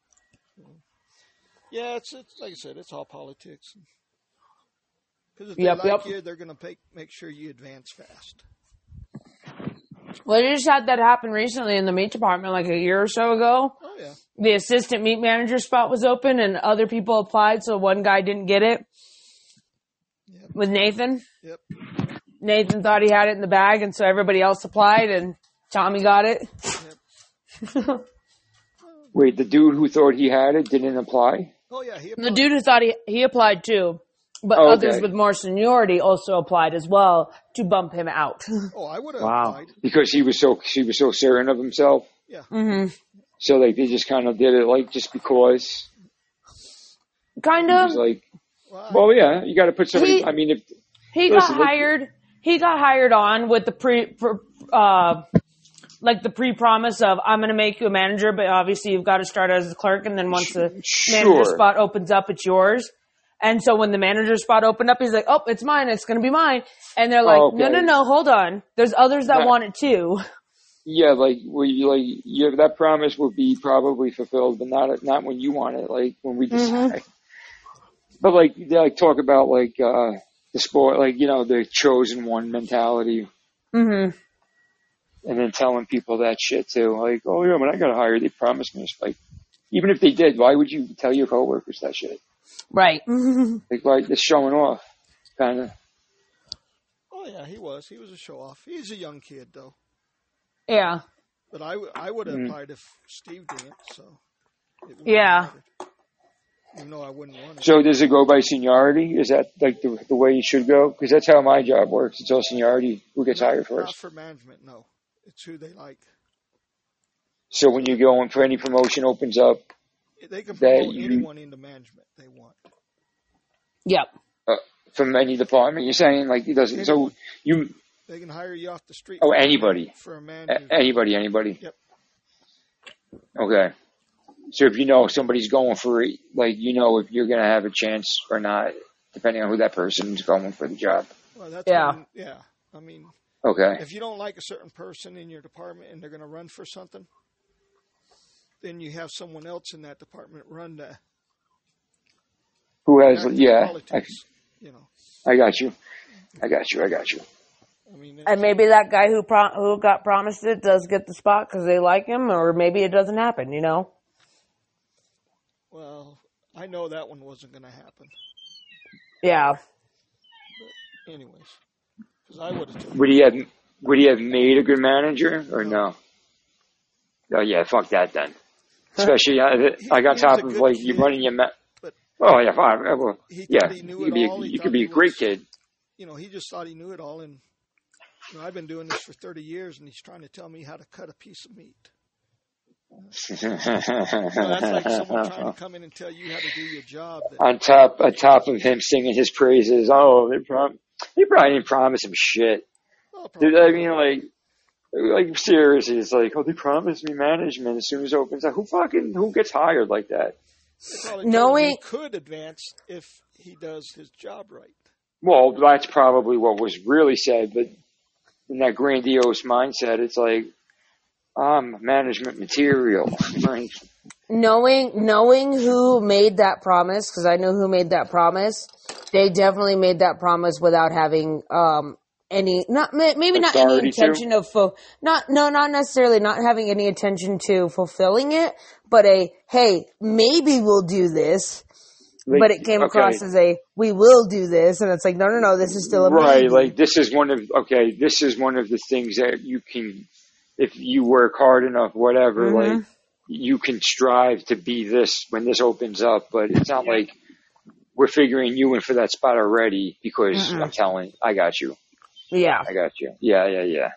Yeah, it's like I said, it's all politics. Because if they like you, they're going to make sure you advance fast. Well, you just had that happen recently in the meat department, like a year or so ago. Oh, yeah. The assistant meat manager spot was open, and other people applied, so one guy didn't get it. Yep. With Nathan. Yep. Nathan thought he had it in the bag, and so everybody else applied, and Tommy got it. Yep. Wait, the dude who thought he had it didn't apply? Oh, yeah, he applied. The dude who thought he applied too. But others with more seniority also applied as well to bump him out. Oh, I would have applied. Because he was so certain of himself. Yeah. Mm-hmm. So like they just kind of did it like just because. Kind of. Like, well, yeah, you got to put somebody. If he got hired on with the pre-promise of, I'm going to make you a manager, but obviously you've got to start as a clerk, and then once the manager spot opens up, it's yours. And so when the manager spot opened up, he's like, oh, it's mine. It's going to be mine. And they're like, no, hold on. There's others that want it too. Yeah, that promise would be probably fulfilled, but not when you want it, like when we decide. Mm-hmm. But they talk about the sport, the chosen one mentality. Mm-hmm. And then telling people that shit too. Like, oh yeah, when I got hired, they promised me. It's like, even if they did, why would you tell your coworkers that shit? Right. Like just showing off, kind of. Oh yeah, he was a show off. He's a young kid though. Yeah. But I would have applied if Steve didn't. So. Yeah. Even though I wouldn't want it. So does it go by seniority? Is that like the way you should go? Because that's how my job works. It's all seniority. Who gets hired first? Not for management, no. It's who they like. So when you go in for any promotion opens up, they can promote anyone into management they want. Yep. From any department, you're saying like it doesn't. So you. They can hire you off the street. Oh, anybody. For a manager. Anybody. Yep. Okay. So if you know somebody's going for it, if you're going to have a chance or not depending on who that person's going for the job. Well, that's Yeah. yeah. I mean, Okay. if you don't like a certain person in your department and they're going to run for something, then you have someone else in that department run the Who has, active yeah, politics. You know, I got you. I got you. I mean, And maybe that guy who got promised it does get the spot because they like him, or maybe it doesn't happen, you know? well, I know that one wasn't going to happen. Yeah. But anyways, because I would have. Would he have made a good manager or no? Oh yeah, fuck that then. Especially I got He top was a of good like you kid, running your but oh yeah, fine. Well, he yeah, thought he knew it all. He you thought could be he a great was, kid. you know, he just thought he knew it all. And you know, I've been doing this for 30 years, and he's trying to tell me how to cut a piece of meat. You know, that's like someone trying to come in and tell you how to do your job. That, on top of him singing his praises. Oh, they probably didn't promise him shit. well, Dude, probably I mean, like seriously, it's like, oh, they promised me management as soon as it opens up. Who gets hired like that? they probably told him Knowing, he could advance if he does his job right. Well, that's probably what was really said, but in that grandiose mindset, it's like, I'm management material. Right? knowing who made that promise, because I know who made that promise, they definitely made that promise without having any not maybe not any Authority to? intention of not necessarily not having any intention to fulfilling it, but a hey, maybe we'll do this. Like, But it came across as a we will do this, and it's like no, this is still a right. maybe. Like this is one of the things that you can, if you work hard enough, whatever, like you can strive to be this when this opens up. But it's not like we're figuring you in for that spot already because I'm telling, I got you. Yeah. I got you. Yeah.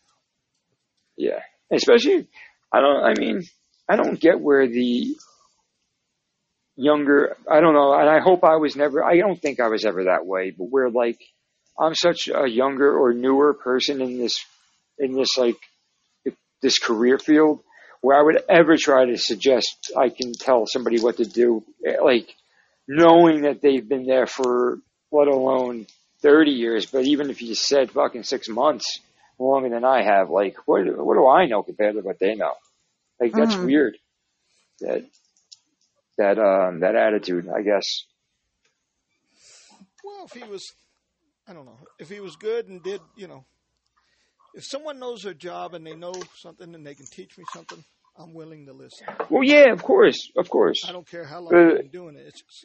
Especially, I don't get where the younger, I don't know, and I hope I don't think I was ever that way, but where like, I'm such a younger or newer person in this like, this career field, where I would ever try to suggest I can tell somebody what to do, like, knowing that they've been there for, let alone 30 years, but even if you said fucking 6 months longer than I have, like, what do I know compared to what they know? Like, that's weird. That attitude, I guess. Well, if he was, I don't know, if he was good and did, you know, if someone knows their job and they know something and they can teach me something, I'm willing to listen. Well, yeah, of course. I don't care how long I've been doing it. It's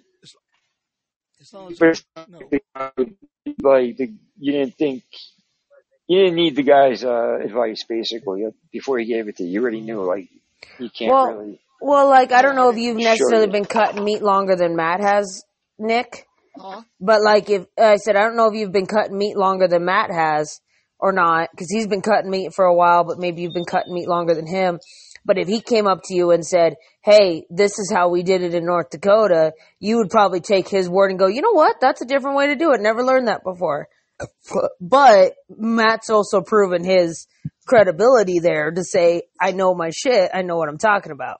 as long as I know. Like, you didn't need the guy's advice, basically, before he gave it to you. You already knew, like, you can't really. Well, like, I don't know if you've necessarily been cutting meat longer than Matt has, Nick. Huh? But, like, if I said, I don't know if you've been cutting meat longer than Matt has or not, because he's been cutting meat for a while, but maybe you've been cutting meat longer than him. But if he came up to you and said, hey, this is how we did it in North Dakota, you would probably take his word and go, you know what? That's a different way to do it. Never learned that before. But Matt's also proven his credibility there to say, I know my shit. I know what I'm talking about.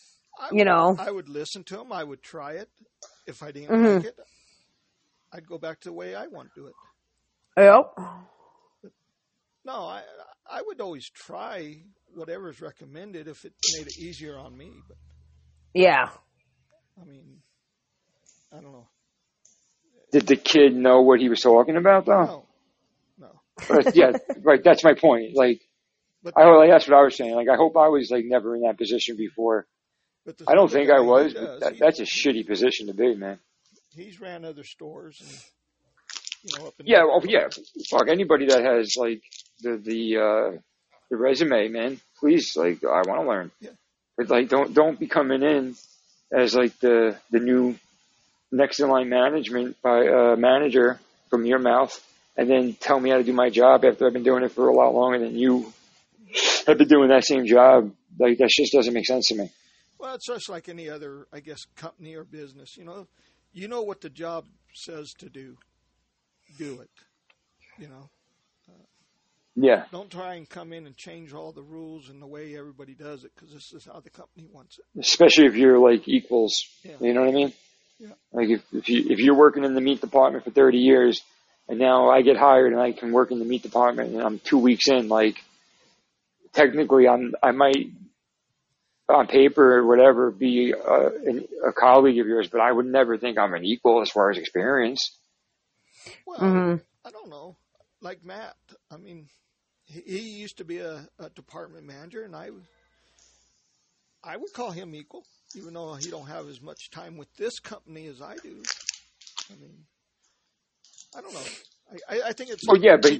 I would listen to him. I would try it. If I didn't like it, I'd go back to the way I want to do it. Yep. But no, I would always try whatever's recommended if it made it easier on me. But yeah. I mean, I don't know. Did the kid know what he was talking about, though? No. But, yeah, right. That's my point. Like, that's what I was saying. Like, I hope I was like never in that position before. I don't think I was, but that's a shitty position to be, man. He's ran other stores and, you know, up in Fuck anybody that has like the resume, man. Please, like, I want to learn. Yeah. But like, don't be coming in as like the new next in line management by manager from your mouth, and then tell me how to do my job after I've been doing it for a lot longer than you have been doing that same job. Like, that just doesn't make sense to me. Well, it's just like any other, I guess, company or business. You know what the job says to do. Do it. You know. Yeah. Don't try and come in and change all the rules and the way everybody does it, because this is how the company wants it. Especially if you're like equals. Yeah. You know what I mean? Yeah. Like if you're working in the meat department for 30 years, and now I get hired and I can work in the meat department, and I'm 2 weeks in, like technically I might on paper or whatever be a colleague of yours, but I would never think I'm an equal as far as experience. Well, I don't know. Like Matt, I mean, he used to be a department manager, and I would call him equal, even though he don't have as much time with this company as I do. I mean, I don't know. I think it's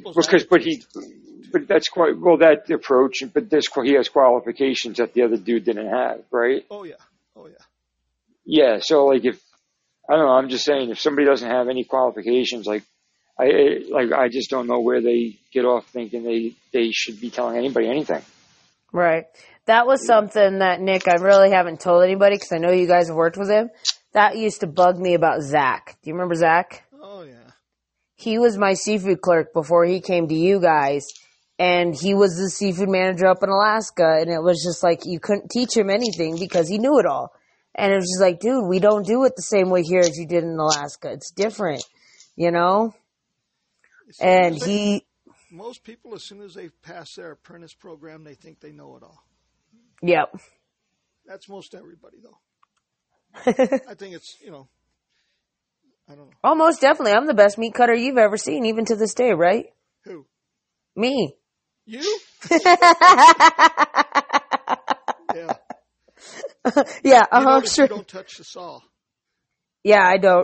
but that's quite that approach. But he has qualifications that the other dude didn't have, right? Oh yeah. Yeah. So like if I don't know, I'm just saying if somebody doesn't have any qualifications, like I just don't know where they get off thinking they should be telling anybody anything. Right. That was something that, Nick, I really haven't told anybody because I know you guys have worked with him. That used to bug me about Zach. Do you remember Zach? Oh, yeah. He was my seafood clerk before he came to you guys, and he was the seafood manager up in Alaska, and it was just like you couldn't teach him anything because he knew it all. And it was just like, dude, we don't do it the same way here as you did in Alaska. It's different, you know? And most people, as soon as they pass their apprentice program, they think they know it all. Yep. That's most everybody, though. I think it's, I don't know. Oh, most definitely. I'm the best meat cutter you've ever seen, even to this day, right? Who? Me. You? Yeah. Yeah, sure. You don't touch the saw. Yeah, I don't.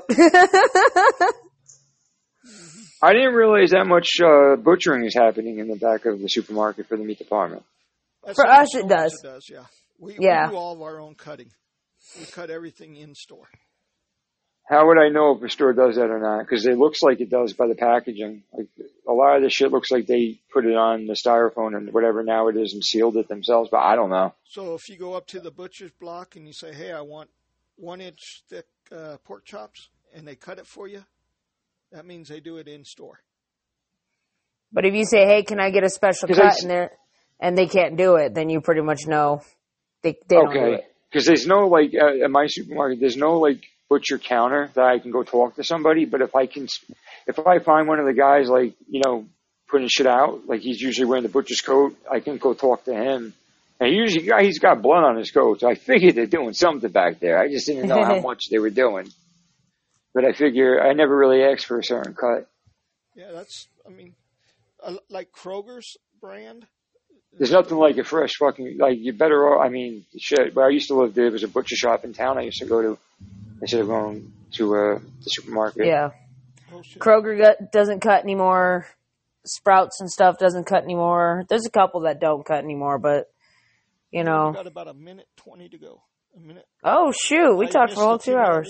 I didn't realize that much butchering is happening in the back of the supermarket for the meat department. For us, it does. It does, yeah. We do all of our own cutting. We cut everything in store. How would I know if a store does that or not? Because it looks like it does by the packaging. Like a lot of the shit looks like they put it on the styrofoam and whatever now it is and sealed it themselves, but I don't know. So if you go up to the butcher's block and you say, hey, I want 1-inch thick pork chops, and they cut it for you, that means they do it in store. But if you say, hey, can I get a special cut in there, and they can't do it, then you pretty much know they don't do it. Because there's no, at my supermarket, there's no, butcher counter that I can go talk to somebody. But if I find one of the guys, putting shit out, he's usually wearing the butcher's coat, I can go talk to him. And he's got blood on his coat, so I figured they're doing something back there. I just didn't know how much they were doing. But I never really asked for a certain cut. Yeah, like Kroger's brand. There's nothing like a fresh fucking, you're better off, shit. Where I used to live, there was a butcher shop in town I used to go to instead of going to the supermarket. Yeah. Kroger doesn't cut anymore. Sprouts and stuff doesn't cut anymore. There's a couple that don't cut anymore, but, We've got about 1:20 to go. A minute. Oh, shoot. We talked for a whole 2 hours.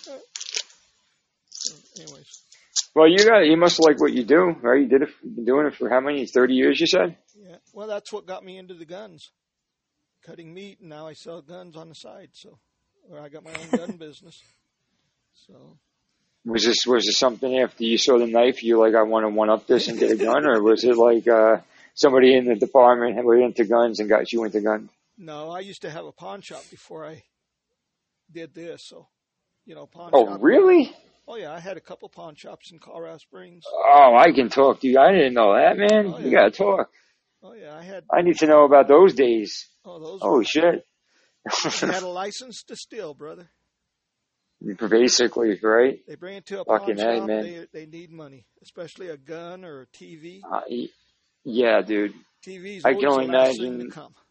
Anyways. Well, you must like what you do, right? You've been doing it for how many? 30 years, you said? Yeah. Well, that's what got me into the guns. Cutting meat, and now I sell guns on the side. Or I got my own gun business. So. Was this something after you saw the knife, you I want to one-up this and get a gun? Or was it somebody in the department who were into guns and got you into guns? No, I used to have a pawn shop before I did this. So, pawn shop. Oh, really? Oh, yeah, I had a couple pawn shops in Colorado Springs. Oh, I can talk to you. I didn't know that, man. Oh, yeah. You got to talk. Oh, yeah, I need to know about those days. Oh, shit. You had a license to steal, brother. Basically, right? They bring it to a pawn shop, man. They need money, especially a gun or a TV. Yeah, dude. TV's I can only the last thing imagine. to come.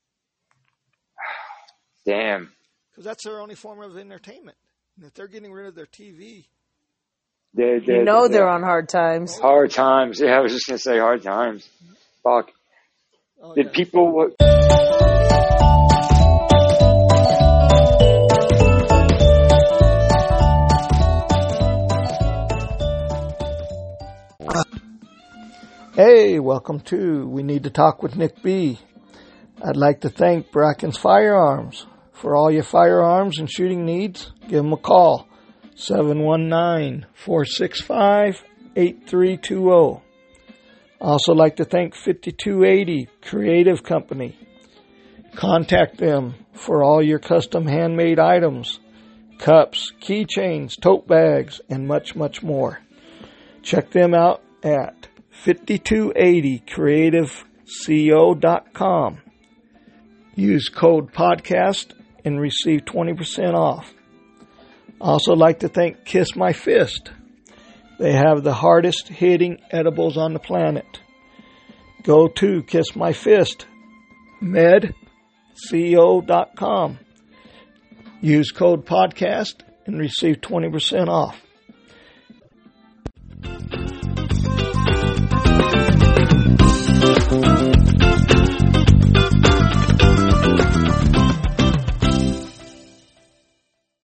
Damn. Because that's their only form of entertainment. And if they're getting rid of their TV, they're on hard times. Hard times. Yeah, I was just going to say hard times. Fuck. Oh, Did people... Hey, welcome to We Need to Talk with Nick B. I'd like to thank Bracken's Firearms. For all your firearms and shooting needs, give them a call, 719-465-8320. I also like to thank 5280 Creative Company. Contact them for all your custom handmade items cups, keychains, tote bags, and much, much more. Check them out at 5280creativeco.com. Use code podcast and receive 20% off. I also like to thank Kiss My Fist. They have the hardest hitting edibles on the planet. Go to kissmyfistmedco.com. Use code podcast and receive 20% off.